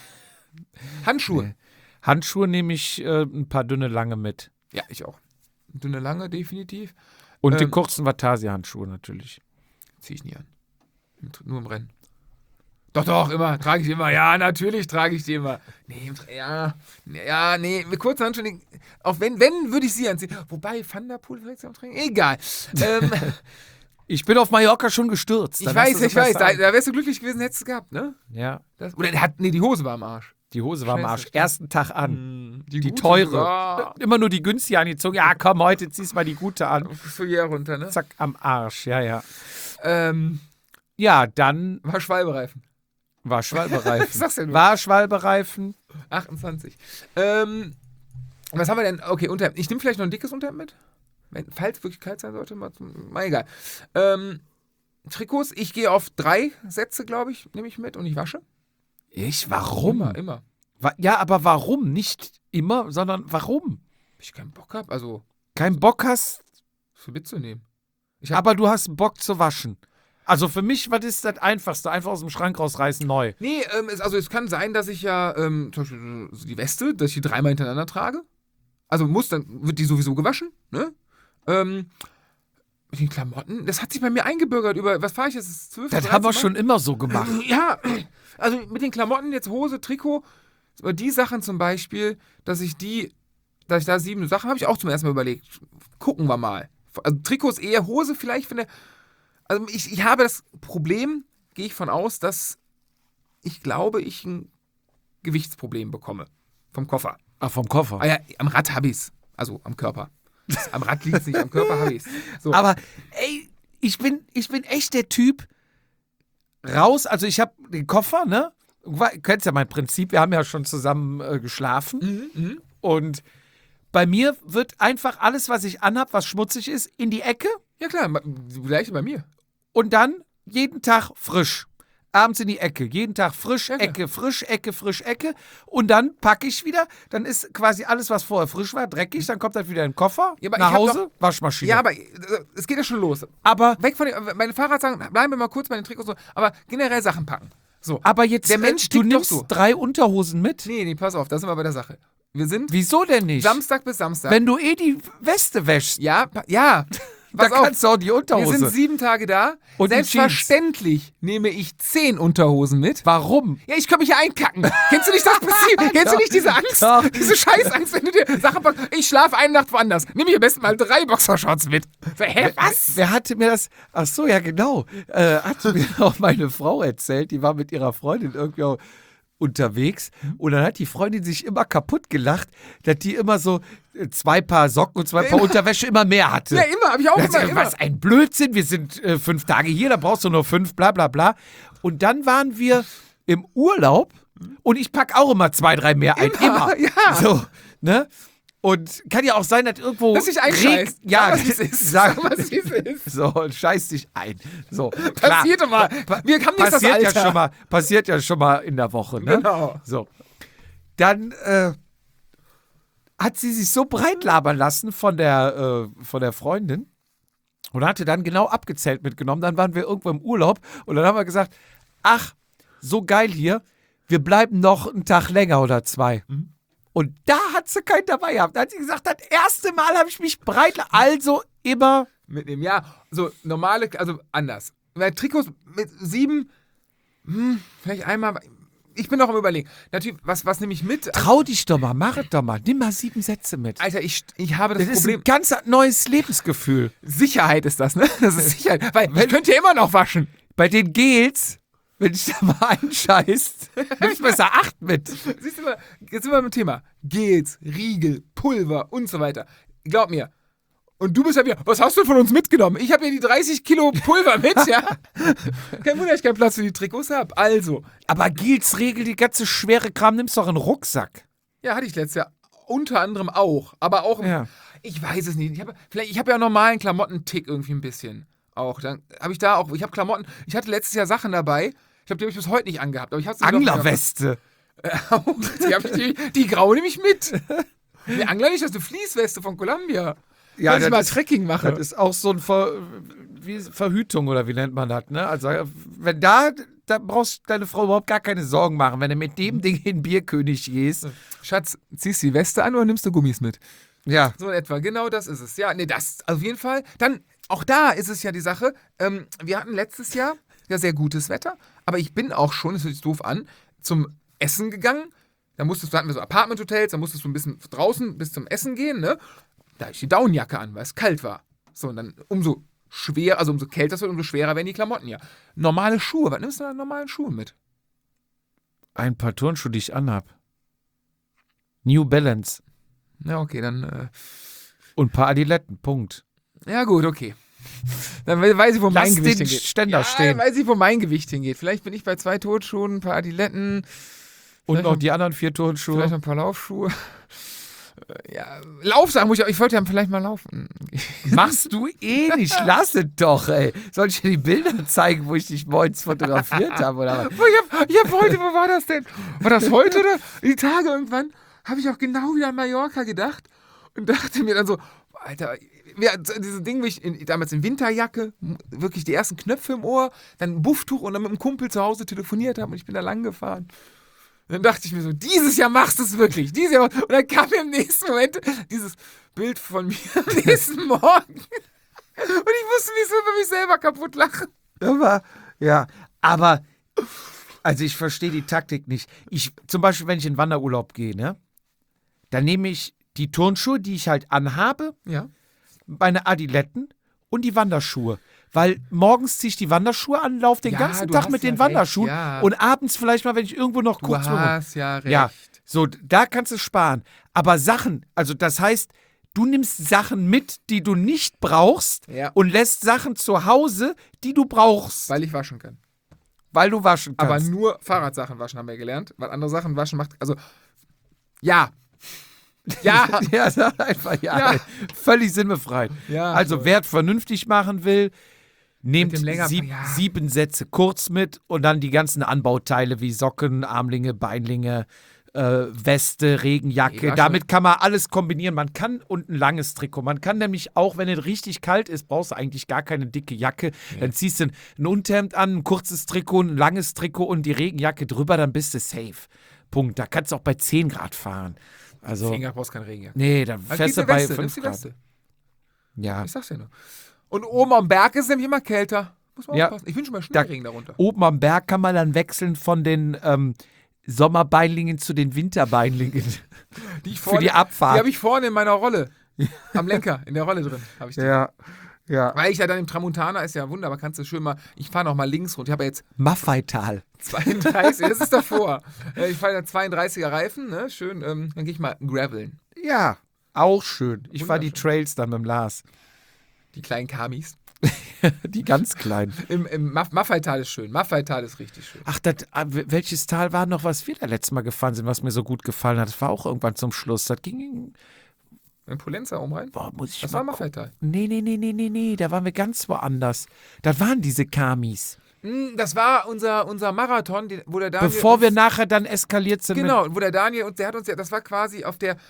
S2: Handschuhe.
S1: Nee. Handschuhe nehme ich äh, ein paar dünne, lange mit.
S2: Ja, ich auch. Dünne, lange, definitiv.
S1: Und die
S2: Ähm,
S1: kurzen Vatasia-Handschuhe natürlich.
S2: Ziehe ich nie an. Im, nur im Rennen. Doch, doch, immer. Trage ich immer. Ja, natürlich trage ich die immer. Nee, im, Tra- ja, ja, nee, mit kurzen Handschuhen. Auch wenn, wenn, würde ich sie anziehen. Wobei, Van der Poel vielleicht am Training. Egal. Ähm,
S1: Ich bin auf Mallorca schon gestürzt.
S2: ich
S1: Dann hast
S2: weiß,
S1: du so
S2: ich weiß.
S1: besser
S2: Da,
S1: an.
S2: da wärst du glücklich gewesen, hättest du gehabt, ne?
S1: Ja,
S2: Das, oder der hat, nee, die Hose war am Arsch.
S1: die Hose war am
S2: Scheiße,
S1: Arsch.
S2: stimmt.
S1: Ersten Tag an. Die,
S2: gute
S1: teure.
S2: sogar.
S1: Immer nur die günstige angezogen. Ja, komm, heute ziehst mal die gute an.
S2: So hier runter, ne?
S1: Zack, am Arsch. Ja, ja.
S2: Ähm,
S1: Ja, dann
S2: war Schwalbereifen.
S1: war Schwalbereifen.
S2: Was sagst du denn?
S1: War Schwalbereifen.
S2: achtundzwanzig. Ähm, was haben wir denn? Okay, Unterhemd. Ich nehme vielleicht noch ein dickes Unterhemd mit. Wenn, falls es wirklich kalt sein sollte, mal, zum- mal egal. Ähm, Trikots, ich gehe auf drei Sätze, glaube ich, nehme ich mit und ich wasche.
S1: Ich? Warum?
S2: Immer, immer.
S1: Wa- Ja, aber warum? Nicht immer, sondern warum?
S2: Wenn ich keinen Bock habe, also
S1: Kein Bock hast,
S2: für mitzunehmen. Ich hab,
S1: aber du hast Bock zu waschen. Also für mich, was ist das Einfachste? Einfach aus dem Schrank rausreißen, neu.
S2: nee, ähm, es, also es kann sein, dass ich ja ähm, zum Beispiel so die Weste, dass ich die dreimal hintereinander trage. Also muss, dann wird die sowieso gewaschen, ne? Ähm, mit den Klamotten, das hat sich bei mir eingebürgert über, was fahre ich jetzt? Das, zwölf,
S1: Das haben wir
S2: Mal?
S1: schon immer so gemacht.
S2: Ja, also mit den Klamotten, jetzt Hose, Trikot, aber die Sachen zum Beispiel, dass ich die, dass ich da sieben Sachen habe ich auch zum ersten Mal überlegt. Gucken wir mal. Also Trikots eher, Hose vielleicht von der. Also ich, ich habe das Problem, gehe ich von aus, dass ich glaube, ich ein Gewichtsproblem bekomme. Vom Koffer.
S1: Ah, vom Koffer.
S2: Ah ja, am Rad habe ich es. Also am Körper. Am Rad liegt es nicht, am Körper habe ich es. So.
S1: Aber ey, ich bin, ich bin echt der Typ raus. Also ich habe den Koffer, ne? Du kennst ja mein Prinzip. Wir haben ja schon zusammen äh, geschlafen.
S2: Mhm, mhm.
S1: Und bei mir wird einfach alles, was ich anhab, was schmutzig ist, in die Ecke
S2: Ja klar, ma- gleiche bei mir.
S1: und dann jeden Tag frisch. Abends in die Ecke. Jeden Tag frisch,
S2: Ja, klar.
S1: Ecke, frisch, Ecke, frisch, Ecke. Und dann packe ich wieder. Dann ist quasi alles, was vorher frisch war, dreckig. Dann kommt das wieder in den Koffer,
S2: Ja, aber
S1: nach
S2: ich hab
S1: Hause, Waschmaschine.
S2: Ja, aber äh, es geht ja schon los.
S1: aber,
S2: Weg von den, meine Fahrer sagen, bleiben wir mal kurz bei den Trikots, so, aber generell Sachen packen. So.
S1: aber jetzt,
S2: Der Mensch
S1: äh, du
S2: tickt doch
S1: nimmst
S2: so.
S1: drei Unterhosen mit?
S2: Nee, nee, pass auf, da sind wir bei der Sache. Wir sind
S1: Wieso denn nicht?
S2: Samstag bis Samstag.
S1: Wenn du eh die Weste wäschst,
S2: ja, pa- ja.
S1: dann
S2: Pass auf,
S1: kannst du auch die
S2: wir
S1: Unterhose.
S2: sind sieben Tage da.
S1: Und die
S2: Selbstverständlich nehme ich zehn Unterhosen mit.
S1: Warum?
S2: Ja, ich kann mich ja einkacken. Kennst du nicht das Prinzip? Kennst du nicht diese Angst?
S1: Doch.
S2: Diese Scheißangst, wenn du dir Sachen packst. Ich schlafe eine Nacht woanders. Nimm ich am besten mal drei Boxershorts mit. So, hä, was?
S1: Wer hatte mir das? Ach so, ja genau. Äh, hatte mir auch meine Frau erzählt, die war mit ihrer Freundin irgendwie auch unterwegs und dann hat die Freundin sich immer kaputt gelacht, dass die immer so äh, zwei Paar Socken und zwei Paar
S2: Immer.
S1: Unterwäsche immer mehr hatte.
S2: Ja, immer, hab ich auch
S1: Da hat sie
S2: immer,
S1: gesagt,
S2: immer.
S1: was ein Blödsinn, wir sind äh, fünf Tage hier, da brauchst du nur fünf, bla bla bla. Und dann waren wir im Urlaub und ich pack auch immer zwei, drei mehr ein.
S2: Immer,
S1: Immer.
S2: ja.
S1: So, ne? Und kann ja auch sein, dass irgendwo.
S2: Dass dich einscheißt.
S1: Reg- Ja,
S2: Sag, was es ist.
S1: sag,
S2: Sag, was es ist.
S1: So, und scheiß dich ein. So, klar.
S2: Passiert immer. Wir haben jetzt das
S1: Passiert
S2: Alter.
S1: ja, schon mal, passiert ja schon mal in der Woche, ne?
S2: Genau.
S1: So. Dann äh, hat sie sich so breit labern lassen von der, äh, von der Freundin und hatte dann genau abgezählt mitgenommen. Dann waren wir irgendwo im Urlaub und dann haben wir gesagt, ach, so geil hier, wir bleiben noch einen Tag länger oder zwei.
S2: Mhm.
S1: Und da hat sie keinen dabei gehabt. Da hat sie gesagt, das erste Mal habe ich mich breit, also immer.
S2: Mitnehmen, ja. So normale, also anders. Bei Trikots mit sieben, hm, vielleicht einmal. Ich bin noch am Überlegen. Natürlich, was, was nehme ich mit?
S1: Trau dich doch mal, mach es doch mal. Nimm mal sieben Sätze mit.
S2: Alter, ich, ich habe das,
S1: Das ist
S2: Problem.
S1: ein ganz neues Lebensgefühl.
S2: Sicherheit ist das, ne? Das ist Sicherheit. Weil ich könnte ja immer noch waschen.
S1: Bei den Gels, wenn ich da mal einscheißt, nimmst du besser acht mit.
S2: Siehst du mal, jetzt sind wir beim Thema. Gels, Riegel, Pulver und so weiter. Glaub mir. Und du bist ja wieder, was hast du von uns mitgenommen? Ich habe ja die dreißig Kilo Pulver mit, ja? Kein Wunder, dass ich keinen Platz für die Trikots habe. Also.
S1: Aber Gels Regel, die ganze schwere Kram, nimmst doch in den Rucksack.
S2: Ja, hatte ich letztes Jahr. Unter anderem auch. Aber auch,
S1: Ja.
S2: ich weiß es nicht. Ich habe vielleicht, ich habe ja normalen Klamotten-Tick irgendwie ein bisschen. Auch. Dann habe ich da auch, ich habe Klamotten, ich hatte letztes Jahr Sachen dabei. Ich habe die hab ich bis heute nicht angehabt. Aber ich hab's
S1: Anglerweste.
S2: die, hab ich, die, die graue nehme ich mit. Die Angler nicht, das ist eine Fließweste von Columbia.
S1: Ja,
S2: Kann ich
S1: das
S2: mal
S1: ist-
S2: Trekking machen.
S1: Das ist auch so ein Ver, wie Verhütung oder wie nennt man das, ne? Also, wenn da, da brauchst du deine Frau überhaupt gar keine Sorgen machen, wenn du mit dem Ding in Bierkönig gehst.
S2: Schatz, ziehst du die Weste an oder nimmst du Gummis mit?
S1: Ja.
S2: So in etwa, genau das ist es. Ja, nee, das auf jeden Fall. Dann, auch da ist es ja die Sache, ähm, wir hatten letztes Jahr ja sehr gutes Wetter, aber ich bin auch schon, das hört sich doof an, zum Essen gegangen. Da musstest du, hatten wir so Apartment-Hotels, da musstest du ein bisschen draußen bis zum Essen gehen, ne? Da hatte ich die Daunenjacke an, weil es kalt war. So, und dann umso schwer, also umso kälter es wird, umso schwerer werden die Klamotten ja. Normale Schuhe, was nimmst du an normalen Schuhen mit?
S1: Ein paar Turnschuhe, die ich anhab. New Balance.
S2: Ja, okay, dann, äh,
S1: Und ein paar Adiletten, Punkt.
S2: ja gut, okay. Dann we- weiß ich, wo mein
S1: Lass
S2: Gewicht
S1: den
S2: hingeht.
S1: Ständer
S2: ja,
S1: stehen.
S2: Dann weiß ich, wo mein Gewicht hingeht. Vielleicht bin ich bei zwei Turnschuhen, ein paar Adiletten,
S1: Und
S2: vielleicht
S1: noch
S2: noch-
S1: die anderen vier Turnschuhe.
S2: vielleicht noch ein paar Laufschuhe. Äh, Ja, Laufsachen muss ich auch, ich wollte ja vielleicht mal laufen.
S1: Machst du eh nicht. Lass es doch, ey. Soll ich dir die Bilder zeigen, wo ich dich morgens fotografiert habe? Oder was?
S2: Boah, ich hab, ich hab heute, wo war das denn? War das heute oder? Die Tage irgendwann habe ich auch genau wieder an Mallorca gedacht und dachte mir dann so, Alter, ja, dieses Ding, wie ich in, damals in Winterjacke, m- wirklich die ersten Knöpfe im Ohr, dann ein Bufftuch und dann mit einem Kumpel zu Hause telefoniert habe und ich bin da lang gefahren. Und dann dachte ich mir so, dieses Jahr machst du es wirklich. Dieses Jahr. Und dann kam mir im nächsten Moment dieses Bild von mir am nächsten Morgen. Und ich musste mich so über mich selber kaputt lachen.
S1: Aber, ja, aber, also ich verstehe die Taktik nicht. Ich, zum Beispiel, wenn ich in Wanderurlaub gehe, ne, dann nehme ich die Turnschuhe, die ich halt anhabe,
S2: Ja.
S1: meine Adiletten und die Wanderschuhe. Weil morgens ziehe ich die Wanderschuhe an, laufe den
S2: Ja,
S1: ganzen
S2: du
S1: Tag
S2: hast
S1: mit
S2: ja
S1: den
S2: recht,
S1: Wanderschuhen
S2: ja.
S1: und abends vielleicht mal, wenn ich irgendwo noch
S2: Du
S1: kurz
S2: hast ja recht.
S1: Ja, so, da kannst du sparen. Aber Sachen, also das heißt, du nimmst Sachen mit, die du nicht brauchst
S2: Ja.
S1: und lässt Sachen zu Hause, die du brauchst, weil,
S2: Weil ich waschen kann.
S1: du waschen
S2: Aber
S1: kannst.
S2: nur Fahrradsachen waschen haben wir gelernt. Weil andere Sachen waschen macht. Also, ja. Ja.
S1: Ja, sag einfach ja.
S2: Ja.
S1: ey. Völlig sinnbefreit.
S2: Ja,
S1: also,
S2: so.
S1: wer es vernünftig machen will, nehmt
S2: dem länger-
S1: sieb,
S2: ja.
S1: sieben Sätze kurz mit und dann die ganzen Anbauteile wie Socken, Armlinge, Beinlinge, äh, Weste, Regenjacke.
S2: Ja,
S1: Damit kann man alles kombinieren. Man kann und ein langes Trikot. Man kann nämlich auch, wenn es richtig kalt ist, brauchst du eigentlich gar keine dicke Jacke. Dann ziehst du ein, ein Unterhemd an, ein kurzes Trikot, ein langes Trikot und die Regenjacke drüber, dann bist du safe. Punkt. Da kannst du auch bei zehn Grad fahren. Also,
S2: Finger brauchst kein Regenjacke.
S1: nee, dann
S2: Also
S1: fährst
S2: nimmst
S1: du
S2: die
S1: bei
S2: Weste,
S1: fünf
S2: nimmst die
S1: Grad.
S2: Weste.
S1: Ja.
S2: Ich sag's dir nur. Und oben am Berg ist es nämlich immer kälter. Muss man
S1: Ja.
S2: aufpassen. Ich wünsche mal
S1: Da-
S2: Schneeregen darunter.
S1: Oben am Berg kann man dann wechseln von den ähm, Sommerbeinlingen zu den Winterbeinlingen.
S2: Die ich
S1: für die Abfahrt.
S2: Die habe ich vorne in meiner Rolle. Am Lenker, in der Rolle drin. Habe ich die.
S1: Ja, ja.
S2: Weil ich ja dann im Tramontana, ist ja wunderbar, kannst du schön mal, ich fahre noch mal links runter. Ich habe ja jetzt
S1: Maffeital.
S2: zweiunddreißig, das ist davor. Äh, Ich fahre ja zweiunddreißiger Reifen, ne? Schön, ähm, dann gehe ich mal graveln.
S1: Ja, auch schön. Ich fahre die
S2: Wunderschön.
S1: Trails dann mit dem Lars.
S2: Die kleinen Kamis.
S1: Die ganz kleinen.
S2: Im, im Maff- Maffeital ist schön. Maffeital ist richtig schön.
S1: Ach, das, ah, welches Tal war noch, was wir da letztes Mal gefahren sind, was mir so gut gefallen hat? Das war auch irgendwann zum Schluss. Das ging,
S2: In Polenza oben rein.
S1: boah, muss ich
S2: Das
S1: mal
S2: war
S1: gucken.
S2: Maffeital.
S1: Nee, nee, nee, nee, nee, nee, da waren wir ganz woanders. Das waren diese Kamis.
S2: Hm, Das war unser, unser Marathon, den- wo der Daniel.
S1: Bevor wir
S2: uns-
S1: nachher dann eskaliert sind.
S2: Genau, wo der Daniel und der hat uns ja, das war quasi auf der,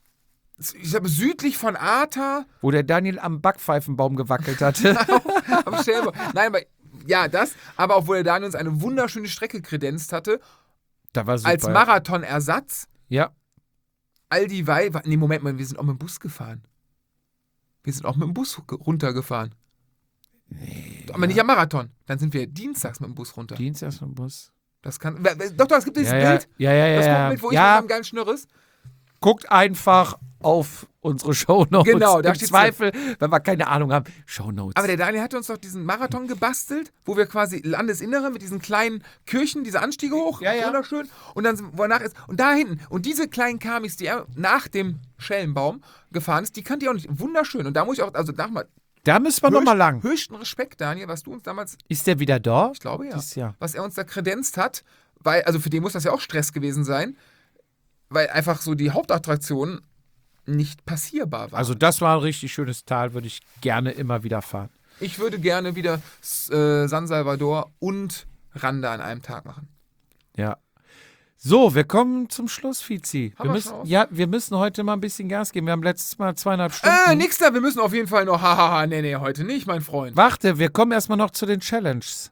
S2: ich glaube, südlich von Arta.
S1: Mit, wo der Daniel am Backpfeifenbaum gewackelt hatte.
S2: am Stellenbosch. Nein, aber ja, das, aber auch wo der Daniel uns eine wunderschöne Strecke kredenzt hatte.
S1: Da war super.
S2: als Marathonersatz.
S1: Ja.
S2: All die Wei... Nee, Moment mal, wir sind auch mit dem Bus gefahren. Wir sind auch mit dem Bus runtergefahren.
S1: Nee.
S2: Aber nicht am Marathon. Dann sind wir dienstags mit dem Bus runter.
S1: Dienstags im Bus.
S2: Das kann... Doch, doch, es gibt dieses
S1: Ja, ja,
S2: Bild.
S1: ja, ja, ja.
S2: Das
S1: ja.
S2: Bild, wo ich
S1: ja.
S2: mit meinem geilen Schnürres.
S1: Guckt einfach auf unsere Shownotes.
S2: Genau, da
S1: Im
S2: steht's
S1: Zweifel, wenn wir keine Ahnung haben, Shownotes.
S2: Aber der Daniel hatte uns doch diesen Marathon gebastelt, wo wir quasi Landesinnere mit diesen kleinen Kirchen, diese Anstiege hoch,
S1: Ja, ja.
S2: wunderschön. Und dann, sind- wo er nach ist, und da hinten, und diese kleinen Kamis, die er nach dem Schellenbaum gefahren ist, die kannte ich auch nicht. Wunderschön. Und da muss ich auch, also nach mal,
S1: da müssen wir nochmal lang.
S2: höchsten Respekt, Daniel, was du uns damals,
S1: Ist der wieder da?
S2: ich glaube ja,
S1: Dieses Jahr.
S2: was er uns da kredenzt hat, weil, also für den muss das ja auch Stress gewesen sein, weil einfach so die Hauptattraktion nicht passierbar war.
S1: Also das war ein richtig schönes Tal, würde ich gerne immer wieder fahren.
S2: Ich würde gerne wieder äh, San Salvador und Randa an einem Tag machen.
S1: Ja. So, wir kommen zum Schluss, Fizi.
S2: Haben
S1: Wir
S2: wir
S1: müssen,
S2: schon aus?
S1: ja, wir müssen heute mal ein bisschen Gas geben. Wir haben letztes Mal zweieinhalb Stunden.
S2: Äh, nix da, wir müssen auf jeden Fall noch, hahaha, nee, nee, heute nicht, mein Freund.
S1: Warte, wir kommen erstmal noch zu den Challenges.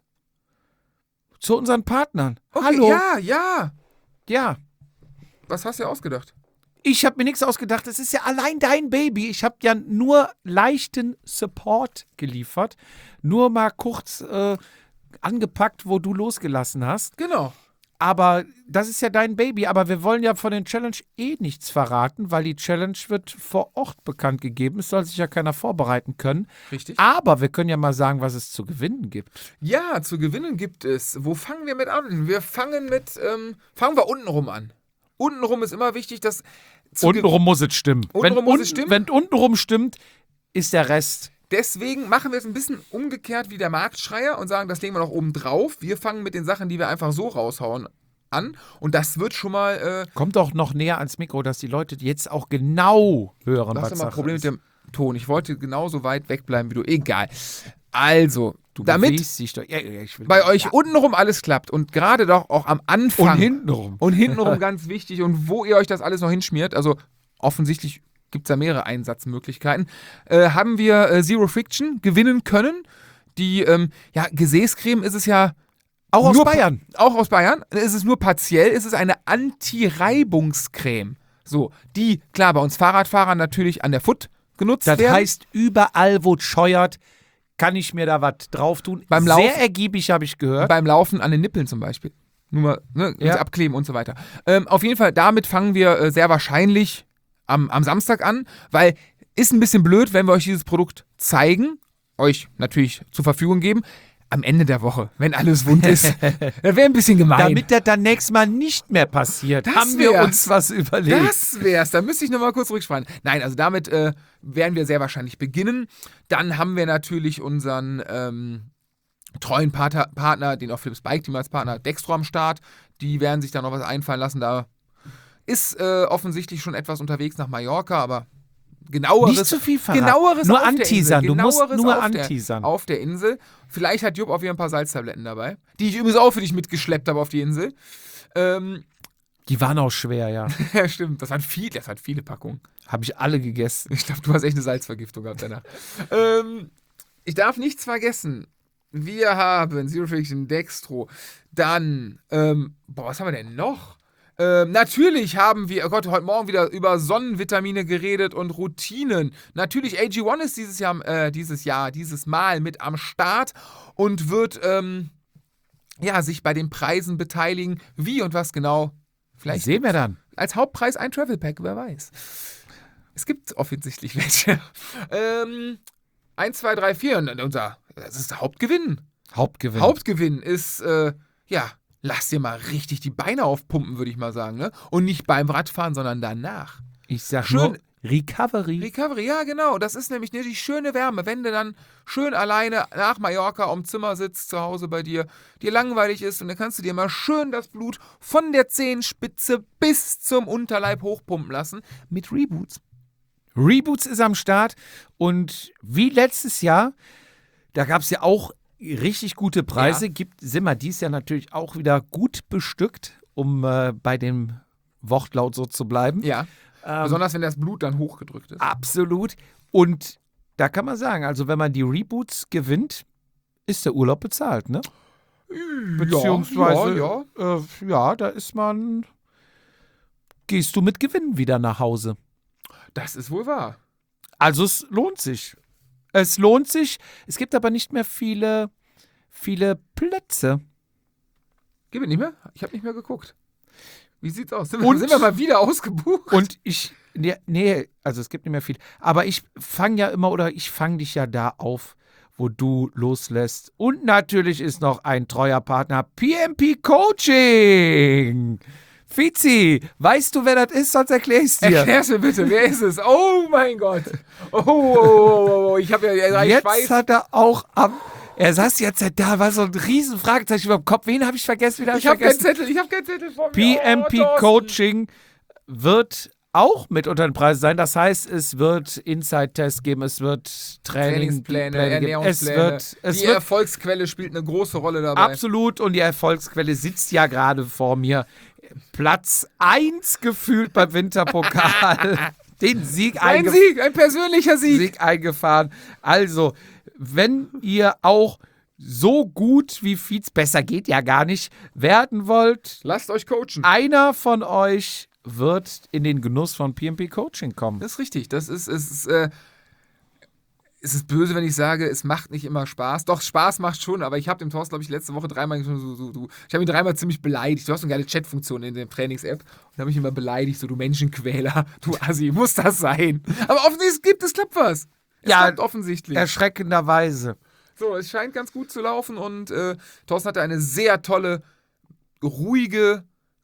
S1: Zu unseren Partnern.
S2: Okay,
S1: Hallo.
S2: ja, ja.
S1: Ja.
S2: Was hast du dir ausgedacht?
S1: Ich habe mir nichts ausgedacht. Es ist ja allein dein Baby. Ich habe ja nur leichten Support geliefert. Nur mal kurz äh, angepackt, wo du losgelassen hast.
S2: Genau.
S1: Aber das ist ja dein Baby. Aber wir wollen ja von den Challenge eh nichts verraten, weil die Challenge wird vor Ort bekannt gegeben. Es soll sich ja keiner vorbereiten können.
S2: Richtig.
S1: Aber wir können ja mal sagen, was es zu gewinnen gibt.
S2: Ja, zu gewinnen gibt es. Wo fangen wir mit an? Wir fangen mit, ähm, fangen wir untenrum an. Untenrum ist immer wichtig, dass... zu ge-
S1: Untenrum muss es stimmen.
S2: Untenrum
S1: wenn,
S2: muss es
S1: unten-
S2: stimmen?
S1: Wenn untenrum stimmt, ist der Rest.
S2: Deswegen machen wir es ein bisschen umgekehrt wie der Marktschreier und sagen, das legen wir noch oben drauf. Wir fangen mit den Sachen, die wir einfach so raushauen, an. Und das wird schon mal... Äh,
S1: Kommt doch noch näher ans Mikro, dass die Leute jetzt auch genau hören,
S2: Du
S1: was
S2: hast immer ein
S1: Sache
S2: Problem
S1: ist.
S2: mit dem Ton. Ich wollte genauso weit wegbleiben wie du. Egal. Also,
S1: Du
S2: damit
S1: bewegst dich doch. Ja, ja, ich will
S2: bei euch
S1: ja.
S2: untenrum alles klappt und gerade doch auch am Anfang
S1: Und hintenrum.
S2: und hintenrum ganz wichtig und wo ihr euch das alles noch hinschmiert, also offensichtlich gibt es da mehrere Einsatzmöglichkeiten, äh, haben wir äh, Zero Friction gewinnen können. Die, ähm, ja, Gesäßcreme ist es ja
S1: Auch aus
S2: nur
S1: Bayern.
S2: Pa- auch aus Bayern. Es ist nur partiell. Es ist eine Anti-Reibungscreme. So, die, klar, bei uns Fahrradfahrern natürlich an der Foot genutzt
S1: Das
S2: werden.
S1: heißt, überall, wo es scheuert, kann ich mir da was drauf tun.
S2: Beim
S1: Sehr
S2: Laufen-
S1: ergiebig, habe ich gehört.
S2: beim Laufen an den Nippeln zum Beispiel. Nur mal ne,
S1: Ja.
S2: abkleben und so weiter. Ähm, auf jeden Fall, damit fangen wir äh, sehr wahrscheinlich am, am Samstag an, weil ist ein bisschen blöd, wenn wir euch dieses Produkt zeigen, euch natürlich zur Verfügung geben, am Ende der Woche, wenn alles wund ist. Das wäre ein bisschen gemein.
S1: Damit das dann nächstes Mal nicht mehr passiert,
S2: Das
S1: haben wir
S2: wär's.
S1: uns was überlegt.
S2: Das wär's. Da müsste ich nochmal kurz rückspannen. Nein, also damit äh, werden wir sehr wahrscheinlich beginnen. Dann haben wir natürlich unseren ähm, treuen Partner, Partner, den auch Philips Bike Team als Partner, Dextro am Start. Die werden sich da noch was einfallen lassen. Da ist äh, offensichtlich schon etwas unterwegs nach Mallorca, aber genaueres.
S1: Nicht zu viel verraten.
S2: Genaueres
S1: Nur
S2: auf der
S1: anteasern.
S2: Insel.
S1: Du musst
S2: Genaueres
S1: nur
S2: auf der-
S1: anteasern.
S2: Auf der Insel. Vielleicht hat Jupp auch wieder ein paar Salztabletten dabei, die ich übrigens auch für dich mitgeschleppt habe auf die Insel. Ähm,
S1: Die waren auch schwer, ja.
S2: ja, stimmt. Das waren viel, das hat viele Packungen.
S1: Habe ich alle gegessen.
S2: Ich glaube, du hast echt eine Salzvergiftung gehabt danach. ähm, ich darf nichts vergessen. Wir haben Zero Friction, Dextro. Dann, ähm, boah, was haben wir denn noch? Ähm, natürlich haben wir, oh Gott, heute Morgen wieder über Sonnenvitamine geredet und Routinen. Natürlich, A G eins ist dieses Jahr, äh, dieses Jahr, dieses Mal mit am Start und wird, ähm, ja, sich bei den Preisen beteiligen. Wie und was genau? Vielleicht
S1: Sehen wir dann.
S2: als Hauptpreis ein Travel Pack, wer weiß. Es gibt offensichtlich welche. ähm, eins, zwei, drei, vier. Und unser, das ist der Hauptgewinn.
S1: Hauptgewinn.
S2: Hauptgewinn ist, äh, ja, lass dir mal richtig die Beine aufpumpen, würde ich mal sagen. Ne? Und nicht beim Radfahren, sondern danach.
S1: Ich sag
S2: Schön-
S1: nur Recovery.
S2: Recovery, ja genau. Das ist nämlich ne, die schöne Wärme. Wenn du dann schön alleine nach Mallorca am Zimmer sitzt, zu Hause bei dir, dir langweilig ist und dann kannst du dir mal schön das Blut von der Zehenspitze bis zum Unterleib hochpumpen lassen mit Reboots.
S1: Reboots ist am Start und wie letztes Jahr, da gab es ja auch richtig gute Preise.
S2: Ja.
S1: Gibt, sind wir dieses Jahr natürlich auch wieder gut bestückt, um äh, bei dem Wortlaut so zu bleiben.
S2: Ja,
S1: Ähm,
S2: besonders wenn das Blut dann hochgedrückt ist.
S1: Absolut. Und da kann man sagen, also wenn man die Reboots gewinnt, ist der Urlaub bezahlt, ne? Beziehungsweise,
S2: ja,
S1: ja. Äh, ja, da ist man, gehst du mit Gewinn wieder nach Hause.
S2: Das ist wohl wahr.
S1: Also es lohnt sich. Es lohnt sich. Es gibt aber nicht mehr viele, viele Plätze.
S2: Gibt es nicht mehr? Ich habe nicht mehr geguckt. Wie sieht's aus? Sind,
S1: Und-
S2: wir, sind wir mal wieder ausgebucht?
S1: Und ich, nee, nee, also es gibt nicht mehr viel. Aber ich fange ja immer, oder ich fange dich ja da auf, wo du loslässt. Und natürlich ist noch ein treuer Partner, P M P Coaching. Fizi, weißt du, wer das ist? Sonst erkläre ich es dir.
S2: Erklär's mir bitte, wer ist es? Oh mein Gott. Oh, oh, oh, oh, oh. Ich habe ja ich
S1: Jetzt
S2: weiß.
S1: hat er auch am. Er saß jetzt da, war so ein riesen Fragezeichen über dem Kopf. Wen habe ich vergessen? Wen hab
S2: Ich habe keinen
S1: vergessen?
S2: Zettel, ich habe keinen Zettel vor mir.
S1: P M P
S2: Oh, Thorsten.
S1: Coaching wird auch mit unter den Preisen sein. Das heißt, es wird Inside-Tests geben, es wird Training,
S2: Trainingspläne,
S1: Pläne geben. Es
S2: Ernährungspläne.
S1: wird, es
S2: Die
S1: wird
S2: Erfolgsquelle spielt eine große Rolle dabei.
S1: absolut, und die Erfolgsquelle sitzt ja gerade vor mir. Platz eins gefühlt beim Winterpokal. Den Sieg,
S2: Ein
S1: eingef-
S2: Sieg, ein persönlicher Sieg.
S1: Sieg eingefahren. Also, wenn ihr auch so gut wie Fietz, besser geht ja gar nicht, werden wollt,
S2: Lasst euch coachen.
S1: einer von euch wird in den Genuss von P M P Coaching kommen.
S2: Das ist richtig. Das ist, es ist, äh, es ist böse, wenn ich sage, es macht nicht immer Spaß. Doch, Spaß macht schon, aber ich habe dem Thorsten, glaube ich, letzte Woche dreimal so, so, so, so, ich habe ihn dreimal ziemlich beleidigt. Du hast eine geile Chatfunktion in der Trainings-App und habe ich immer beleidigt, so du Menschenquäler, du Assi, muss das sein? Aber offensichtlich gibt es klappt was. Es
S1: Ja,
S2: klappt offensichtlich.
S1: Erschreckenderweise.
S2: So, es scheint ganz gut zu laufen und äh, Thorsten hatte eine sehr tolle, ruhige,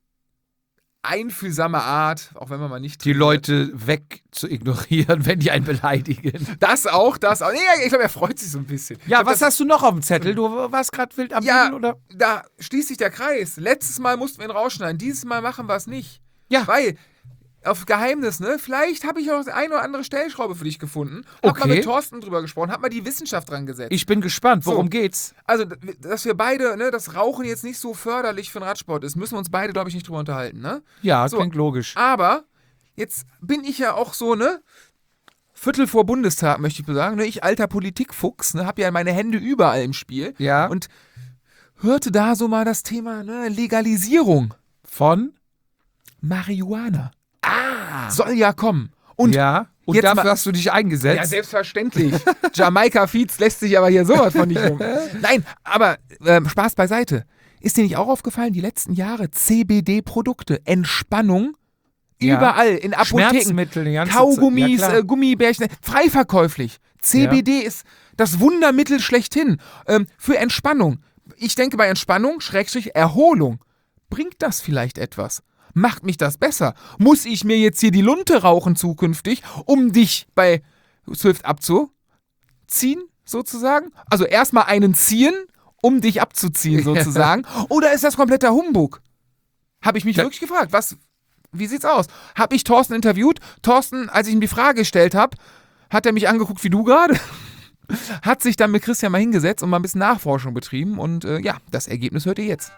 S2: einfühlsame Art, auch wenn man mal nicht
S1: Die Leute weg zu ignorieren, wenn die einen beleidigen.
S2: Das auch, das auch. Nee, ich glaube, er freut sich so ein bisschen. Ich
S1: Ja,
S2: glaub,
S1: was
S2: das,
S1: hast du noch auf dem Zettel? Du warst gerade wild am
S2: Ja,
S1: Bügeln, oder?
S2: da schließt sich der Kreis. Letztes Mal mussten wir ihn rausschneiden, dieses Mal machen wir es nicht.
S1: Ja.
S2: Weil, auf Geheimnis, ne? Vielleicht habe ich auch eine oder andere Stellschraube für dich gefunden. Hab
S1: Okay.
S2: mal mit Thorsten drüber gesprochen, hab mal die Wissenschaft dran gesetzt.
S1: Ich bin gespannt, worum
S2: So.
S1: geht's?
S2: Also, dass wir beide, ne, das Rauchen jetzt nicht so förderlich für den Radsport ist, müssen wir uns beide, glaube ich, nicht drüber unterhalten, ne?
S1: Ja,
S2: So.
S1: klingt logisch.
S2: Aber jetzt bin ich ja auch so, ne? Viertel vor Bundestag, möchte ich sagen. Ne? Ich, alter Politikfuchs, ne, habe ja meine Hände überall im Spiel.
S1: Ja.
S2: Und hörte da so mal das Thema, ne, Legalisierung.
S1: Von?
S2: Marihuana. Ah. Soll ja kommen. Und
S1: ja. Und
S2: jetzt
S1: dafür
S2: mal-
S1: hast du dich eingesetzt.
S2: ja, selbstverständlich. Jamaika Feeds lässt sich aber hier sowas von nicht rum. Nein, aber ähm, Spaß beiseite. Ist dir nicht auch aufgefallen, die letzten Jahre C B D-Produkte, Entspannung,
S1: Ja.
S2: überall in Apotheken,
S1: Schmerzmittel, die ganze
S2: Kaugummis,
S1: Zeit. Ja, klar.
S2: äh, Gummibärchen, frei verkäuflich. C B D ist das Wundermittel schlechthin ähm, für Entspannung. Ich denke bei Entspannung, Schrägstrich Erholung, bringt das vielleicht etwas? Macht mich das besser? Muss ich mir jetzt hier die Lunte rauchen zukünftig, um dich bei Swift abzuziehen, sozusagen? Also erstmal einen ziehen, um dich abzuziehen, sozusagen. Oder ist das kompletter Humbug? Habe ich mich
S1: Da-
S2: wirklich gefragt. Was, wie sieht's aus? Habe ich Thorsten interviewt? Thorsten, als ich ihm die Frage gestellt habe, hat er mich angeguckt wie du gerade. Hat sich dann mit Christian mal hingesetzt und mal ein bisschen Nachforschung betrieben. Und äh, ja, das Ergebnis hört ihr jetzt.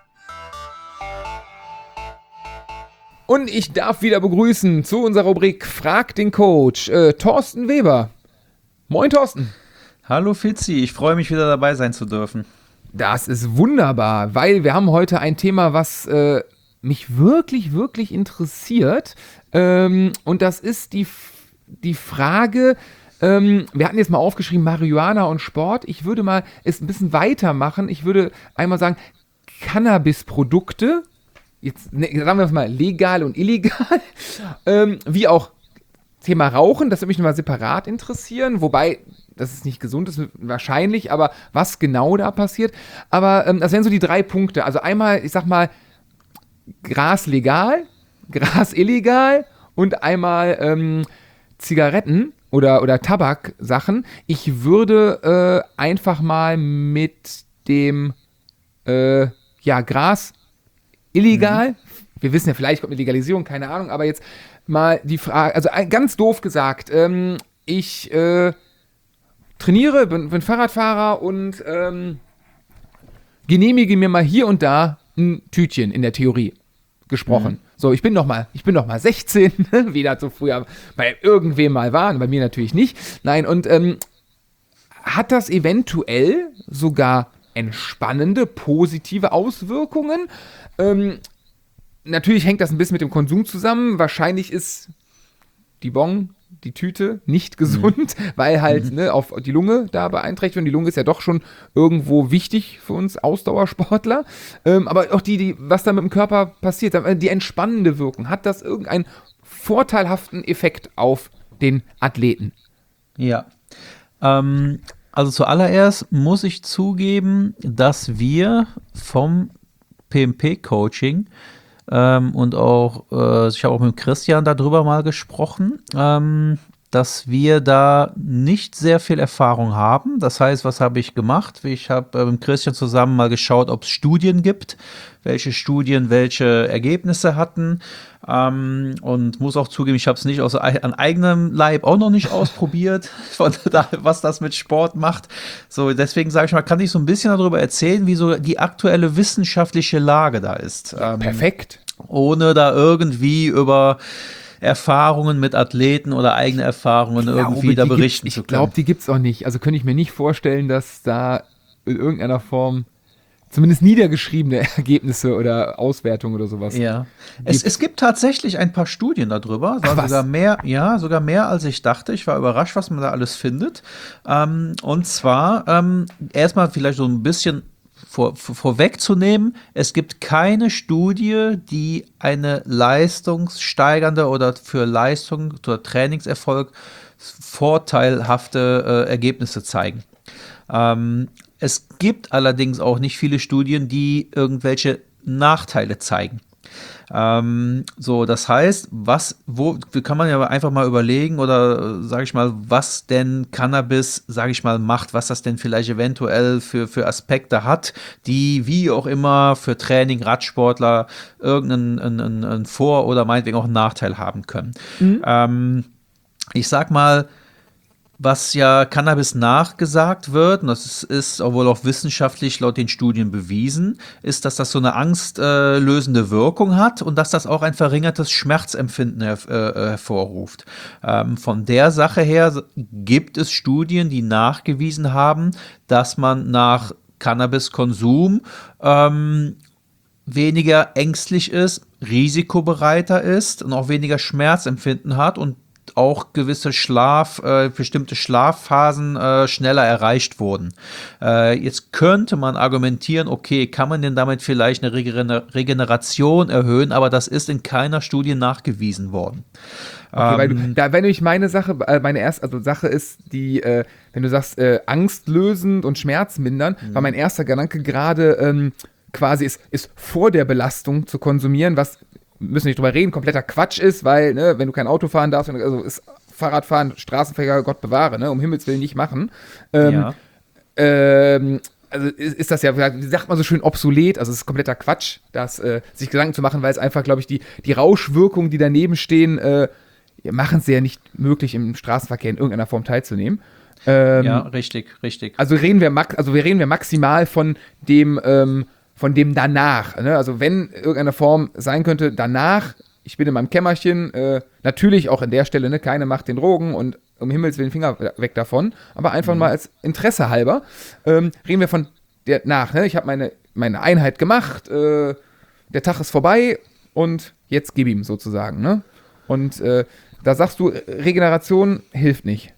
S2: Und ich darf wieder begrüßen zu unserer Rubrik Frag den Coach, äh, Thorsten Weber. Moin Thorsten.
S4: Hallo Fitzi, ich freue mich wieder dabei sein zu dürfen.
S2: Das ist wunderbar, weil wir haben heute ein Thema, was äh, mich wirklich, wirklich interessiert. Ähm, und das ist die, F- die Frage, ähm, wir hatten jetzt mal aufgeschrieben, Marihuana und Sport. Ich würde mal es ein bisschen weitermachen. Ich würde einmal sagen, Cannabisprodukte, jetzt ne, sagen wir es mal, legal und illegal, ähm, wie auch Thema Rauchen, das würde mich nochmal separat interessieren, wobei das ist nicht gesund ist, wahrscheinlich, aber was genau da passiert. Aber ähm, das wären so die drei Punkte. Also einmal, ich sag mal, Gras legal, Gras illegal und einmal ähm, Zigaretten oder, oder Tabaksachen. Ich würde äh, einfach mal mit dem äh, ja, Gras illegal, mhm. wir wissen ja, vielleicht kommt eine Legalisierung, keine Ahnung, aber jetzt mal die Frage, also ein- ganz doof gesagt, ähm, ich äh, trainiere, bin, bin Fahrradfahrer und ähm, genehmige mir mal hier und da ein Tütchen in der Theorie gesprochen. Mhm. So, ich bin noch mal, ich bin noch mal sechzehn, wie das so früher bei irgendwem mal war, bei mir natürlich nicht. Nein, und ähm, hat das eventuell sogar entspannende, positive Auswirkungen. Ähm, natürlich hängt das ein bisschen mit dem Konsum zusammen. Wahrscheinlich ist die Bon, die Tüte, nicht gesund, mhm. weil halt mhm. ne, auf die Lunge da beeinträchtigt wird. Und die Lunge ist ja doch schon irgendwo wichtig für uns Ausdauersportler. Ähm, aber auch die, die, was da mit dem Körper passiert, die entspannende Wirkung, hat das irgendeinen vorteilhaften Effekt auf den Athleten?
S4: Ja, ähm, also zuallererst muss ich zugeben, dass wir vom P M P-Coaching ähm, und auch, äh, ich habe auch mit Christian darüber mal gesprochen, ähm, dass wir da nicht sehr viel Erfahrung haben. Das heißt, was habe ich gemacht? Ich habe äh, mit Christian zusammen mal geschaut, ob es Studien gibt, welche Studien welche Ergebnisse hatten. Ähm, und muss auch zugeben, ich habe es nicht aus, an eigenem Leib auch noch nicht ausprobiert, von da, was das mit Sport macht. So, deswegen sage ich mal, kann ich so ein bisschen darüber erzählen, wie so die aktuelle wissenschaftliche Lage da ist.
S2: Ähm, Perfekt.
S4: Ohne da irgendwie über Erfahrungen mit Athleten oder eigene Erfahrungen
S2: ich
S4: irgendwie
S2: glaube,
S4: da berichten zu können.
S2: Ich glaube, die gibt es auch nicht. Also könnte ich mir nicht vorstellen, dass da in irgendeiner Form zumindest niedergeschriebene Ergebnisse oder Auswertungen oder sowas.
S4: Ja, es, es gibt tatsächlich ein paar Studien darüber,
S2: Ach,
S4: sogar mehr, ja, sogar mehr als ich dachte. Ich war überrascht, was man da alles findet. Ähm, und zwar ähm, erstmal vielleicht so ein bisschen vor, vor, vorwegzunehmen, es gibt keine Studie, die eine leistungssteigernde oder für Leistung oder Trainingserfolg vorteilhafte äh, Ergebnisse zeigen. Ähm, Es gibt allerdings auch nicht viele Studien, die irgendwelche Nachteile zeigen. Ähm, so, das heißt, was, wo, kann man ja einfach mal überlegen oder sage ich mal, was denn Cannabis, sage ich mal, macht, was das denn vielleicht eventuell für, für Aspekte hat, die wie auch immer für Training, Radsportler irgendeinen einen, einen, einen Vor- oder meinetwegen auch einen Nachteil haben können. Mhm. Ähm, ich sag mal, was ja Cannabis nachgesagt wird, und das ist, ist obwohl auch wissenschaftlich laut den Studien bewiesen, ist, dass das so eine angstlösende äh, Wirkung hat und dass das auch ein verringertes Schmerzempfinden her äh, hervorruft. Ähm, von der Sache her gibt es Studien, die nachgewiesen haben, dass man nach Cannabiskonsum ähm, weniger ängstlich ist, risikobereiter ist und auch weniger Schmerzempfinden hat und auch gewisse Schlaf, äh, bestimmte Schlafphasen äh, schneller erreicht wurden. Äh, jetzt könnte man argumentieren, okay, kann man denn damit vielleicht eine Regener- Regeneration erhöhen, aber das ist in keiner Studie nachgewiesen worden.
S2: Okay,
S4: ähm,
S2: weil du, da, wenn nämlich meine Sache, äh, meine erste, also Sache ist, die, äh, wenn du sagst, äh, angstlösend und schmerzmindern, mhm. war mein erster Gedanke gerade ähm, quasi ist, ist vor der Belastung zu konsumieren, was müssen nicht drüber reden, kompletter Quatsch ist, weil, ne, wenn du kein Auto fahren darfst, also ist Fahrradfahren, Straßenverkehr, Gott bewahre, ne, um Himmels Willen nicht machen. Ähm,
S4: ja.
S2: ähm, also ist, ist das ja, wie sagt man so schön, obsolet, also es ist kompletter Quatsch, das, äh, sich Gedanken zu machen, weil es einfach, glaube ich, die, die Rauschwirkungen, die daneben stehen, äh, machen es ja nicht möglich, im Straßenverkehr in irgendeiner Form teilzunehmen. Ähm,
S4: ja, richtig, richtig.
S2: Also reden wir, max- also wir reden wir maximal von dem, ähm, von dem danach, ne? Also wenn irgendeine Form sein könnte, danach, ich bin in meinem Kämmerchen, äh, natürlich auch an der Stelle, ne, keine Macht den Drogen und um Himmels Willen Finger weg davon, aber einfach mhm. mal als Interesse halber, ähm, reden wir von der nach, ne? Ich habe meine, meine Einheit gemacht, äh, der Tag ist vorbei und jetzt gib ihm sozusagen, ne? Und äh, da sagst du, Regeneration hilft nicht.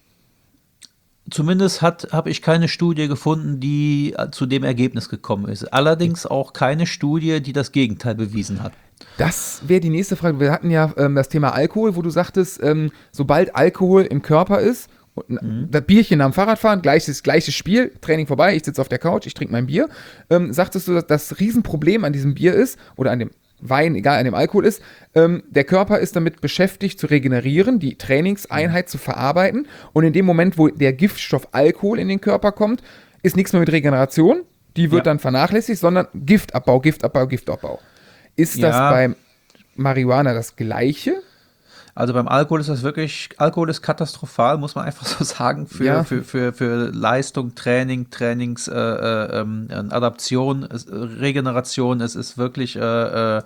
S4: Zumindest habe ich keine Studie gefunden, die zu dem Ergebnis gekommen ist. Allerdings auch keine Studie, die das Gegenteil bewiesen hat.
S2: Das wäre die nächste Frage. Wir hatten ja ähm, das Thema Alkohol, wo du sagtest, ähm, sobald Alkohol im Körper ist, und mhm. das Bierchen am Fahrradfahren, gleiches, gleiches Spiel, Training vorbei, ich sitze auf der Couch, ich trinke mein Bier, ähm, sagtest du, dass das Riesenproblem an diesem Bier ist, oder an dem Wein, egal, an dem Alkohol ist, ähm, der Körper ist damit beschäftigt zu regenerieren, die Trainingseinheit zu verarbeiten, und in dem Moment, wo der Giftstoff Alkohol in den Körper kommt, ist nichts mehr mit Regeneration, die wird ja. dann vernachlässigt, sondern Giftabbau, Giftabbau, Giftabbau. Ist ja. das beim Marihuana das Gleiche?
S4: Also beim Alkohol ist das wirklich, Alkohol ist katastrophal, muss man einfach so sagen, für,
S2: ja.
S4: für, für, für Leistung, Training, Trainings, äh, äh, ähm, Adaption, es, Regeneration, es ist wirklich, äh, äh,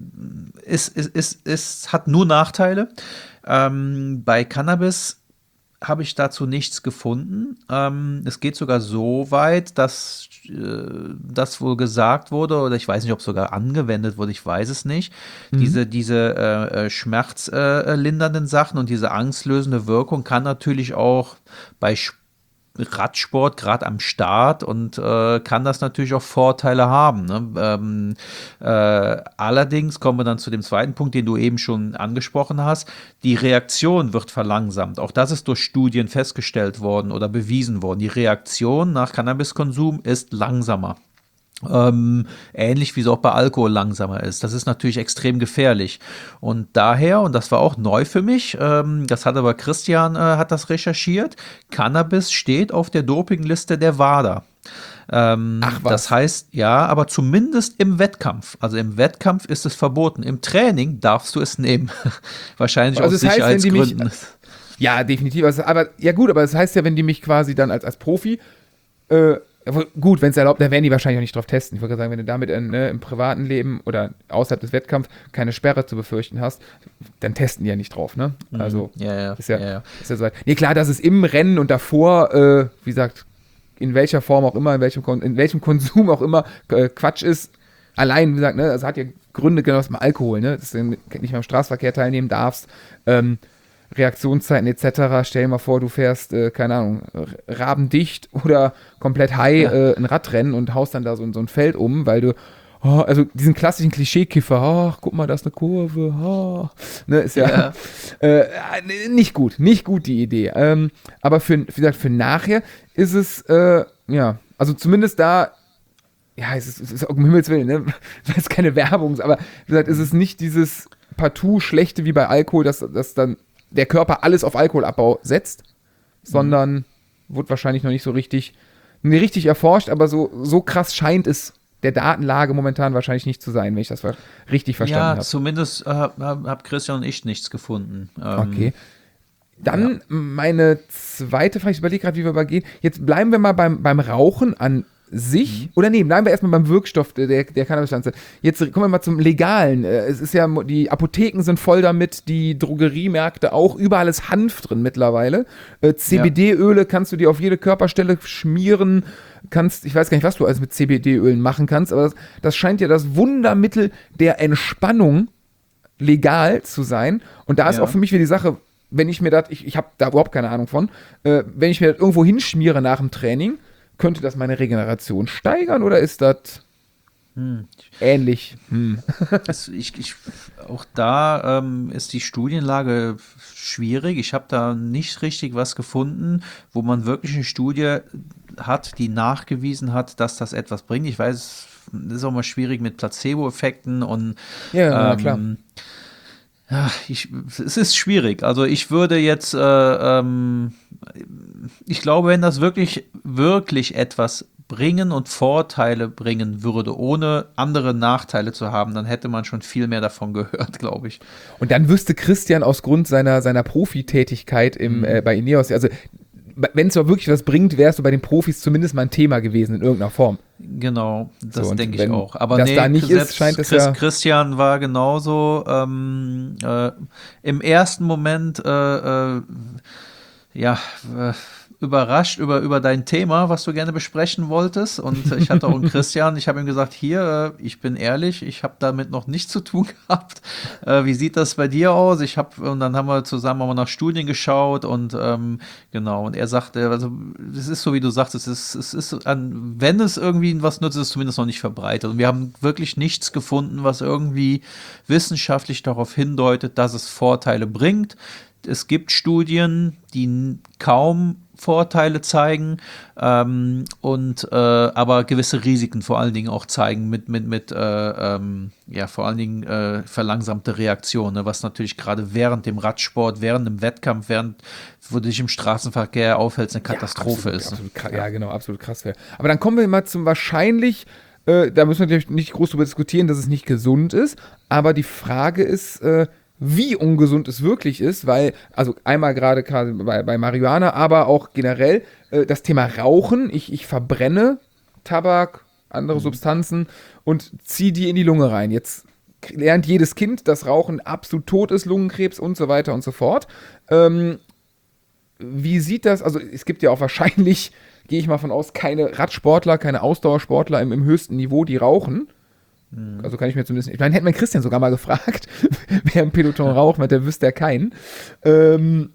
S4: es, es, es, es hat nur Nachteile. Ähm, bei Cannabis habe ich dazu nichts gefunden. Ähm, es geht sogar so weit, dass äh, das wohl gesagt wurde, oder ich weiß nicht, ob es sogar angewendet wurde, ich weiß es nicht. Mhm. Diese, diese äh, schmerzlindernden äh, Sachen und diese angstlösende Wirkung kann natürlich auch bei Sport Radsport, gerade am Start, und äh, kann das natürlich auch Vorteile haben. Ne? Ähm, äh, allerdings kommen wir dann zu dem zweiten Punkt, den du eben schon angesprochen hast. Die Reaktion wird verlangsamt. Auch das ist durch Studien festgestellt worden oder bewiesen worden. Die Reaktion nach Cannabiskonsum ist langsamer. Ähm, ähnlich wie es auch bei Alkohol langsamer ist. Das ist natürlich extrem gefährlich. Und daher, und das war auch neu für mich, ähm, das hat aber Christian äh, hat das recherchiert, Cannabis steht auf der Dopingliste der WADA. Ähm,
S2: Ach was.
S4: Das heißt, ja, aber zumindest im Wettkampf. Also im Wettkampf ist es verboten. Im Training darfst du es nehmen. Wahrscheinlich
S2: Also
S4: aus
S2: das heißt, wenn die mich-
S4: Sicherheitsgründen.
S2: Ja, definitiv. Also, aber ja gut, aber das heißt ja, wenn die mich quasi dann als, als Profi, äh, gut, wenn es erlaubt, dann werden die wahrscheinlich auch nicht drauf testen. Ich würde sagen, wenn du damit in, ne, im privaten Leben oder außerhalb des Wettkampfs keine Sperre zu befürchten hast, dann testen die ja nicht drauf, ne? Also
S4: Ja, ja,
S2: ist ja,
S4: ja, ja.
S2: ist ja so weit. Nee, klar, dass es im Rennen und davor, äh, wie gesagt, in welcher Form auch immer, in welchem, Kon- in welchem Konsum auch immer äh, Quatsch ist. Allein, wie gesagt, ne, das hat ja Gründe, genau wie Alkohol, ne? Dass du nicht mehr am Straßenverkehr teilnehmen darfst. Ähm, Reaktionszeiten et cetera. Stell dir mal vor, du fährst, äh, keine Ahnung, rabendicht oder komplett high
S4: Ja.
S2: äh, ein Radrennen und haust dann da so, so ein Feld um, weil du, oh, also diesen klassischen Klischeekiffer, ach, guck mal, da ist eine Kurve, oh, ne, ist ja,
S4: Ja.
S2: Äh, nicht gut, nicht gut die Idee. Ähm, aber für, wie gesagt, für nachher ist es, äh, ja, also zumindest da, ja, es ist, es ist um Himmels Willen, ne, das ist keine Werbung, aber wie gesagt, es ist nicht dieses partout Schlechte wie bei Alkohol, dass, dass dann der Körper alles auf Alkoholabbau setzt, sondern wurde wahrscheinlich noch nicht so richtig, nee, richtig erforscht, aber so, so krass scheint es der Datenlage momentan wahrscheinlich nicht zu sein, wenn ich das ver- richtig verstanden
S4: Ja,
S2: habe.
S4: zumindest äh, habe hab Christian und ich nichts gefunden. Ähm,
S2: Okay. Dann meine zweite Frage, ich überlege gerade, wie wir übergehen. Jetzt bleiben wir mal beim, beim Rauchen an sich. Oder nee, bleiben wir erstmal beim Wirkstoff der, der Cannabispflanze. Jetzt kommen wir mal zum Legalen. Äh, Es ist ja, die Apotheken sind voll damit, die Drogeriemärkte auch. Überall ist Hanf drin mittlerweile. Äh, C B D-Öle kannst du dir auf jede Körperstelle schmieren. Kannst, ich weiß gar nicht, was du alles mit C B D-Ölen machen kannst, aber das, das scheint ja das Wundermittel der Entspannung legal zu sein. Und da ist
S4: Ja.
S2: auch für mich wieder die Sache, wenn ich mir das, ich, ich habe da überhaupt keine Ahnung von, äh, wenn ich mir das irgendwo hinschmiere nach dem Training, könnte das meine Regeneration steigern oder ist das
S4: Hm.
S2: ähnlich? Hm.
S4: Es, ich, ich, auch da ähm, ist die Studienlage schwierig. Ich habe da nicht richtig was gefunden, wo man wirklich eine Studie hat, die nachgewiesen hat, dass das etwas bringt. Ich weiß, es ist auch mal schwierig mit Placebo-Effekten und
S2: Ja, na klar.
S4: ähm, ja, ich, es ist schwierig. Also ich würde jetzt, äh, ähm, ich glaube, wenn das wirklich, wirklich etwas bringen und Vorteile bringen würde, ohne andere Nachteile zu haben, dann hätte man schon viel mehr davon gehört, glaube ich.
S2: Und dann wüsste Christian aus Grund seiner, seiner Profitätigkeit im, äh, bei Ineos, also wenn es doch wirklich was bringt, wärst du bei den Profis zumindest mal ein Thema gewesen in irgendeiner Form.
S4: Genau, das
S2: So, und
S4: denke ich
S2: wenn
S4: auch. Aber
S2: das
S4: nee,
S2: da nicht
S4: selbst
S2: ist, scheint es
S4: Chris,
S2: ja-
S4: Christian war genauso ähm, äh, im ersten Moment äh, äh, ja, äh, überrascht über, über dein Thema, was du gerne besprechen wolltest. Und ich hatte auch einen Christian, ich habe ihm gesagt, hier, äh, ich bin ehrlich, ich habe damit noch nichts zu tun gehabt. Äh, wie sieht das bei dir aus? Ich habe, und dann haben wir zusammen auch mal nach Studien geschaut und ähm, genau, und er sagte, also es ist so, wie du sagst, es ist, es ist an, wenn es irgendwie was nutzt, ist es zumindest noch nicht verbreitet. Und wir haben wirklich nichts gefunden, was irgendwie wissenschaftlich darauf hindeutet, dass es Vorteile bringt. Es gibt Studien, die n- kaum Vorteile zeigen, ähm, und äh, aber gewisse Risiken vor allen Dingen auch zeigen mit, mit, mit äh, ähm, ja, vor allen Dingen äh, verlangsamte Reaktion, ne, was natürlich gerade während dem Radsport, während dem Wettkampf, während wo du dich im Straßenverkehr aufhältst, eine Katastrophe
S2: ja, absolut,
S4: ist.
S2: Absolut krass, ja, genau, absolut krass wäre. Aber dann kommen wir mal zum wahrscheinlich, äh, da müssen wir natürlich nicht groß darüber diskutieren, dass es nicht gesund ist, aber die Frage ist, äh, wie ungesund es wirklich ist, weil, also einmal gerade gerade bei, bei Marihuana, aber auch generell äh, das Thema Rauchen, ich, ich verbrenne Tabak, andere Substanzen und ziehe die in die Lunge rein. Jetzt lernt jedes Kind, dass Rauchen absolut tot ist, Lungenkrebs und so weiter und so fort. Ähm, wie sieht das, also es gibt ja auch wahrscheinlich, gehe ich mal von aus, keine Radsportler, keine Ausdauersportler im, im höchsten Niveau, die rauchen. Mhm. Also kann ich mir zumindest, ich meine, hätte man Christian sogar mal gefragt, wer im Peloton raucht, weil der wüsste ja keinen. Ähm,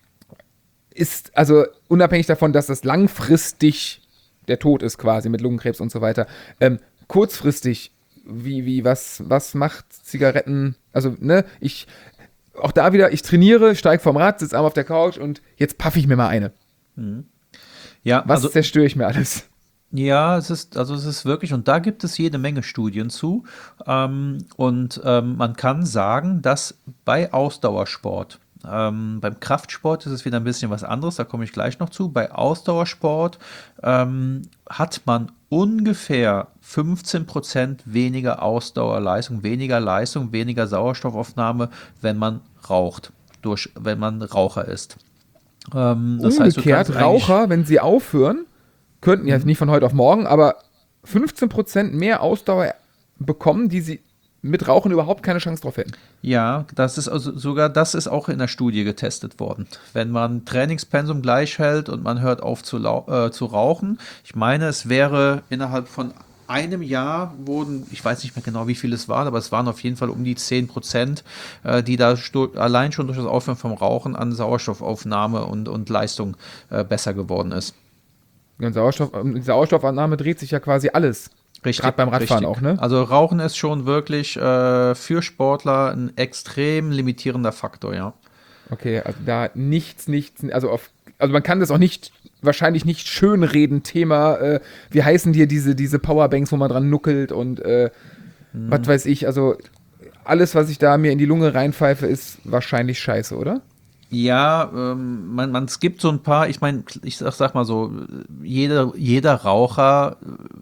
S2: ist, also unabhängig davon, dass das langfristig der Tod ist quasi mit Lungenkrebs und so weiter, ähm, kurzfristig, wie, wie, was, was macht Zigaretten, also, ne, ich, auch da wieder, ich trainiere, steige vom Rad, sitze einmal auf der Couch und jetzt paffe ich mir mal eine.
S4: Mhm. Ja,
S2: was
S4: also,
S2: zerstöre ich mir alles?
S4: Ja, es ist, also es ist wirklich, und da gibt es jede Menge Studien zu. Ähm, und ähm, man kann sagen, dass bei Ausdauersport, ähm, beim Kraftsport ist es wieder ein bisschen was anderes, da komme ich gleich noch zu. Bei Ausdauersport ähm, hat man ungefähr fünfzehn Prozent weniger Ausdauerleistung, weniger Leistung, weniger Sauerstoffaufnahme, wenn man raucht, durch, wenn man Raucher ist. Ähm, das heißt, du
S2: Umgekehrt,
S4: kannst
S2: Raucher, wenn sie aufhören, könnten ja
S4: Mhm.
S2: nicht von heute auf morgen, aber fünfzehn Prozent mehr Ausdauer bekommen, die sie mit Rauchen überhaupt keine Chance drauf hätten.
S4: Ja, das ist also sogar das ist auch in der Studie getestet worden. Wenn man Trainingspensum gleich hält und man hört auf zu, lau- äh, zu rauchen, ich meine, es wäre innerhalb von einem Jahr wurden, ich weiß nicht mehr genau, wie viel es waren, aber es waren auf jeden Fall um die zehn Prozent, äh, die da stu- allein schon durch das Aufhören vom Rauchen an Sauerstoffaufnahme und, und Leistung äh, besser geworden ist.
S2: Und Sauerstoff, die Sauerstoffannahme dreht sich ja quasi alles.
S4: Richtig,
S2: Gerade beim Radfahren
S4: richtig.
S2: auch, ne?
S4: Also Rauchen ist schon wirklich äh, für Sportler ein extrem limitierender Faktor, ja.
S2: Okay, also da nichts, nichts, also auf, also man kann das auch nicht, wahrscheinlich nicht schönreden, Thema, äh, wie heißen dir diese, diese Powerbanks, wo man dran nuckelt und äh,
S4: Hm.
S2: was weiß ich, also alles, was ich da mir in die Lunge reinpfeife, ist wahrscheinlich scheiße, oder?
S4: Ja, ähm, man, man, es gibt so ein paar, ich meine, ich sag, sag mal so, jeder, jeder Raucher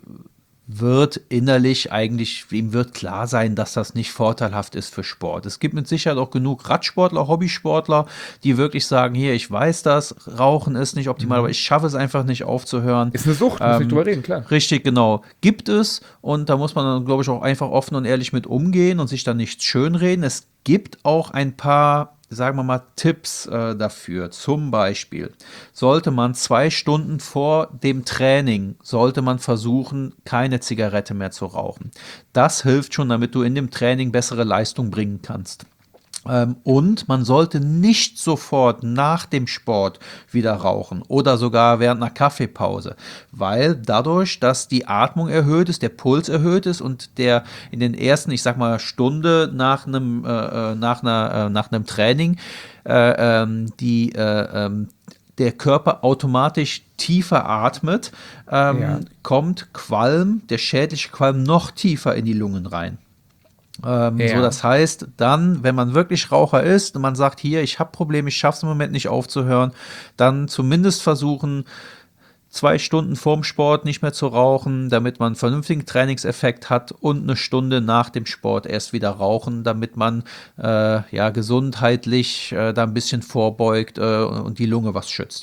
S4: wird innerlich eigentlich, ihm wird klar sein, dass das nicht vorteilhaft ist für Sport. Es gibt mit Sicherheit auch genug Radsportler, Hobbysportler, die wirklich sagen, hier, ich weiß das, Rauchen ist nicht optimal, aber ich schaffe es einfach nicht aufzuhören.
S2: Ist eine Sucht, muss
S4: Ähm,
S2: nicht drüber reden, klar.
S4: Richtig, genau. Gibt es, und da muss man dann, glaube ich, auch einfach offen und ehrlich mit umgehen und sich dann nicht schönreden. Es gibt auch ein paar, sagen wir mal, Tipps äh, dafür. Zum Beispiel sollte man zwei Stunden vor dem Training, sollte man versuchen, keine Zigarette mehr zu rauchen. Das hilft schon, damit du in dem Training bessere Leistung bringen kannst. Ähm, und man sollte nicht sofort nach dem Sport wieder rauchen oder sogar während einer Kaffeepause, weil dadurch, dass die Atmung erhöht ist, der Puls erhöht ist und der in den ersten, ich sag mal, Stunde nach einem, äh, nach einer, äh, nach einem Training äh, ähm, die äh, ähm, der Körper automatisch tiefer atmet, ähm,
S2: Ja.
S4: kommt Qualm, der schädliche Qualm, noch tiefer in die Lungen rein. Ähm,
S2: Ja.
S4: So, das heißt, dann, wenn man wirklich Raucher ist und man sagt, hier, ich habe Probleme, ich schaffe es im Moment nicht aufzuhören, dann zumindest versuchen, zwei Stunden vorm Sport nicht mehr zu rauchen, damit man einen vernünftigen Trainingseffekt hat und eine Stunde nach dem Sport erst wieder rauchen, damit man äh, ja gesundheitlich äh, da ein bisschen vorbeugt äh, und die Lunge was schützt.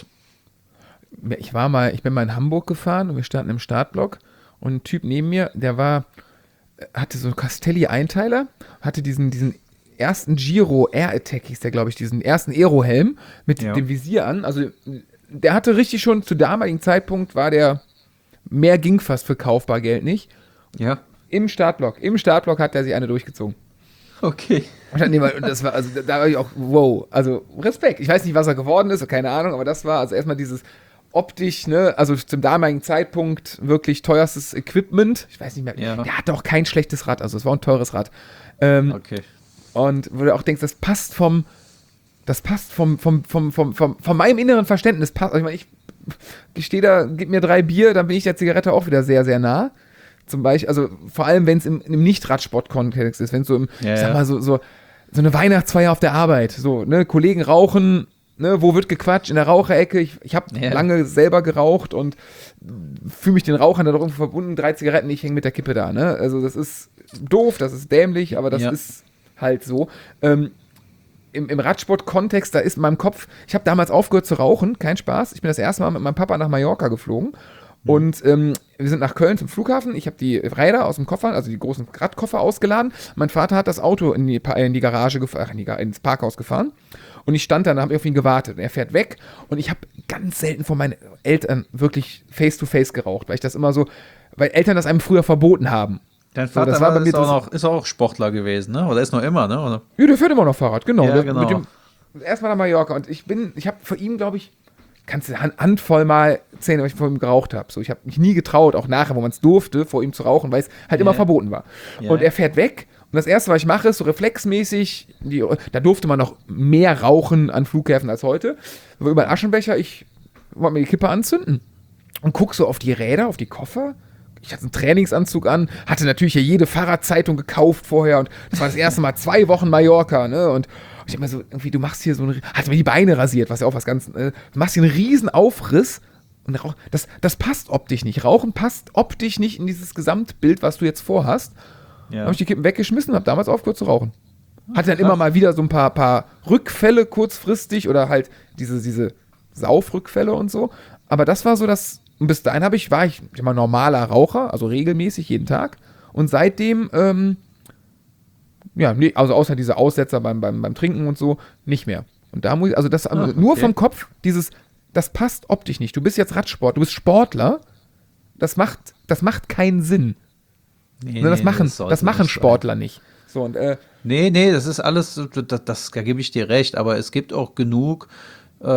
S2: Ich war mal, ich bin mal in Hamburg gefahren und wir standen im Startblock und ein Typ neben mir, der war, hatte so einen Castelli-Einteiler, hatte diesen, diesen ersten Giro Air Attack, hieß der, glaube ich, diesen ersten Aero-Helm mit
S4: Ja.
S2: dem Visier an. Also der hatte richtig schon, zu damaligen Zeitpunkt war der, mehr ging fast für kaufbar Geld nicht.
S4: Ja,
S2: Im Startblock, im Startblock hat er sich eine durchgezogen.
S4: okay.
S2: Und dann, nee, und das war, also da, da war ich auch, wow, also Respekt. Ich weiß nicht, was er geworden ist, keine Ahnung, aber das war also erstmal dieses optisch, ne, also zum damaligen Zeitpunkt wirklich teuerstes Equipment. Ich weiß nicht mehr,
S4: Ja.
S2: der hatte auch kein schlechtes Rad, also es war ein teures Rad. Ähm,
S4: Okay.
S2: Und wo du auch denkst, das passt vom, das passt vom, vom, vom, vom, vom, von meinem inneren Verständnis, passt, also ich meine, ich, ich stehe da, gib mir drei Bier, dann bin ich der Zigarette auch wieder sehr, sehr nah. Zum Beispiel, also vor allem, wenn es im, im Nicht-Radsport-Kontext ist, wenn es so im,
S4: Ja,
S2: ich sag
S4: ja.
S2: mal, so, so, so eine Weihnachtsfeier auf der Arbeit, so, ne, Kollegen rauchen, ne, wo wird gequatscht? In der Raucherecke. Ich, ich habe
S4: Ja.
S2: lange selber geraucht und fühle mich den Rauchern da doch irgendwie verbunden. Drei Zigaretten, ich hänge mit der Kippe da, ne? Also das ist doof, das ist dämlich, aber das
S4: Ja.
S2: ist halt so. Ähm, Im, im Radsport-Kontext, da ist in meinem Kopf, ich habe damals aufgehört zu rauchen, kein Spaß. Ich bin das erste Mal mit meinem Papa nach Mallorca geflogen. Und ähm, wir sind nach Köln zum Flughafen. Ich habe die Räder aus dem Koffer, also die großen Radkoffer ausgeladen. Mein Vater hat das Auto in die, Pa- in die Garage gefahren, in die, Ga- ins Parkhaus gefahren. Und ich stand da und habe auf ihn gewartet. Und er fährt weg und ich habe ganz selten von meinen Eltern wirklich face-to-face geraucht, weil ich das immer so, weil Eltern das einem früher verboten haben.
S4: Dein
S2: So,
S4: Vater
S2: das war
S4: war
S2: bei mir
S4: ist, auch
S2: das-
S4: noch, ist auch Sportler gewesen, ne? Oder ist noch immer, ne? Oder?
S2: Ja, der fährt immer noch Fahrrad, genau.
S4: Ja,
S2: Der-
S4: genau.
S2: Mit dem, erstmal nach Mallorca und ich bin, ich habe vor ihm, glaube ich, kannst du eine Handvoll mal zählen, weil ich vor ihm geraucht habe. So, ich habe mich nie getraut, auch nachher, wo man es durfte, vor ihm zu rauchen, weil es halt immer
S4: Ja.
S2: verboten war.
S4: Ja.
S2: Und er fährt weg und das Erste, was ich mache, ist so reflexmäßig, die, da durfte man noch mehr rauchen an Flughäfen als heute. War überall Aschenbecher, ich wollte mir die Kippe anzünden und guck so auf die Räder, auf die Koffer. Ich hatte einen Trainingsanzug an, hatte natürlich ja jede Fahrradzeitung gekauft vorher und das war das erste Mal zwei Wochen Mallorca, ne? Und ich hab mir so, irgendwie, du machst hier so einen, hatte mir die Beine rasiert, was ja auch was ganz, äh, du machst hier einen riesen Aufriss und Rauch, das, das passt optisch nicht. Rauchen passt optisch nicht in dieses Gesamtbild, was du jetzt vorhast.
S4: Ja.
S2: Habe ich die Kippen weggeschmissen und habe damals aufgehört zu rauchen. Hatte dann immer mal wieder so ein paar, paar Rückfälle kurzfristig oder halt diese, diese Saufrückfälle und so. Aber das war so das, und bis dahin habe ich, war ich immer normaler Raucher, also regelmäßig jeden Tag. Und seitdem, ähm, ja, nee, also außer diese Aussetzer beim, beim, beim Trinken und so, nicht mehr. Und da muss ich, also das,
S4: Ah, okay.
S2: nur vom Kopf, dieses, das passt optisch nicht. Du bist jetzt Radsport, du bist Sportler, das macht, das macht keinen Sinn.
S4: Nee,
S2: das,
S4: nee,
S2: machen,
S4: sollte
S2: das machen
S4: nicht sein.
S2: Sportler nicht. So, und, äh,
S4: Nee, nee, das ist alles, das, das, da gebe ich dir recht, aber es gibt auch genug äh,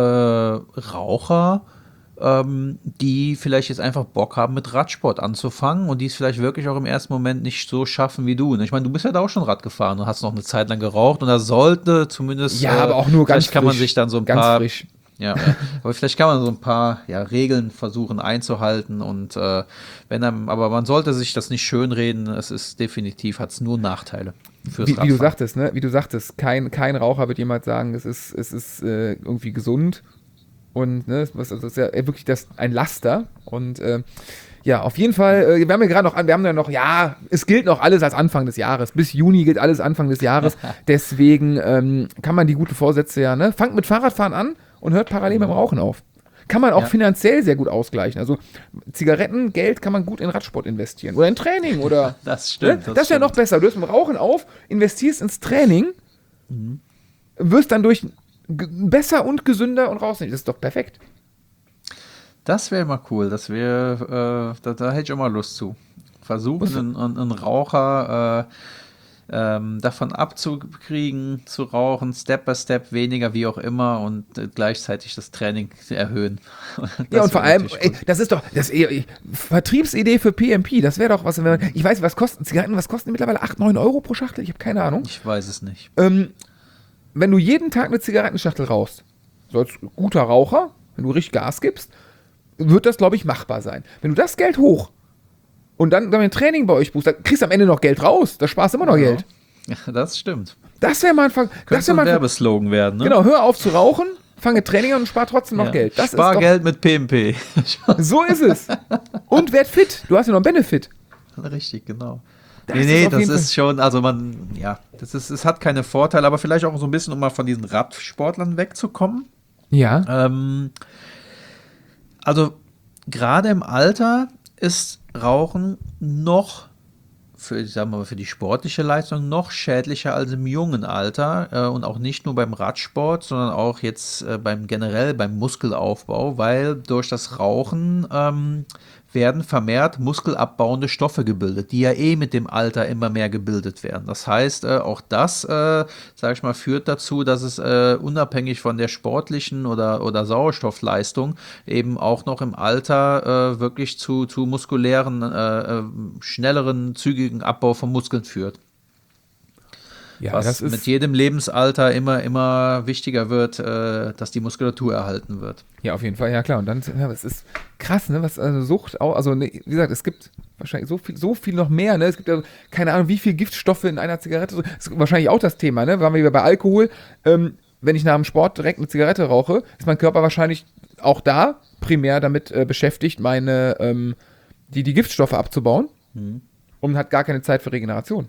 S4: Raucher, ähm, die vielleicht jetzt einfach Bock haben, mit Radsport anzufangen und die es vielleicht wirklich auch im ersten Moment nicht so schaffen wie du. Und ich meine, du bist ja da auch schon Rad gefahren und hast noch eine Zeit lang geraucht und da sollte zumindest,
S2: ja, aber auch nur ganz
S4: vielleicht kann man
S2: frisch,
S4: sich dann so ein
S2: ganz
S4: paar,
S2: frisch.
S4: ja, ja, aber vielleicht kann man so ein paar ja, Regeln versuchen einzuhalten und äh, wenn einem, aber man sollte sich das nicht schönreden, es ist definitiv, hat es nur Nachteile fürs
S2: Wie, wie du
S4: Radfahren.
S2: sagtest, ne? Wie du sagtest, kein, kein Raucher wird jemals sagen, es ist, es ist äh, irgendwie gesund und ne, es ist, das ist ja wirklich das, ein Laster und äh, ja, auf jeden Fall, äh, wir haben ja gerade noch, wir haben ja noch, ja, es gilt noch alles als Anfang des Jahres. Bis Juni gilt alles Anfang des Jahres. Deswegen ähm, kann man die guten Vorsätze ja, ne? Fangt mit Fahrradfahren an und hört parallel mit dem Rauchen auf. Kann man auch
S4: Ja.
S2: finanziell sehr gut ausgleichen. Also Zigaretten, Geld kann man gut in Radsport investieren oder in Training oder.
S4: Das stimmt.
S2: Ne? Das, ist ja noch besser. Du hörst mit dem Rauchen auf, investierst ins Training,
S4: Mhm.
S2: wirst dann durch g- besser und gesünder und rausnehmen. Das ist doch perfekt.
S4: Das wäre mal cool. Das wäre, äh, da, da hätte ich auch mal Lust zu. Versuchen, einen, einen, einen Raucher äh, ähm, davon abzukriegen, zu rauchen, Step by Step, weniger, wie auch immer, und äh, gleichzeitig das Training erhöhen.
S2: Ja,
S4: Das
S2: und vor
S4: wäre
S2: allem,
S4: natürlich
S2: ey,
S4: gut.
S2: das ist doch, das eh- Vertriebsidee für P M P, das wäre doch was, wenn man, ich weiß nicht, was kosten Zigaretten, was kosten die mittlerweile? acht, neun Euro pro Schachtel? Ich habe keine Ahnung.
S4: Ich weiß es nicht.
S2: Ähm, wenn du jeden Tag eine Zigarettenschachtel rauchst, so als guter Raucher, wenn du richtig Gas gibst, wird das, glaube ich, machbar sein. Wenn du das Geld hoch und dann dein Training bei euch buchst, dann kriegst du am Ende noch Geld raus, da sparst du immer noch Geld.
S4: Ja, das stimmt.
S2: Das wäre mal ein Ver-
S4: Könnte
S2: das
S4: so
S2: wär
S4: ein
S2: mal ein Ver-
S4: Werbeslogan werden, ne?
S2: Genau, hör auf zu rauchen, fange Training an und spar trotzdem noch
S4: Ja.
S2: Geld. Das
S4: Spar
S2: ist doch,
S4: Geld mit P M P.
S2: so ist es. Und werd fit. Du hast ja noch einen Benefit.
S4: Richtig, genau.
S2: Das
S4: nee,
S2: ist
S4: nee,
S2: auf
S4: das
S2: jeden
S4: ist schon, also man, ja, das ist, es hat keine Vorteile, aber vielleicht auch so ein bisschen, um mal von diesen Radsportlern wegzukommen.
S2: Ja.
S4: Ähm, also gerade im Alter ist Rauchen noch für, sagen wir mal, für die sportliche Leistung noch schädlicher als im jungen Alter äh, und auch nicht nur beim Radsport, sondern auch jetzt äh, beim generell beim Muskelaufbau, weil durch das Rauchen ähm, werden vermehrt muskelabbauende Stoffe gebildet, die ja eh mit dem Alter immer mehr gebildet werden. Das heißt, äh, auch das, äh, sage ich mal, führt dazu, dass es äh, unabhängig von der sportlichen oder, oder Sauerstoffleistung eben auch noch im Alter äh, wirklich zu, zu muskulären, äh, äh, schnelleren, zügigen Abbau von Muskeln führt.
S2: Ja,
S4: Was
S2: das ist.
S4: mit jedem Lebensalter immer, immer wichtiger wird, äh, dass die Muskulatur erhalten wird.
S2: Ja, auf jeden Fall, ja klar. Und dann, ja, das ist krass, ne, was also Sucht auch, also ne, wie gesagt, es gibt wahrscheinlich so viel, so viel noch mehr, ne? Es gibt ja keine Ahnung, wie viel Giftstoffe in einer Zigarette. So, das ist wahrscheinlich auch das Thema, ne? Waren wir wieder bei Alkohol. Ähm, wenn ich nach dem Sport direkt eine Zigarette rauche, ist mein Körper wahrscheinlich auch da primär damit äh, beschäftigt, meine ähm, die, die Giftstoffe abzubauen
S4: Mhm.
S2: und hat gar keine Zeit für Regeneration.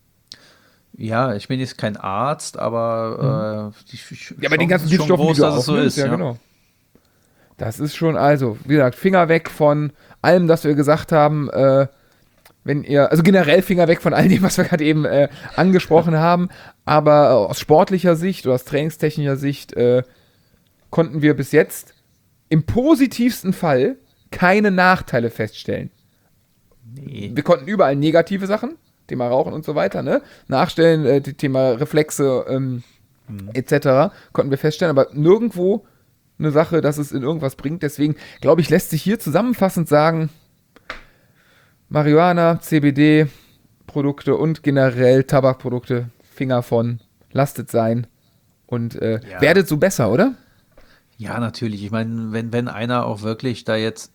S4: Ja, ich bin jetzt kein Arzt, aber äh, ich, ich,
S2: Ja, aber den
S4: schon-
S2: ganzen
S4: schon
S2: Giftstoffen,
S4: groß,
S2: die du
S4: dass es so
S2: aufnimmst,
S4: ist.
S2: ja,
S4: Ja,
S2: genau. Das ist schon, also, wie gesagt, Finger weg von allem, das wir gesagt haben. Äh, wenn ihr, also generell Finger weg von all dem, was wir gerade eben äh, angesprochen haben, aber äh, aus sportlicher Sicht oder aus trainingstechnischer Sicht äh, konnten wir bis jetzt im positivsten Fall keine Nachteile feststellen.
S4: Nee.
S2: Wir konnten überall negative Sachen, Thema Rauchen und so weiter, ne? Nachstellen, äh, Thema Reflexe ähm, mhm. et cetera konnten wir feststellen, aber nirgendwo eine Sache, dass es in irgendwas bringt. Deswegen, glaube ich, lässt sich hier zusammenfassend sagen, Marihuana, C B D-Produkte und generell Tabakprodukte, Finger von, lasst es sein und äh,
S4: Ja.
S2: werdet so besser, oder?
S4: Ja, natürlich. Ich meine, wenn, wenn einer auch wirklich da jetzt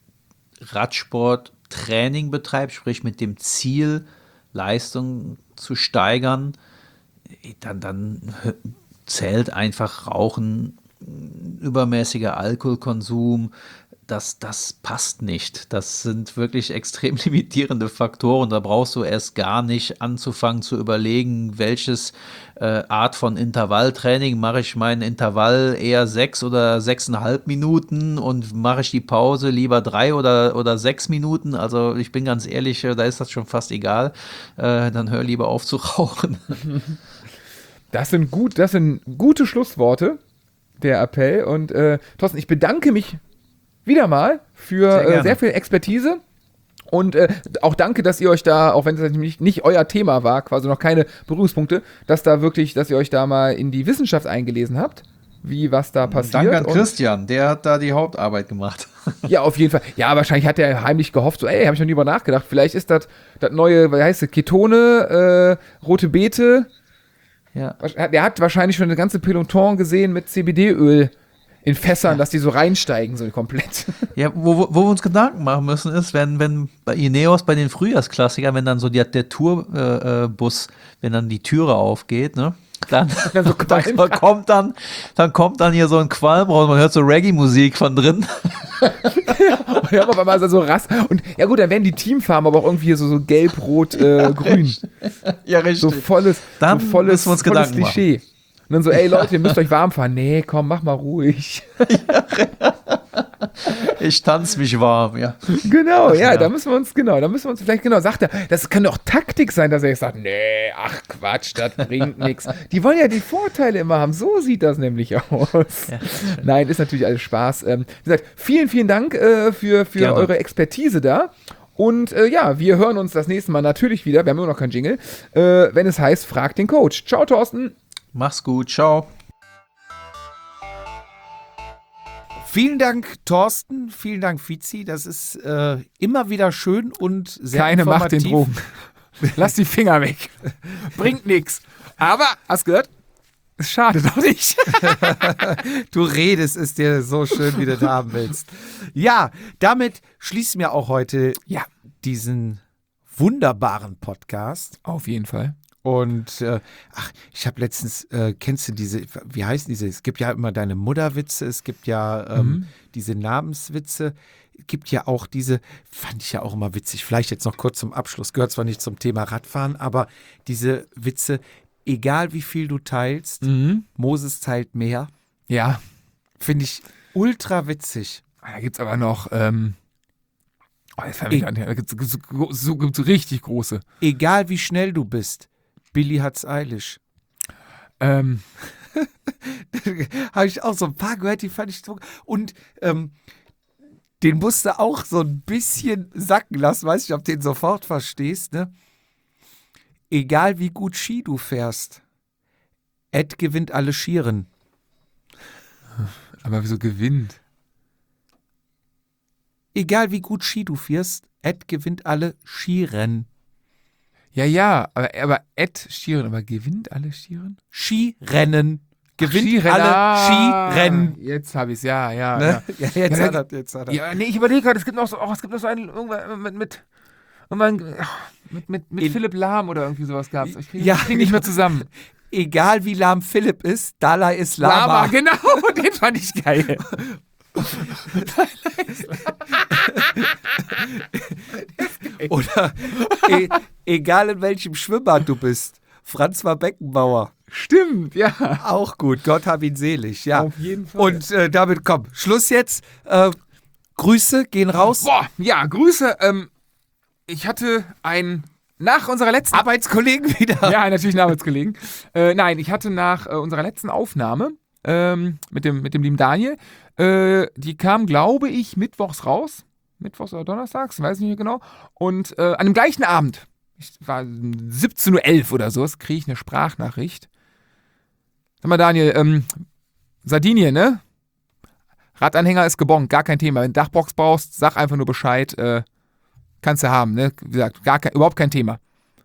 S4: Radsport-Training betreibt, sprich mit dem Ziel, Leistung zu steigern, dann, dann zählt einfach Rauchen, übermäßiger Alkoholkonsum, das, das passt nicht. Das sind wirklich extrem limitierende Faktoren. Da brauchst du erst gar nicht anzufangen zu überlegen, welches äh, Art von Intervalltraining mache ich meinen Intervall eher sechs oder sechseinhalb Minuten und mache ich die Pause lieber drei oder, oder sechs Minuten. Also ich bin ganz ehrlich, äh, da ist das schon fast egal. Äh, dann hör lieber auf zu rauchen.
S2: Das sind gut, das sind gute Schlussworte, der Appell. Und äh, Thorsten, ich bedanke mich wieder mal für
S4: Sehr
S2: sehr,
S4: gerne.
S2: äh, sehr viel Expertise und äh, auch danke, dass ihr euch da, auch wenn es nicht, nicht euer Thema war, quasi noch keine Berührungspunkte, dass da wirklich, dass ihr euch da mal in die Wissenschaft eingelesen habt, wie was da passiert.
S4: Danke an
S2: Und-
S4: Christian, der hat da die Hauptarbeit gemacht.
S2: Ja, auf jeden Fall. Ja, wahrscheinlich hat er heimlich gehofft, so, ey, habe ich noch nie über nachgedacht. Vielleicht ist das das neue, was heißt das, Ketone, äh, rote Beete.
S4: Ja.
S2: Der hat wahrscheinlich schon eine ganze Peloton gesehen mit C B D-Öl in Fässern, dass die so reinsteigen, so komplett.
S4: Ja, wo, wo wo wir uns Gedanken machen müssen, ist, wenn, wenn bei Ineos, bei den Frühjahrsklassikern, wenn dann so die, der Tourbus, äh, äh, Bus, wenn dann die Türe aufgeht, ne? Dann,
S2: Dann so
S4: dann,
S2: Qualm.
S4: kommt dann, dann kommt dann hier so ein Qualm raus, man hört so Reggae-Musik von drin.
S2: Und ja, aber mal so rass. Und ja gut, dann werden die Teamfarben aber auch irgendwie so, so gelb, rot, äh, grün.
S4: Ja, richtig.
S2: So volles,
S4: Dann
S2: so volles,
S4: müssen wir uns
S2: volles
S4: Gedanken machen.
S2: Klischee. Und dann so, ey Leute, ihr müsst euch warm fahren. Nee, komm, mach mal ruhig.
S4: Ich tanze mich warm, ja.
S2: Genau, ja,
S4: ja.
S2: da müssen wir uns, genau, da müssen wir uns vielleicht, genau, sagt er, das kann doch Taktik sein, dass er jetzt sagt, nee, ach Quatsch, das bringt nichts. Die wollen ja die Vorteile immer haben, so sieht das nämlich aus.
S4: Ja.
S2: Nein, ist natürlich alles Spaß. Ähm, wie gesagt, vielen, vielen Dank äh, für, für
S4: Gerne.
S2: eure Expertise da. Und äh, ja, wir hören uns das nächste Mal natürlich wieder, wir haben immer noch keinen Jingle, äh, wenn es heißt, frag den Coach. Ciao, Thorsten.
S4: Mach's gut, ciao.
S1: Vielen Dank, Thorsten. Vielen Dank, Fizi. Das ist äh, immer wieder schön und sehr
S2: Keine Macht den
S1: informativ.
S2: Drogen. Lass die Finger weg. Bringt nix. Aber, hast du gehört? Es schadet auch nicht.
S1: Du redest es dir so schön, wie du das haben willst. Ja, damit schließen wir auch heute ja, diesen wunderbaren Podcast.
S2: Auf jeden Fall.
S1: Und äh, ach, ich habe letztens, äh, kennst du diese, wie heißen diese? Es gibt ja immer deine Mutterwitze, es gibt ja ähm,
S2: Mhm.
S1: diese Namenswitze, es gibt ja auch diese, fand ich ja auch immer witzig, vielleicht jetzt noch kurz zum Abschluss, gehört zwar nicht zum Thema Radfahren, aber diese Witze, egal wie viel du teilst,
S2: Mhm.
S1: Moses teilt mehr,
S2: Ja.
S1: finde ich ultra witzig.
S2: Da gibt's aber noch, ähm, oh, jetzt fällt mir gar nicht an. Da gibt's so, so, so, gibt's so richtig große.
S1: Egal wie schnell du bist, Billy hat's eilig.
S2: Ähm,
S1: Habe ich auch so ein paar gehört, die fand ich so. Und ähm, den musst du auch so ein bisschen sacken lassen. Weiß nicht, ob du den sofort verstehst, ne? Egal wie gut Ski du fährst, Ed gewinnt alle Skieren.
S2: aber wieso gewinnt?
S1: Egal wie gut Ski du fährst, Ed gewinnt alle Skirennen.
S2: Ja, ja, aber, aber Ed Stieren, aber gewinnt alle Stieren?
S1: Skirennen. Gewinnt
S2: Skirennen.
S1: alle
S2: Ah,
S1: Skirennen.
S2: Jetzt habe ich's, ja, ja.
S1: Ne? Ja, jetzt
S2: Ja,
S1: hat er, jetzt hat er.
S2: Ja, nee, ich überlege gerade, es gibt noch so, oh, es gibt noch so einen, irgendwann mit, mit, irgendwann, ach, mit, mit, mit
S1: In-
S2: Philipp Lahm oder irgendwie sowas gab's. Ich kriege
S1: Ja.
S2: krieg nicht mehr zusammen.
S1: Egal wie lahm Philipp ist, Dalai ist Lama.
S2: Lama, genau, den fand ich geil.
S1: Oder e egal in welchem Schwimmbad du bist, Franz war Beckenbauer.
S2: Stimmt, ja.
S1: Auch gut, Gott hab ihn selig, ja.
S2: Auf jeden Fall.
S1: Und äh, damit komm, Schluss jetzt. Äh, Grüße gehen raus.
S2: Boah, ja, Grüße, ähm, ich hatte ein, nach unserer letzten...
S1: Arbeitskollegen wieder.
S2: Ja, natürlich ein Arbeitskollegen. Äh, nein, ich hatte nach äh, unserer letzten Aufnahme ähm, mit, dem, mit dem lieben Daniel, äh, die kam, glaube ich, mittwochs raus. Mittwochs oder donnerstags, weiß ich nicht mehr genau. Und äh, an dem gleichen Abend, ich war siebzehn Uhr elf oder so, kriege ich eine Sprachnachricht. Sag mal, Daniel, ähm, Sardinien, ne? Radanhänger ist gebongt, gar kein Thema. Wenn du Dachbox brauchst, sag einfach nur Bescheid, äh, kannst du haben, ne? Wie gesagt, gar kein, überhaupt kein Thema.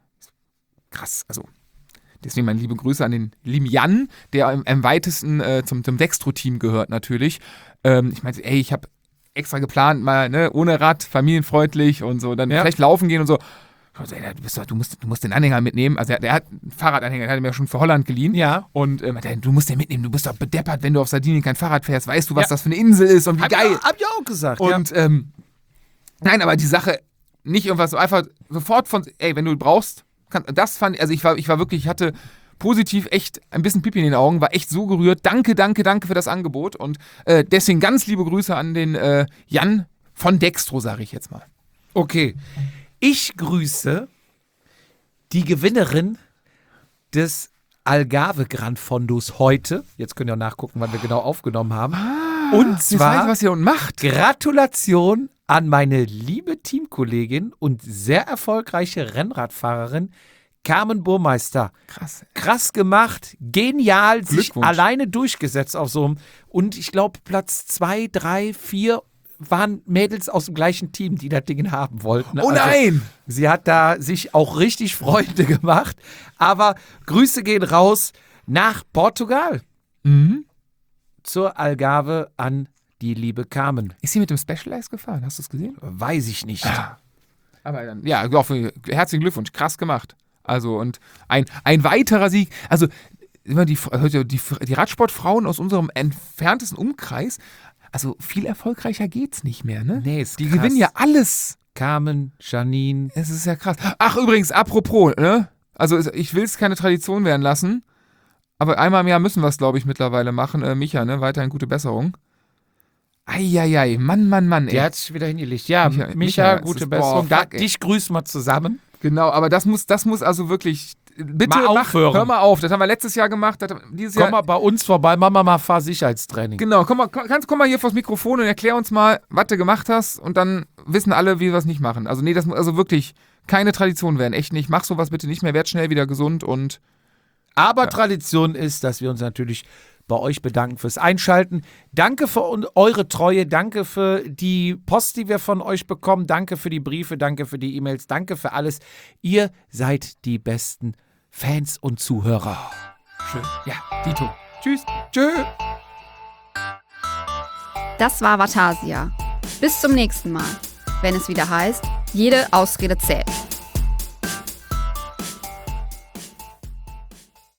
S2: Krass, also deswegen meine liebe Grüße an den lieben Jan, der am, am weitesten äh, zum, zum Dextro-Team gehört natürlich. Ähm, ich meinte, ey, ich habe extra geplant, mal, ne, ohne Rad, familienfreundlich und so, dann
S1: Ja.
S2: vielleicht laufen gehen und so. Ich ey, du, bist doch, du, musst, du musst den Anhänger mitnehmen. Also, der, der hat einen Fahrradanhänger, der hat mir schon für Holland geliehen.
S1: Ja.
S2: Und äh, meinte, du musst den mitnehmen, du bist doch bedeppert, wenn du auf Sardinien kein Fahrrad fährst. Weißt du, was
S1: Ja.
S2: das für eine Insel ist und wie
S1: Hab
S2: geil.
S1: Ich, hab ich auch gesagt.
S2: Und, ähm, nein, aber die Sache, nicht irgendwas so einfach sofort von, ey, wenn du brauchst, kann, das fand ich, also ich war, ich war wirklich, ich hatte positiv echt ein bisschen Pipi in den Augen, war echt so gerührt. Danke, danke, danke für das Angebot. Und äh, deswegen ganz liebe Grüße an den äh, Jan von Dextro, sage ich jetzt mal.
S1: Okay. Ich grüße die Gewinnerin des Algarve Grand Fondos heute. Jetzt könnt ihr auch nachgucken, wann wir genau aufgenommen haben. Und
S2: Jetzt weiß ich,
S1: zwar
S2: was ihr unten macht.
S1: Gratulation an meine liebe Teamkollegin und sehr erfolgreiche Rennradfahrerin Carmen Burmeister.
S2: Krass.
S1: Krass gemacht, genial, sich
S2: Glückwunsch.
S1: alleine durchgesetzt auf so einem. Und ich glaube, Platz zwei, drei, vier waren Mädels aus dem gleichen Team, die das Ding haben wollten.
S2: Oh nein!
S1: Also, sie hat da sich auch richtig Freunde gemacht. Aber Grüße gehen raus nach Portugal.
S2: Mhm.
S1: Zur Algarve an die liebe Carmen.
S2: Ist sie mit dem Specialized gefahren? Hast du es gesehen?
S1: Weiß ich nicht.
S2: Aber dann, ja, auch für, herzlichen Glückwunsch, krass gemacht. Also, und ein, ein weiterer Sieg. Also, immer die, die, die, die Radsportfrauen aus unserem entferntesten Umkreis, also viel erfolgreicher geht's nicht mehr, ne?
S1: Nee, ist
S2: Die
S1: krass.
S2: gewinnen ja alles.
S1: Carmen, Janine.
S2: Es ist ja krass. Ach, übrigens, apropos, ne? Also, ich will es keine Tradition werden lassen, aber einmal im Jahr müssen wir es, glaube ich, mittlerweile machen. Äh, Micha, ne? Weiterhin gute Besserung. Eieiei, Mann, Mann, Mann, ey.
S1: Der hat sich wieder hingelegt. Ja,
S2: Micha-
S1: Micha,
S2: Micha, es
S1: gute
S2: ist-
S1: Besserung.
S2: boah,
S1: Da,
S2: fuck, ey.
S1: dich grüßen wir zusammen.
S2: Genau, aber das muss, das muss also wirklich. Bitte
S1: Mal
S2: mach,
S1: aufhören.
S2: hör mal auf. Das haben wir letztes Jahr gemacht. Das, dieses
S1: Komm
S2: Jahr,
S1: mal bei uns vorbei, machen wir mal Fahrsicherheitstraining.
S2: Genau, komm mal, komm, kannst, komm mal hier vors Mikrofon und erklär uns mal, was du gemacht hast und dann wissen alle, wie wir es nicht machen. Also nee, das muss also wirklich keine Tradition werden, echt nicht. Mach sowas bitte nicht mehr, werd schnell wieder gesund und
S1: Aber Tradition ist, dass wir uns natürlich bei euch bedanken fürs Einschalten. Danke für un- eure Treue, danke für die Post, die wir von euch bekommen, danke für die Briefe, danke für die E-Mails, danke für alles. Ihr seid die besten Fans und Zuhörer.
S2: schön. Ja, Dito. Tschüss.
S1: Tschö.
S3: Das war Vatasia. Bis zum nächsten Mal, wenn es wieder heißt, jede Ausrede zählt.